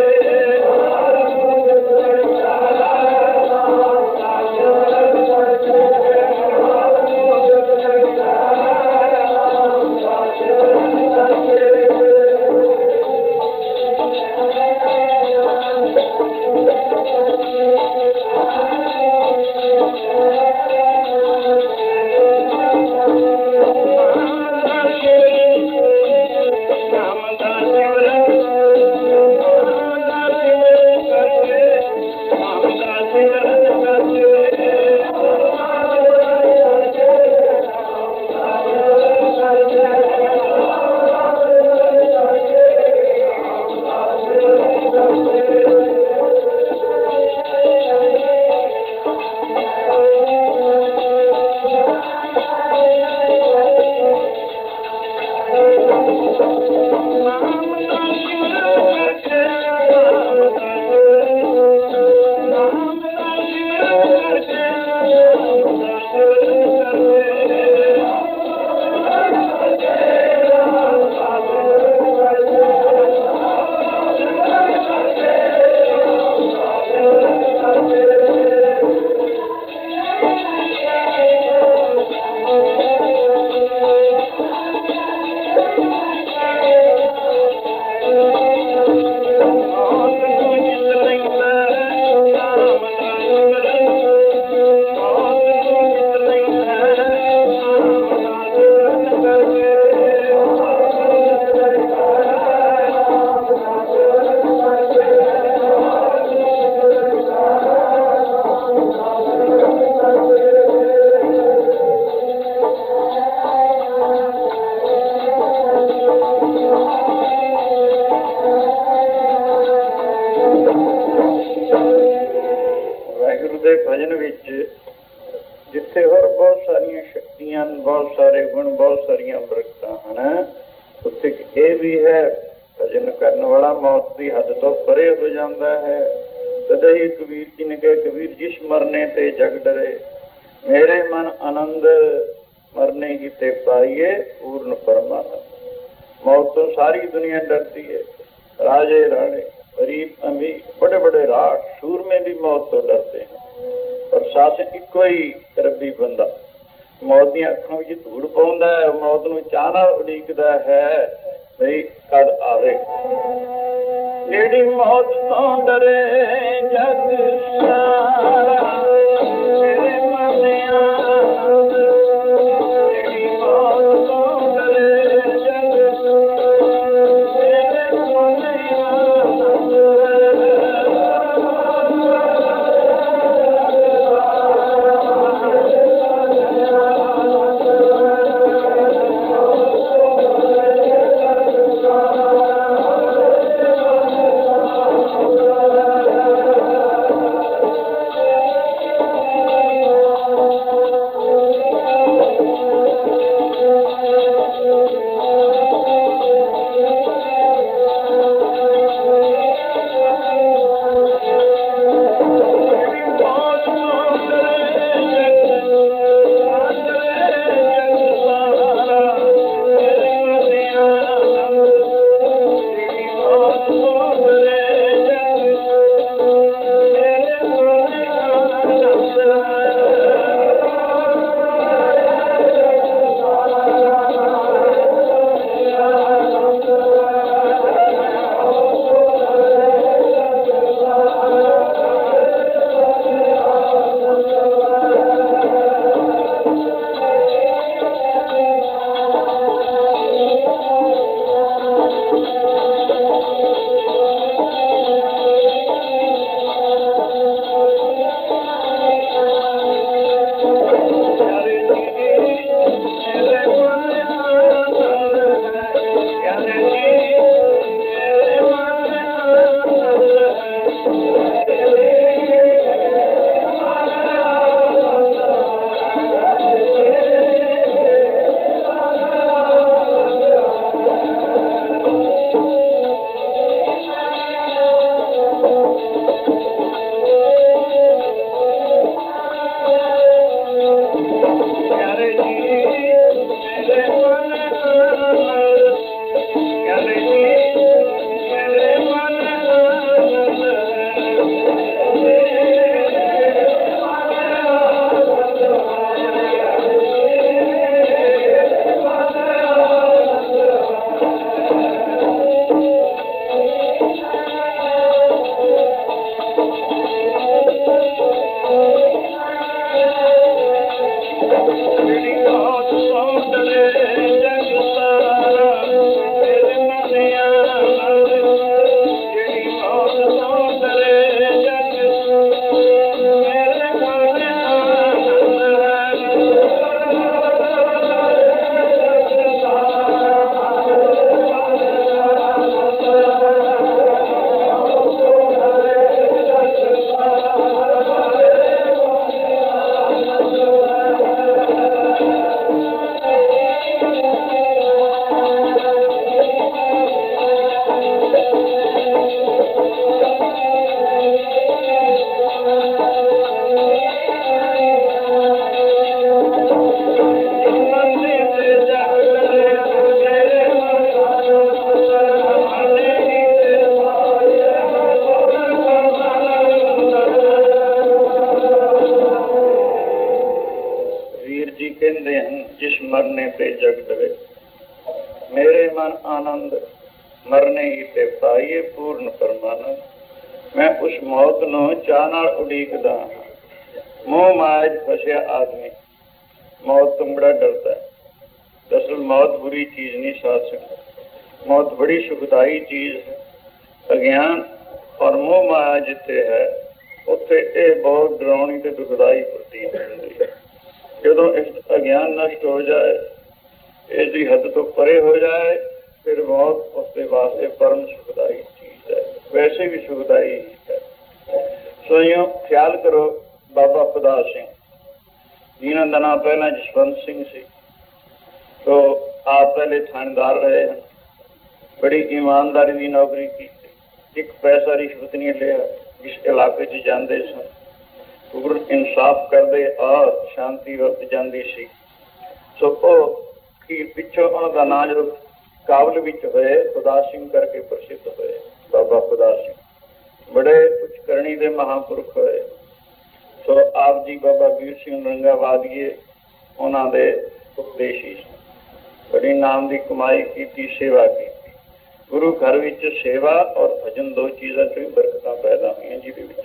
A: जाए जग डरे, मेरे मन आनंद मरने ही ते पाइए पूर्ण परमानंद। मैं उस मौत नूं चाह नाल उड़ीकदा हां। मोह माया च फसिया आदमी मौत तो बड़ा डरता है। दरअसल मौत बुरी चीज नहीं साध सकती, मौत बड़ी सुखदाई चीज है। अज्ञान और मोह माया जिथे है उत्थे ये बहुत डरावनी ते दुखदाई प्रतीत होती है। जदों इस अज्ञान नष्ट हो जाए, इसकी हद तो परे हो जाए, फिर मौत उसके वास्ते परम सुखदाई चीज है, वैसे भी सुखदाई है। सो यूं ख्याल करो, बाबा खुदा सिंह जिन्हों का नाम पहला जसवंत सिंह सी, तो आप पहले थानेदार रहे हैं, बड़ी ईमानदारी की नौकरी की, एक पैसा रिश्वत नहीं लिया, जिस इलाके च जाते सन पूर्ण इंसाफ करते और शांति वरत जाती सी। सो पिछों उनका नाम जो काबल विच होए खुदा सिंह करके प्रसिद्ध होए। बाबा खुदा सिंह बड़े उच्च करनी के महापुरुष होए। सो आप जी बाबा वीर सिंह रंगावादिए उन्होंने उपदेशी बड़ी नाम की कमाई की, सेवा की। गुरु घर विच सेवा और भजन दो चीज़ों चो ही बरकत पैदा हुई जिहदे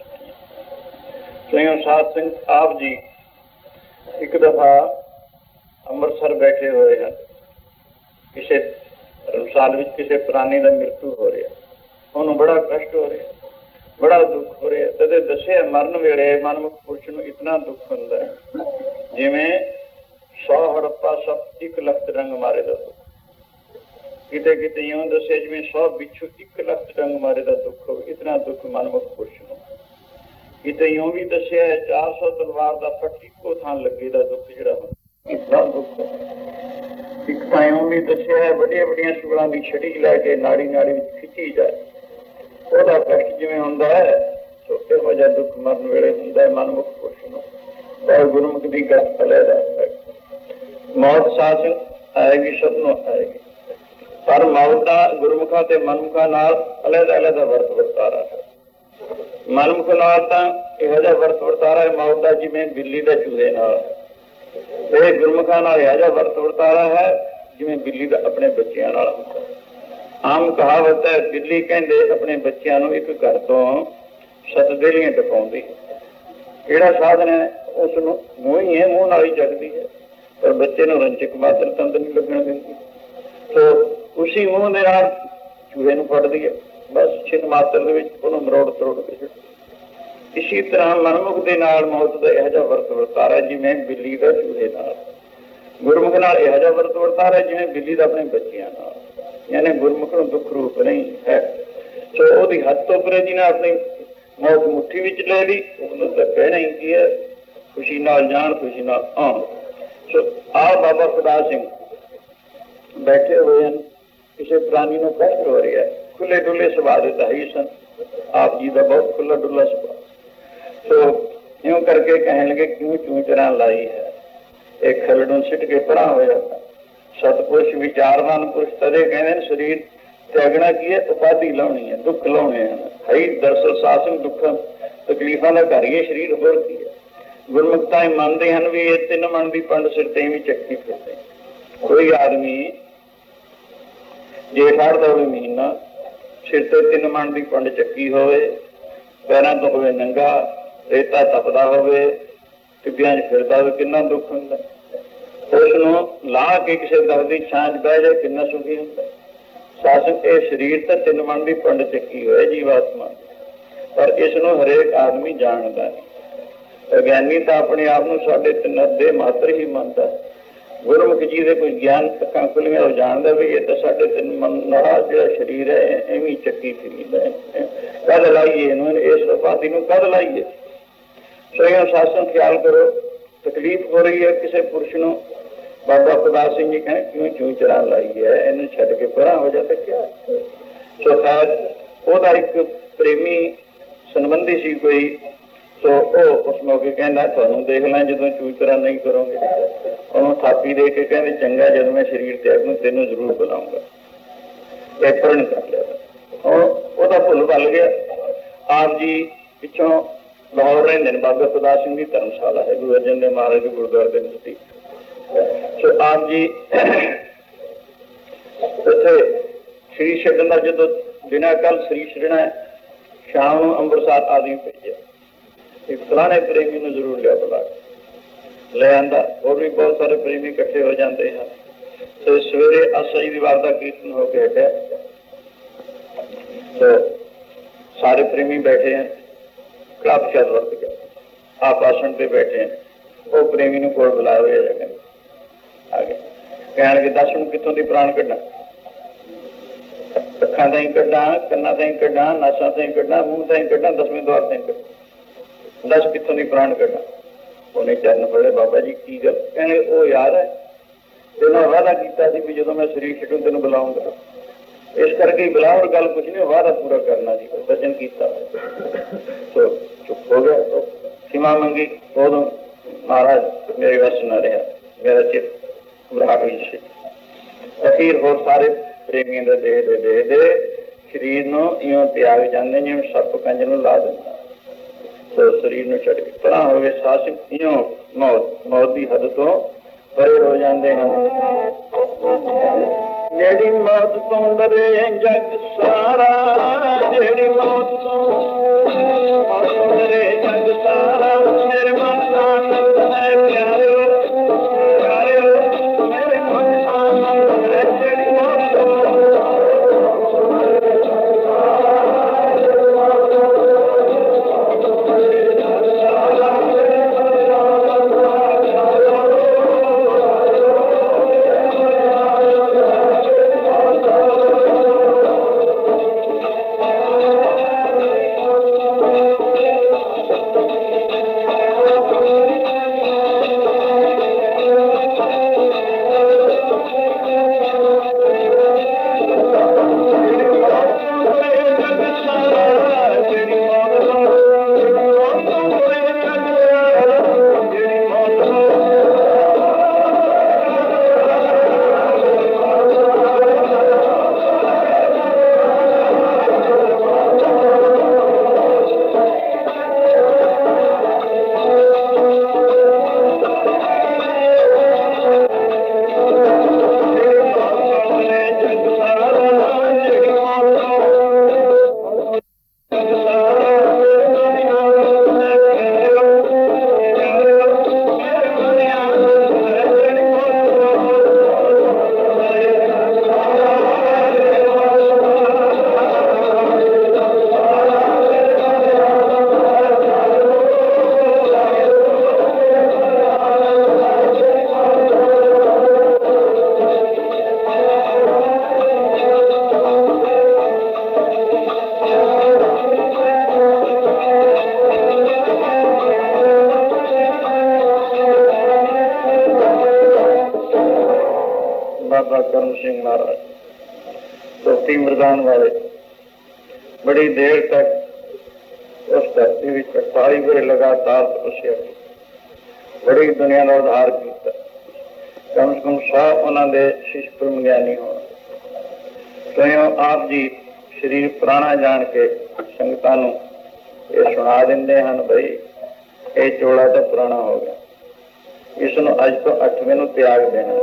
A: स्वयं साध सिंह आप जी एक दफा अमृतसर बैठे हुए हैं, किसी धर्मशाल में किसी प्राणी का मृत्यु हो रहा, उन्होंने बड़ा कष्ट हो रहा, बड़ा दुख हो रहा। तदे दसे मरण वेले मनमुख पुरुष को इतना दुख होता है जिमें सौ हड़प्पा सब एक लख रंग मारे का दुख, किते किते यूं दसे जिमें सौ बिच्छू एक लख रंग मारे का दुख हो, इतना दुख मनमुख पुरुष को। किते यूं भी दसिया है चार सौ तलवार का फट इको थान लगे का दुख जिहड़ा इतना दुख। एक तां यूं भी दसिया है बड़िया बड़िया सुगलों की छड़ी लैके नाड़ी नाड़ी खिंची जाए, ਉਹਦਾ कष्ट जिवें हुंदा है, सो इहो जिहा दुख मरण वेले हुंदा है मनमुख पुरुष नूं। पर गुरमुख दी गत अलहदा है, मौत साथ आएगी, सबनों आएगी, पर मौत दा गुरमुखां ते मनमुखां नाल अलहदा अलहदा वर्त वरतारा है। मनमुख नाल तां इहो जिहा वर्त वरतारा है मौत दा जिवें बिल्ली दा चूहे नाल, ते गुरमुखां नाल इहो जिहा वर्त वरतारा है जिवें बिल्ली दा अपने बच्चिआं नाल हुंदा। आम कहावत है, बिल्ली कहते अपने बच्चों को एक घर तो सत देलियां टपाउंदी, किहड़ा साधन है उसनूं मूँह ही है, मूँह नाल ही जगदी है, पर बच्चे नूं रंचक मात्र तंद नहीं लगन दिंदी। तो उसी मूँह दे नाल चूहे नूं फड़दी है, बस छिन मात्र दे विच उहनूं मरोड़ तरोड़ के छड्ड। इसी तरह मनमुख दे नाल मौत दा इहो जिहा वर्त वरतारा जिवें बिल्ली दा चूहे नाल, गुरमुख नाल इहो जिहा वर्त वरतारा जिवें बिल्ली दा अपने बच्चिआं नाल, यानी गुरमुख को दुख रूप नहीं है। सो ओदी हद तो परे जिन्हें अपनी मौत मुट्ठी विच ले ली, उसने तो कहना ही की है खुशी नाल जान खुशी नाल आन। सो आ बाबा खुदा सिंह बैठे हुए हैं, किसी प्राणी को कष्ट हो रहा है, खुले डुले सुभा देता ही सन, आप जी का बहुत खुला डुला सुभा। तो यूं करके कहने लगे क्यों चूं चरा लाई है, एक खलड़ों सिट के पड़ा हो जाता। सतपुरुष विचारवान पुरुष तदे कहते शरीर त्यागना की है, उपाधि लानी है, दुख लाने हैं। हई दरअसल शासन दुख तकलीफों का घर ही शरीर होर की है। गुरमुखताएं मानते हैं भी ये तीन मन की पंड सिर ते भी चक्की फिरते। कोई आदमी जेठ हाड़ का भी महीना सिर ते तीन मन की पंड चक्की होवे, पैरों तो होवे नंगा, रेता तपदा होवे, टिब्बियां च फिरदा होवे, कितना दुख हुंदा। उसनों ला के किसी दर की छां च बह जाए कितना सुखी होंदा। शासक ये शरीर तो तीन मन की पंड चक्की होए जीवात्मा, पर इसनों हरेक आदमी जानता है। अज्ञानी तो अपने आप को साढ़े तीन दे मात्र ही मानता है। गुरमुख जी के कोई ज्ञान अखां खुलियां वो जानता भी ये तो साढ़े तीन मन नाल जो शरीर है इवें चक्की फिरीदा है, कद लाइए इन्होंने इस उपाधि को कद लाइए। स्वयं शासन ख्याल करो, तकलीफ हो रही है किसी पुरुष को, बाबा खुदा सिंह जी कहें क्यों चूं चरा लाई है, इन्हें छड़ के परा हो जाता क्या। सो खैर वह एक प्रेमी संबंधी सी कोई, तो वह उस मौके कहना थानू देख लें जो चूं चरा नहीं करोगे, उन्होंने थापी दे के कहते चंगा जब मैं शरीर त्यागू तेनों जरूर बुलाऊंगा। यह प्रण कर लिया और वह भुल भल गया। आप जी पिछों लाहौर रहते हैं, बाबा खुदा सिंह की धर्मशाला है गुरु अर्जन देव महाराज के गुरुद्वारे के नजदीक। सो आप जी इतने श्री छड्डन का जो बिना कल श्री छड्डना है, शाम को अंबरसर आदमी भेजे एक फलाने प्रेमी ने जरूर लिया बुला ले आंदा, और भी बहुत सारे प्रेमी इकट्ठे हो जाते हैं। तो सवेरे आशाई दीवार का कीर्तन होकर हटा, तो सारे प्रेमी बैठे हैं, क्लब चल वर्त गया, आप आसन पे बैठे हैं, वो प्रेमी ने कोल बुलाया हुआ है आगे कहने के दस मिनट कितों की प्राण कढ़ना, अखा ती कढ़ा, कन्ना ती कढ़ा, नासा ती कढ़ा, मूंह ती कढ़ा, दसवें द्वार ती कढ़ा, दस कितों की प्राण कढ़ना। उन्हें चरण पड़े, बाबा जी की गल कहने, वो यार है तेना वादा किया भी जो मैं शरीर छड्डू तेन बुलाऊंगा, इस करके बुला, और गल कुछ नहीं, वादा पूरा करना जी, वचन किया। तो चुप हो गया, तो क्षमा मंगी, उदों महाराज मेरे वस न रहा, मेरा चित घबराहट हुई सी। अखीर होर सारे प्रेमियों के देखते देखते शरीर को इं त्याग जाते जिवें सप कंज नूं ला दिंदा, तो शरीर में छड्ड के परा हो गए, सास इं मौत मौत की हद तो परे हो जाते हैं। जेड़ी मौत तो डरे जग सारा, जेड़ी मौत तो डरे जग सारा, मेरे मन आनंद है प्यारे प्यारे, मेरे मन आनंद है, जेड़ी मौत मृदान वाले बड़ी देर तक उस धरती में अड़ताली वर लगातार तपस्या की, बड़ी दुनिया का उद्धार किया। कम से कम सौ उन्होंने शिष्य ब्रह्मज्ञानी होना। स्वयं आप जी शरीर पुराना जान के संगतां नूं ये सुना देंदे हन, बई ये चोला तो पुराना हो गया, इसनों अज तो अठवें नूं त्याग देना।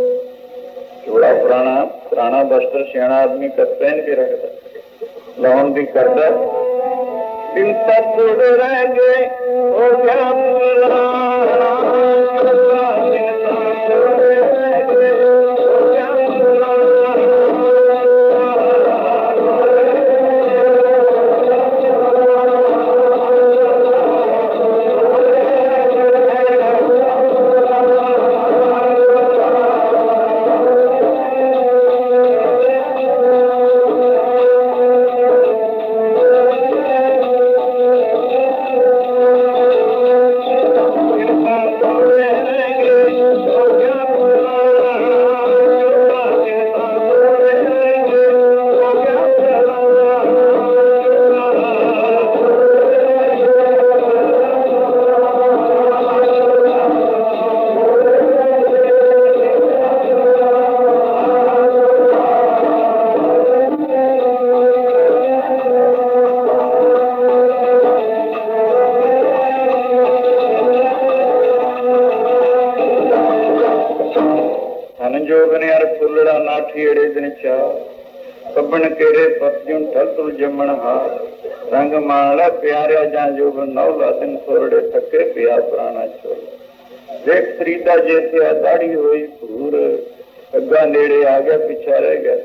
A: चोला पुराना, पुराना वस्त्र सियाना आदमी कर पहन के रखता, लाउन भी करता, दिन तक थोड़े रह गए हो गया पुराना, दिन तक थोड़े रह गए हो गया नर फुलड़ा नाठी एड़े दिन चाह कब्बन केरे पत्युन ठल तुल जमन हार रंग माला प्यारिया जा जोग नौला दिन सोरड़े थके पिया पुराना छोड़ देख फरीदा जैसे दाढ़ी हुई भूर अग्गा नेड़े आ गया पिछा रह गया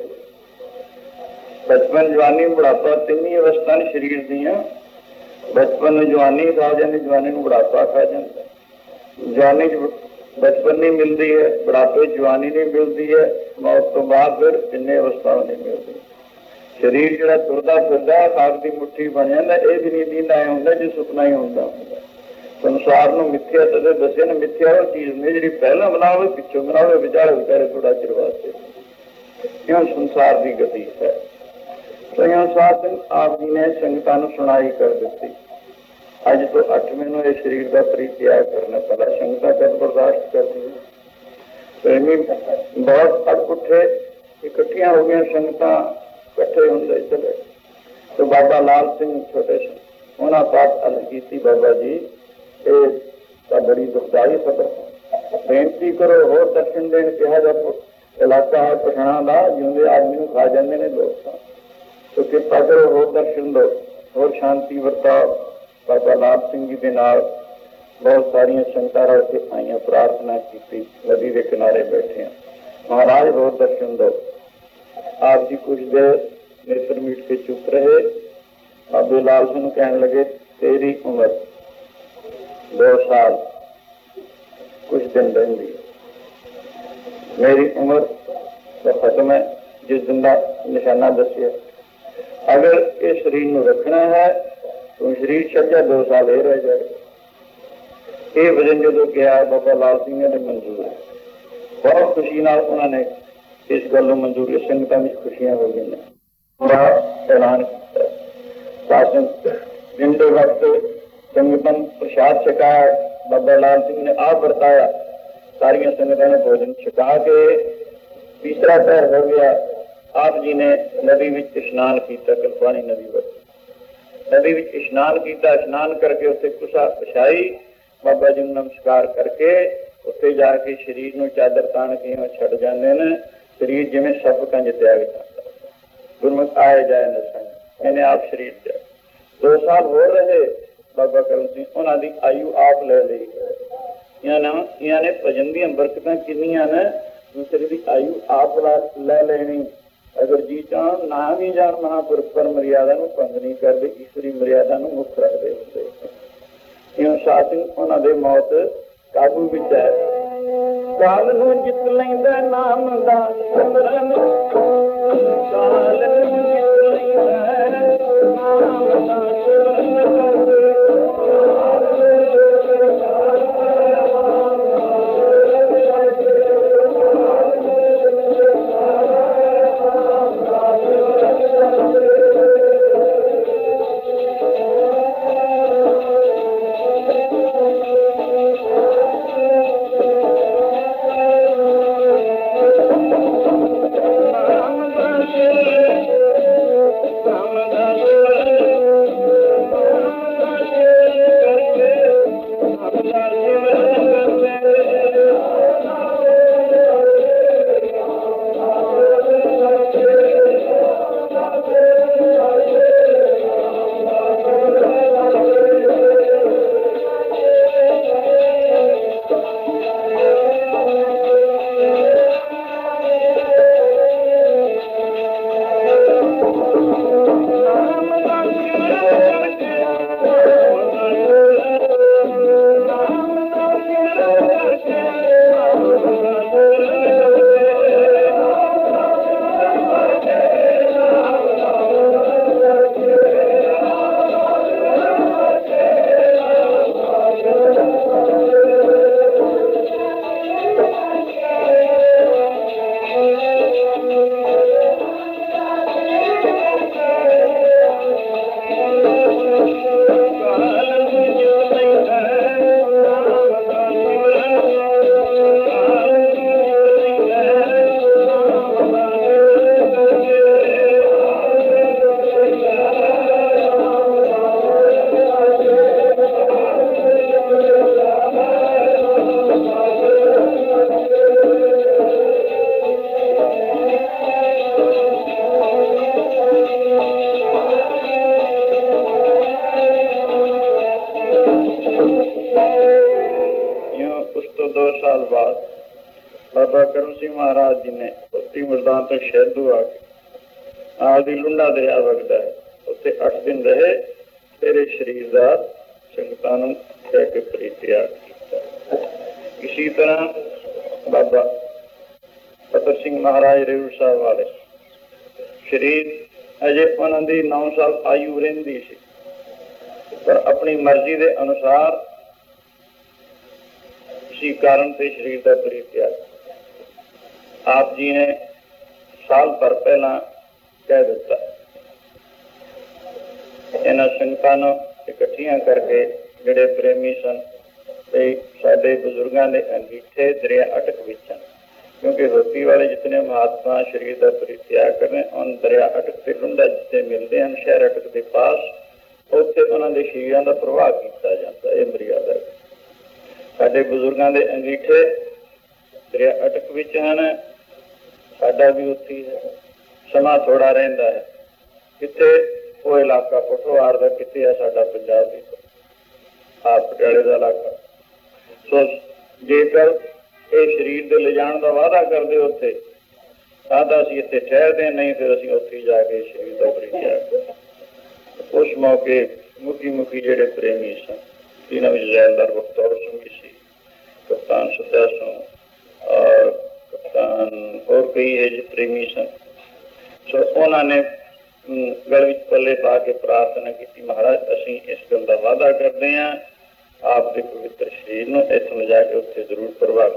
A: बचपन जवानी बुढ़ापा तीन ही अवस्था ने शरीर दियां बचपन जवानी खा जाती जवानी बुढ़ापा खा जाता जवानी बचपन नहीं मिलती है बुढ़ापे जवानी नहीं मिलती है मौत तो बाद फिर तिन्ने अवस्था नहीं मिलती शरीर जो तुरदा फिरदा खाक की मुट्ठी बन जाता यह भी नहीं दींदा ऐ होंगे जो सुपना ही होंगे संसार में मिथ्या तद दसिया ने मिथ्या वो चीज नहीं जी पहला बनावे पिछों बनावे विचारे विचारे थोड़ा चिर वास्ते यो संसार की गति है तो यो सात दिन आप जी ने संगतां नूं सुनाई कर दी अज तो अठवें नूं इस शरीर का परित्याग करना पड़ा संगतां कद बर्दाश्त करती प्रेमी बहुत अड़ उठे इकट्ठियां हो गई संगतां इकट्ठे होंदे चले तो बाबा लाल सिंह छोटे से उन्होंने पाठ अर्ज की बाबा जी ये तो बड़ी दुखदाई खबर बेनती करो होर दर्शन देन कहा जा इलाका है पठाणा का जिंदे आदमी को खा जाते हैं लोग तो कृपा करो होर दर्शन दो होर शांति वरताओ बाबा लाल सिंह जी के नाल बहुत सारिया संगतां रल के आईयां प्रार्थना की नदी के किनारे बैठे हैं महाराज होर दर्शन दो आप जी कुछ देर नेत्र मीट के चुप रहे बाबे लाल सिंह कहने लगे तेरी उम्र दो साल कुछ दिन रही मेरी उम्र तो खत्म है जिस दिन का निशाना दसिया अगर इस शरीर को रखना है तो शरीर छजा दो साल ये रह जाए ये वजन जो किया बाबा लाल सिंह ने मंजूर है बहुत खुशी नाल उन्होंने इस गल मंजूर संगतां में खुशियां हो गई ऐलान शासन दिन के वक्त संगतन प्रसाद छकाया बाबा लाल सिंह ने आप बरताया सारिया संगतां ने भोजन छका के तीसरा पैर हो गया आप जी ने नदी में स्नान किया कल्पानी नदी पर नदी में स्नान किया स्नान करके उत्थे कुसा पिछाई बाबा जी नमस्कार करके उत्थे जाके शरीर में चादर तान के छड़ जाते हैं शरीर जिमें सब कंज त्याग जाता गुरमुख आए जाए न संग मैंने आप शरीर त्याग दो साल हो रहे बाबा करम सिंह उन्होंने आयु आप ले ली इन्होंने ने भजन दी बरकतां कितनियां ने दूसरे की आयु आप ले लेनी अगर जी चाह ना भी जान महापुरुष पर मर्यादा भंग नहीं करते ईश्वरी मर्यादा मुक्त रखते होंगे साथ उन्होंने मौत काबू विच है काल नूं जित लैंदा नाम दा सिमरन काल नूं जित लैंदा नाम दा सिमरन महाराज जी ने उत्ती मुल्तान तो शहदू आके आदि लुंडा दरिया वगदा है, उत्थे अठ दिन रहे। तेरे शरीर का संगतां नूं कह के परित्याग किया। इसी तरह बाबा फतेह सिंह महाराज रेणू साहब वाले शरीर अजे उन्होंने नौ साल आयु रही सी, पर अपनी मर्जी के अनुसार इसी कारण से शरीर का परित्याग आप जी ने साल भर पहला कह दिता। इन्हां संगतां नूं इकट्ठियां करके जिहड़े प्रेमी सन ते साडे बुजुर्गां दे अंगीठे दरिया अटक विच हन, क्योंकि होती वाले जितने महात्मा शरीर का परित्याग करें उन दरिया अटक के लुंडा जितने मिलते हैं शहर अटक के पास, उत्थे उन्होंने शरीरों का प्रवाह किया जाता है। मर्यादा साडे बुजुर्गों के अंगीठे दरिया अटक विच हैं, साडा भी उत्थे है। समा थोड़ा रहिंदा है, कित्थे वो इलाका पठवार का, कित्थे है साडा पंजाब भी आप पटियाले का इलाका। सो जेकर ये शरीर के ले जाने का वादा करते उत्थे सादा असीं इत्थे ठहरदे, नहीं फिर असीं उत्थे जाके शरीर का परित्याग। उस मौके मुखी मुखी जिहड़े प्रेमी सन, जिन्हां विच जैलदार बख्तौर सिंह भी सी, कप्तान सदा सिंह और कप्तान होर कई है जो प्रेमी सन। सो उन्होंने गल विच पल्ले पा के प्रार्थना की, महाराज असीं इस गल का वादा करते हैं आपके पवित्र शरीर में इत्थों जाके उत्थे जरूर प्रवाह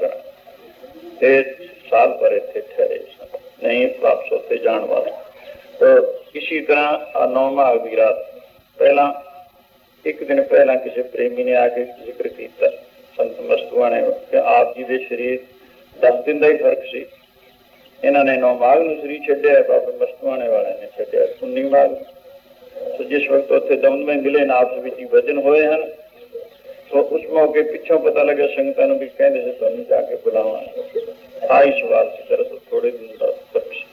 A: करा। साल भर इत्थे ठहरे सन, नहीं वापस उत्थे जाण वाले। तो इसी तरह नौ माघ की रात पहला एक दिन पहला किसी प्रेमी ने आके जिक्र किया संत मस्तूआ ने कि आप जी के शरीर दस दिन का ही फर्क सी। इन्होंने नौ माघ में शरीर छड्या, बाबा मस्तूआने वाले ने छड्या उन्नी माघ। तो जिस वक्त उत्थे दम में मिले ना आपस में वजन होए हैं, तो उस मौके पिछों पता लगे संगतां नूं भी कहंदे सी तुहानूं जाके बुलावां। आई सवाल से दरअसल थोड़े दिन का फर्क सी।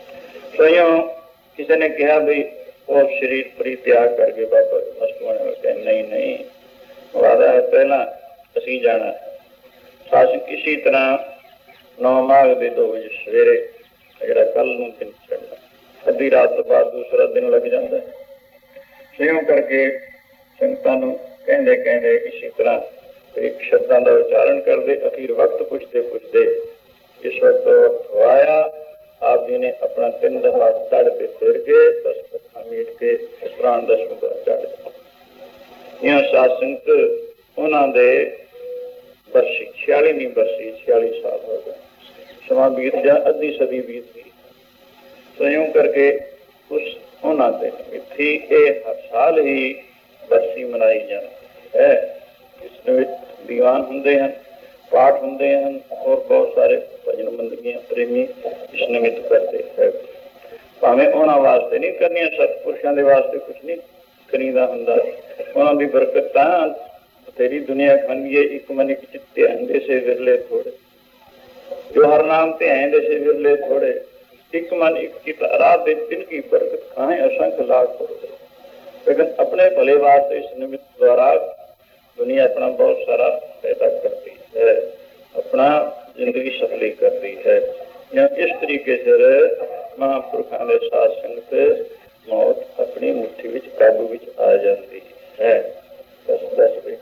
A: स्वयं किसी ने कहा भी वो शरीर परित्याग करके बाबा मस्तूआने वाले कहे नहीं नहीं वादा है पहला असीं जाना है। शासन इसी तरह नौ माघ के दो बजे सवेरे जरा कल नूं दिन चढ़ना, अद्धी रात तो बाद दूसरा दिन लग जाता है। स्वयं करके संगतां नूं कहते कहते इसी तरह एक शब्दों का उच्चारण करते अखीर वक्त पुछते पुछते जिस वक्त वक्त आया आप जी ने अपना तीन दफा चढ़ के फिर के दस कथा मीट के प्राण दसवें पर चढ़ दिया। यह साध संगत उन्होंने बरसी छियालीवीं बरसी छियाली साल हो गए, समा बीत जा अद्धी सदी बीत गई। स्वयं करके उस उन्होंने इत्थे हर साल ही बरसी मनाई जाती है। इसमें दीवान होंगे हैं, पाठ होंगे हैं और बहुत सारे भजन बंदगियां प्रेमी इस निमित्त करते हैं। भावें उन्होंने वास्ते नहीं करनी, सतपुरुषों के वास्ते कुछ नहीं करीदा होंदा। उन्होंने बरकत तेरी दुनिया खंडिए एक मन एक चित्ते आंदे से विरले थोड़े, जो हर नाम ते आंदे से विरले थोड़े, एक मन एक चित रात दिन की बरकत खाए असंख्य लाख थोड़े। लेकिन अपने भले वास्ते इस निमित्त द्वारा दुनिया अपना बहुत सारा पैदा करती है, अपना जिंदगी सफली करती है। या इस तरीके से महापुरुषों के साथ संगत मौत अपनी मुट्ठी विच काबू विच आ जाती है। दस दस बजे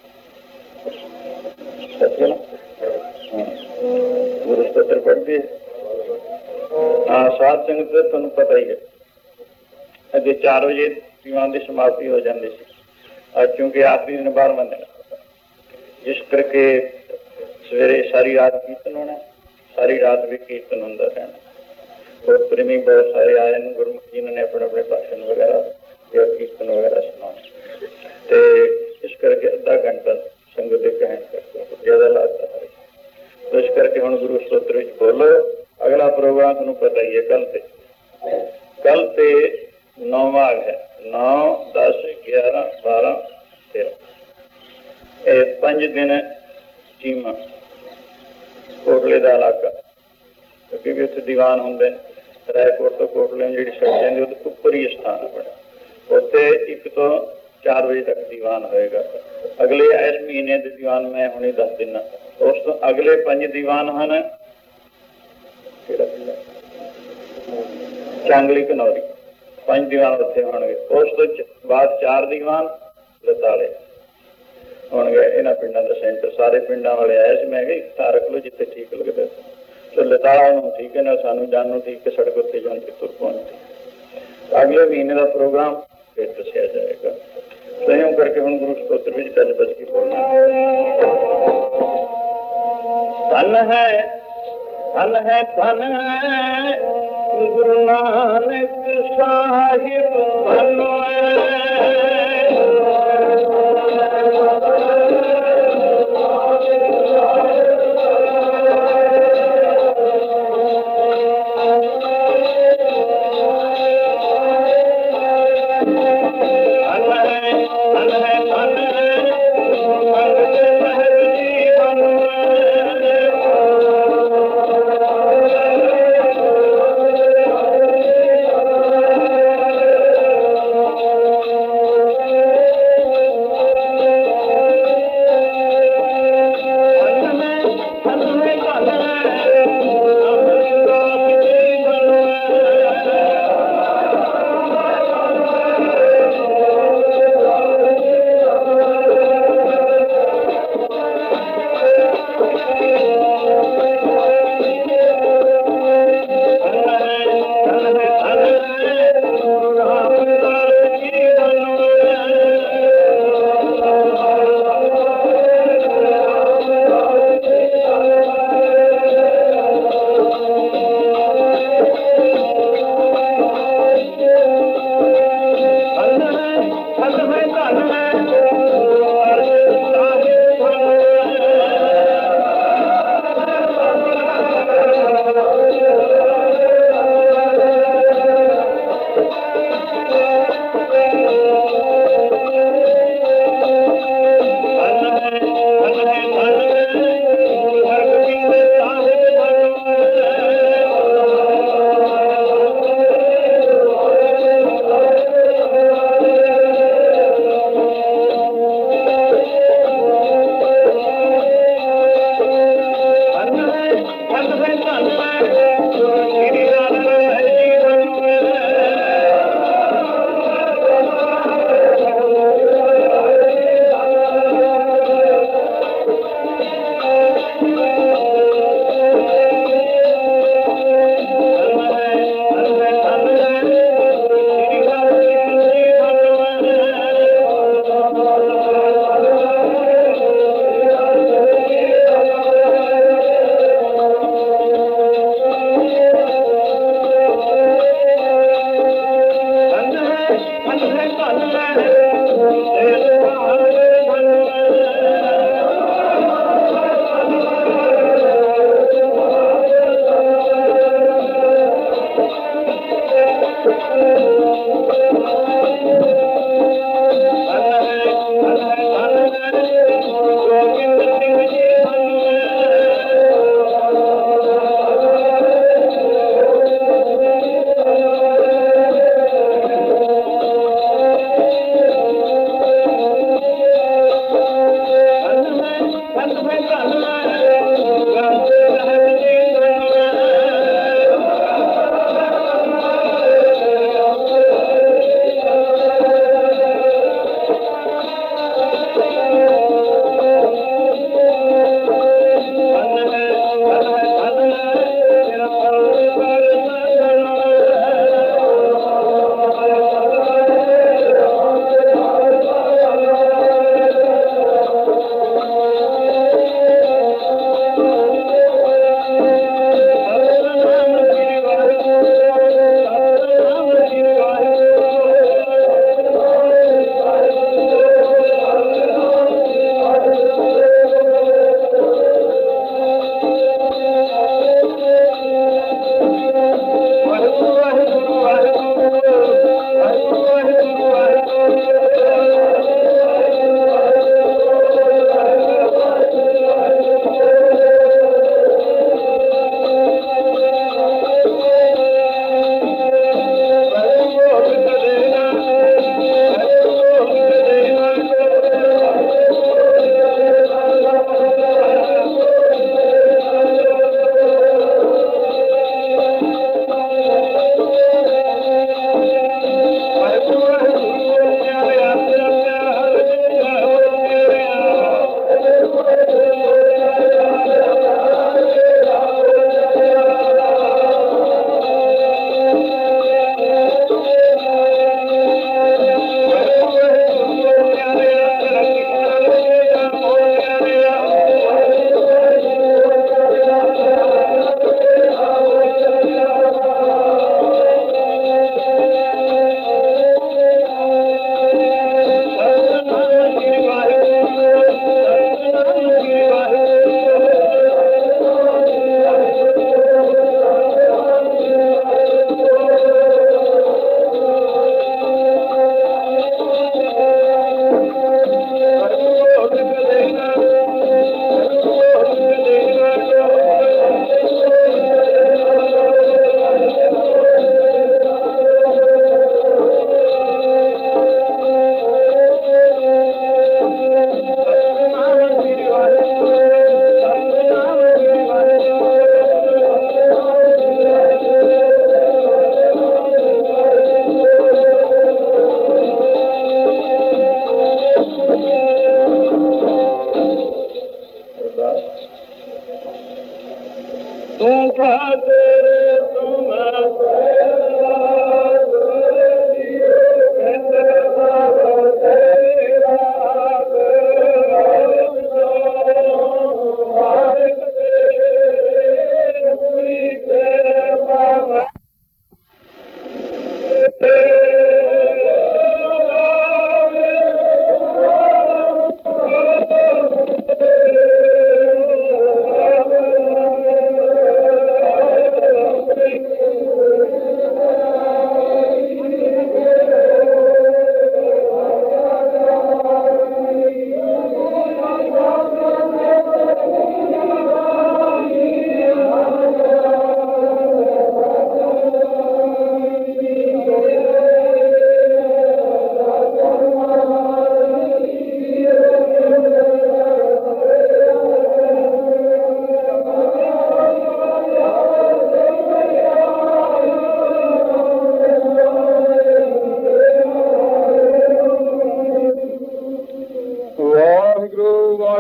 A: गुरु स्तोत्र पढ़ती है। हाँ साध संगत तुम पता ही है अगे चार बजे दीवान की समाप्ति हो जाती सी, क्योंकि आखिरी दिन बारहवां दिन जिस करके सवेरे सारी रात कीर्तन होना, सारी रात भी कीर्तन होंदा रहना। और प्रेमी बहुत सारे आए हैं, गुरमुख जी ने अपने अपने भाषण वगैरह या कीर्तन वगैरह सुना। तो इस करके अद्धा घंटा संगत के कहन करते ज्यादा लगता है। तो इस करके हम गुरु स्तोत्र बोलो। अगला प्रोग्राम तुम पता ही है कल से कल से नौ माघ है, नौ दस ग्यारह बारह तेरह पांच दिन चीमा कोटले का इलाका, क्योंकि उत्थे दीवान होंगे रायकोट तो कोटले जी सड़क जाती उपर ही स्थान बने। उत्थे एक तो चार बजे तक दीवान होएगा। अगले इस महीने के दीवान मैं हुणे दस दिन, उस तो अगले पंज दीवान हैं ਚਾਂਗਲੀ ਘਨੌਰੀ ਪੰਜ ਦੀਵਾਨ ਉੱਥੇ ਹੋਣਗੇ। ਉਸ ਤੋਂ ਬਾਅਦ ਚਾਰ ਦੀਵਾਨ ਲਤਾਲੇ ਹੋਣਗੇ। ਇਹਨਾਂ ਪਿੰਡਾਂ ਦਾ ਸੈਂਟਰ ਸਾਰੇ ਪਿੰਡਾਂ ਵਾਲੇ ਆਏ ਸੀ। ਮੈਂ ਕਿਹਾ ਇੱਕ ਥਾਂ ਰੱਖ ਲਓ ਜਿੱਥੇ ਠੀਕ ਲੱਗਦਾ ਸੀ। ਸੋ ਲਤਾਲਾ ਨੂੰ ਠੀਕ ਹੈ ਨਾ, ਸਾਨੂੰ ਜਾਣੋ ਠੀਕ ਹੈ, ਸੜਕ ਉੱਤੇ ਜਾਂਦੀ ਤੁਰ ਪਹੁੰਚਦੀ। ਅਗਲੇ ਮਹੀਨੇ ਦਾ ਪ੍ਰੋਗਰਾਮ ਫਿਰ ਦੱਸਿਆ ਜਾਏਗਾ। ਸੰਯਮ ਕਰਕੇ ਹੁਣ ਗੁਰੂ ਸਤੋਤਰ ਵਿੱਚ ਗੱਲ ਬਸ ਕੀ ਬੋਲਣਾ। ਧਨ ਹੈ ਧਨ ਹੈ ਧਨ ਹੈ ਗੁਰੂ ਨਾਨਕ ਸਾਹਿਬ ਧਨ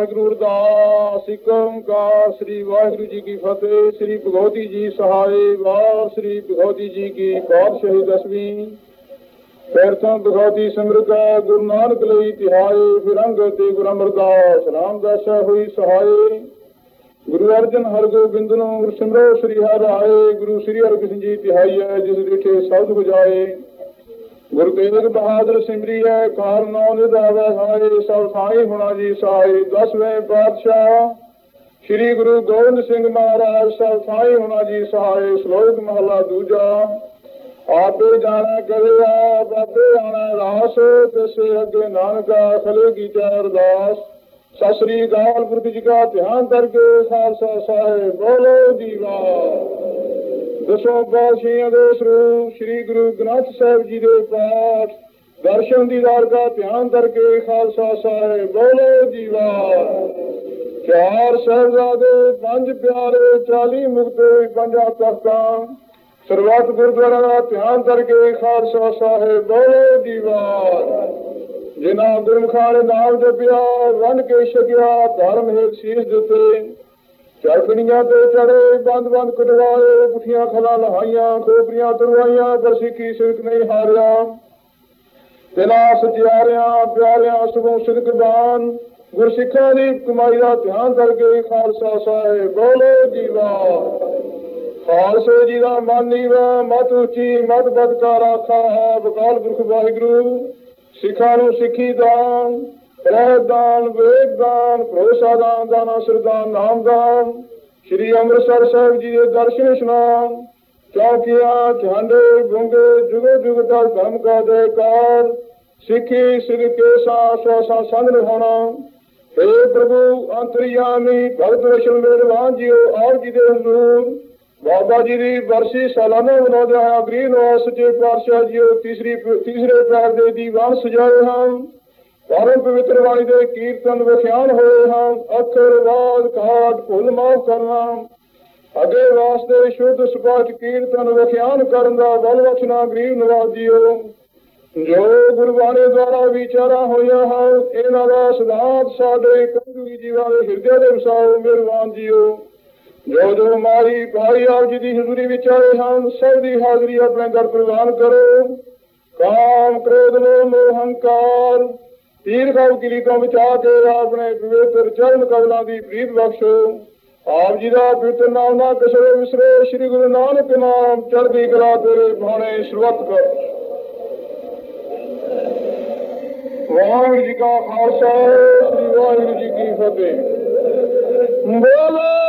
B: ਵਾਹਿਗੁਰੂ ਅਰਦਾਸ। ਏਕ ਓਂਕਾਰ ਸ੍ਰੀ ਵਾਹਿਗੁਰੂ ਜੀ ਕੀ ਫਤਿਹ। ਸ੍ਰੀ ਭਗਵਤੀ ਜੀ ਸਹਾਏ। ਵਾਰ ਸ੍ਰੀ ਭਗਵਤੀ ਜੀ ਕੀ ਪਾਤਸ਼ਾਹੀ ਦਸਵੀਂ। ਫਿਰ ਤੋਂ ਭਗਵਤੀ ਸਿਮਰਤ ਗੁਰੂ ਨਾਨਕ ਲਈ ਤਿਹਾਏ। ਫਿਰ ਅੰਗਦ ਤੇ ਗੁਰੂ ਅਮਰਦਾਸ ਰਾਮਦਾਸ ਹੋਈ ਸਹਾਏ। ਗੁਰੂ ਅਰਜਨ ਹਰਗੋਬਿੰਦ ਨੂੰ ਸਿਮਰੋ ਸ੍ਰੀ ਹਰਿ ਰਾਏ। ਗੁਰੂ ਸ੍ਰੀ ਹਰਿਕ੍ਰਿਸ਼ਨ ਜੀ ਤਿਹਾਈ ਹੈ ਜਿਸ ਡਿਠੇ ਸਬਦ ਬੁਝਾਏ। ਗੁਰੂ ਤੇਗ ਬਹਾਦਰ ਸਿਮਰੀ ਹੈ ਕਾਰ ਨੌ ਨਿਧਾਵੇ ਹਾਏ। ਸਭ ਸਾਈ ਹੋਣਾ ਜੀ ਸਹਾਈ। ਦਸਵੇਂ ਪਾਤਸ਼ਾਹ ਸ੍ਰੀ ਗੁਰੂ ਗੋਬਿੰਦ ਸਿੰਘ ਮਹਾਰਾਜ ਸਭ ਸਾਈ ਹੋਣਾ ਜੀ ਸਹਾਏ। ਸ਼ਲੋਕ ਮਹਲਾ ਦੂਜਾ। ਆਪੇ ਜਾਣਾ ਕਰਿਆ ਬਾਬੇ ਆਣਾ ਰਾਸ। ਤਿਸੇ ਅੱਗੇ ਨਾਨਕਾ ਖਲੇਗੀ ਚਾਰ ਅਰਦਾਸ। ਸਤਿ ਸ੍ਰੀ ਅਕਾਲ। ਗੁਰੂ ਜੀ ਦਾ ਧਿਆਨ ਕਰਕੇ ਖਾਲਸਾ ਸਾਹਿਬ ਬੋਲੋ ਜੀ ਵਾਹ। ਦਸੋਂ ਪਾਤਸ਼ਾਹੀਆਂ ਦੇ ਸਰੂਪ ਸ੍ਰੀ ਗੁਰੂ ਗ੍ਰੰਥ ਸਾਹਿਬ ਜੀ ਦੇ ਪਾਠ ਦਰਸ਼ਨ ਦੀਦਾਰ ਦਾ ਧਿਆਨ ਕਰਕੇ ਖਾਲਸਾ ਸਾਹਿਬ ਬੋਲੋ ਜੀ ਵਾਹ। ਚਾਰ ਸਾਹਿਬਜ਼ਾਦੇ ਪੰਜ ਪਿਆਰੇ ਚਾਲੀ ਮੁਕਤੇ ਪੰਜਾਂ ਤਖਤਾਂ ਸਰਬੱਤ ਗੁਰਦੁਆਰਾ ਦਾ ਧਿਆਨ ਕਰਕੇ ਖਾਲਸਾ ਸਾਹਿਬ ਬੋਲੋ ਜੀ ਵਾਹ। ਜਿਨ੍ਹਾਂ ਗੁਰਮੁਖਾਂ ਨੇ ਨਾਮ ਜਪਿਆ ਵੰਡ ਕੇ ਛਕਿਆ ਧਰਮ ਹੇਠ ਸੀਸ ਦਿੱਤੇ। ਚੜਕਣੀਆਂ ਤੇ ਚੜੇ ਬੰਦ ਬੰਦ ਕਟਵਾਏ। ਪੁੱਠੀਆਂ ਖਲਾਂ ਲਹਾਈਆਂ ਖੋਪਰੀਆਂ ਤੁਰਵਾਈਆਂ ਪਰ ਸਿੱਖੀ ਸਿਰਕ ਨਹੀਂ ਹਾਰਿਆ। ਦਿਲਾਂ ਸਚਿਆਰਿਆਂ ਪਿਆਰਿਆਂ ਸਭੋਂ ਸਿਦਕਦਾਨ ਗੁਰਸਿੱਖਾਂ ਦੀ ਕਮਾਈ ਦਾ ਧਿਆਨ ਕਰਕੇ ਖਾਲਸਾ ਸਾਹਿਬ ਬੋਲੋ ਜੀ ਵਾਹ। ਖਾਲਸੇ ਜੀ ਦਾ ਮਨ ਨੀਵਾਂ ਮਤ ਉੱਚੀ ਮਤ ਬਦਕਾ ਰਾਖਾ ਹੈ। ਬਕਾਲ ਪੁਰਖ ਵਾਹਿਗੁਰੂ ਸਿੱਖਾਂ ਨੂੰ ਸਿੱਖੀ ਦਾਨ ਰਹਿਤ ਦਾਨ ਵੇਦ ਦਾਨ ਭਰੋਸਾ ਦਾਨ ਦਾਨਾ ਸਰਦਾਨ ਨਾਮ ਦਾਨ। ਸ੍ਰੀ ਅੰਮ੍ਰਿਤਸਰ ਸਾਹਿਬ ਜੀ ਦੇ ਦਰਸ਼ਨ ਇਸ਼ਨਾਨ ਚੌਕੀਆਂ ਝਾਂਡੇ ਗੁੰਗੇ ਜੁਗੇ ਜੁਗ ਦਾ ਧਰਮ ਕਾ ਦੇਕਾਰ। ਸਿੱਖੀ ਸਿਰਕੇ ਸਾ ਸੋਸਾ ਸੰਗ ਨਿਭਾਉਣਾ। हे ਪ੍ਰਭੂ ਅੰਤਰਯਾਮੀ ਭਗਤ ਰਸ਼ਨ ਮੇਲਵਾਨ ਜੀਓ ਆਪ ਜੀ ਦੇ ਹਜ਼ੂਰ ਬਾਬਾ ਜੀ ਦੀ ਵਰਸੀ ਸਾਲਾਨਾ ਮਨਾਉਂਦੇ ਹੋਇਆ ਗ੍ਰੀਨ ਨਿਵਾਸ ਸੱਚੇ ਪਾਤਸ਼ਾਹ ਜੀਓ ਤੀਸਰੀ ਤੀਸਰੇ ਪੈਰ ਦੇ ਦੀਵਾਨ ਸਜਾਏ ਹਨ। ਪਰਮ ਪਵਿੱਤਰ ਬਾਣੀ ਦੇ ਕੀਰਤਨ ਵਿਖਿਆਨ ਹੋਏ ਹਨ। ਅੱਖਰ ਵਾਦ ਘਾਟ ਭੁੱਲ ਮਾਫ ਕਰਨਾ ਅੱਗੇ ਵਾਸਤੇ ਸ਼ੁੱਧ ਸਪਸ਼ਟ ਕੀਰਤਨ ਵਿਖਿਆਨ ਕਰਨ ਦਾ ਬਲ ਬਖਸ਼ਣਾ ਗਰੀਬ ਨਿਵਾਸ ਜੀਓ। ਜੋ ਗੁਰਬਾਣੀ ਦੁਆਰਾ ਵਿਚਾਰਾਂ ਹੋਈਆਂ ਹਨ ਇਹਨਾਂ ਦਾ ਸਿਧਾਂਤ ਸਾਡੇ ਕੰਗਲੀ ਜੀਵਾਂ ਦੇ ਹਿਰਦੇ ਦੇ ਵਸਾਓ ਮਿਹਰਬਾਨ ਜੀਓ। ਜੋ ਜੋ ਮਾਰੀ ਭਾਈ ਆਪ ਜੀ ਦੀ ਹਜ਼ੂਰੀ ਵਿੱਚ ਆਏ ਹਨ ਸਭ ਦੀ ਹਾਜ਼ਰੀ ਆਪਣੇ ਦਰ ਪ੍ਰਵਾਨ ਕਰੋ। ਕਾਮ ਕ੍ਰੋਧ ਲੋਭ ਮੋਹ ਹੰਕਾਰ ਤੀਰ ਖਾਉ ਕਿਲੀ ਤੋਂ ਬਚਾ ਕੇ ਆਪਣੇ ਪਵਿੱਤਰ ਚਰਨ ਕਮਲਾਂ ਦੀ ਪ੍ਰੀਤ ਬਖਸ਼ੋ। ਆਪ ਜੀ ਦਾ ਪਵਿੱਤਰ ਨਾਮ ਨਾ ਕਿਸੇ ਵਿਸਰੇ। ਸ੍ਰੀ ਗੁਰੂ ਨਾਨਕ ਨਾਮ ਚੜ੍ਹਦੀ ਕਲਾ ਤੇਰੇ ਭਾਣੇ ਸਰਬੱਤ ਕਰ। ਵਾਹਿਗੁਰੂ ਜੀ ਕਾ ਖਾਲਸਾ ਸ੍ਰੀ ਵਾਹਿਗੁਰੂ ਜੀ ਕੀ ਫਤਿਹ। ਬੋਲੋ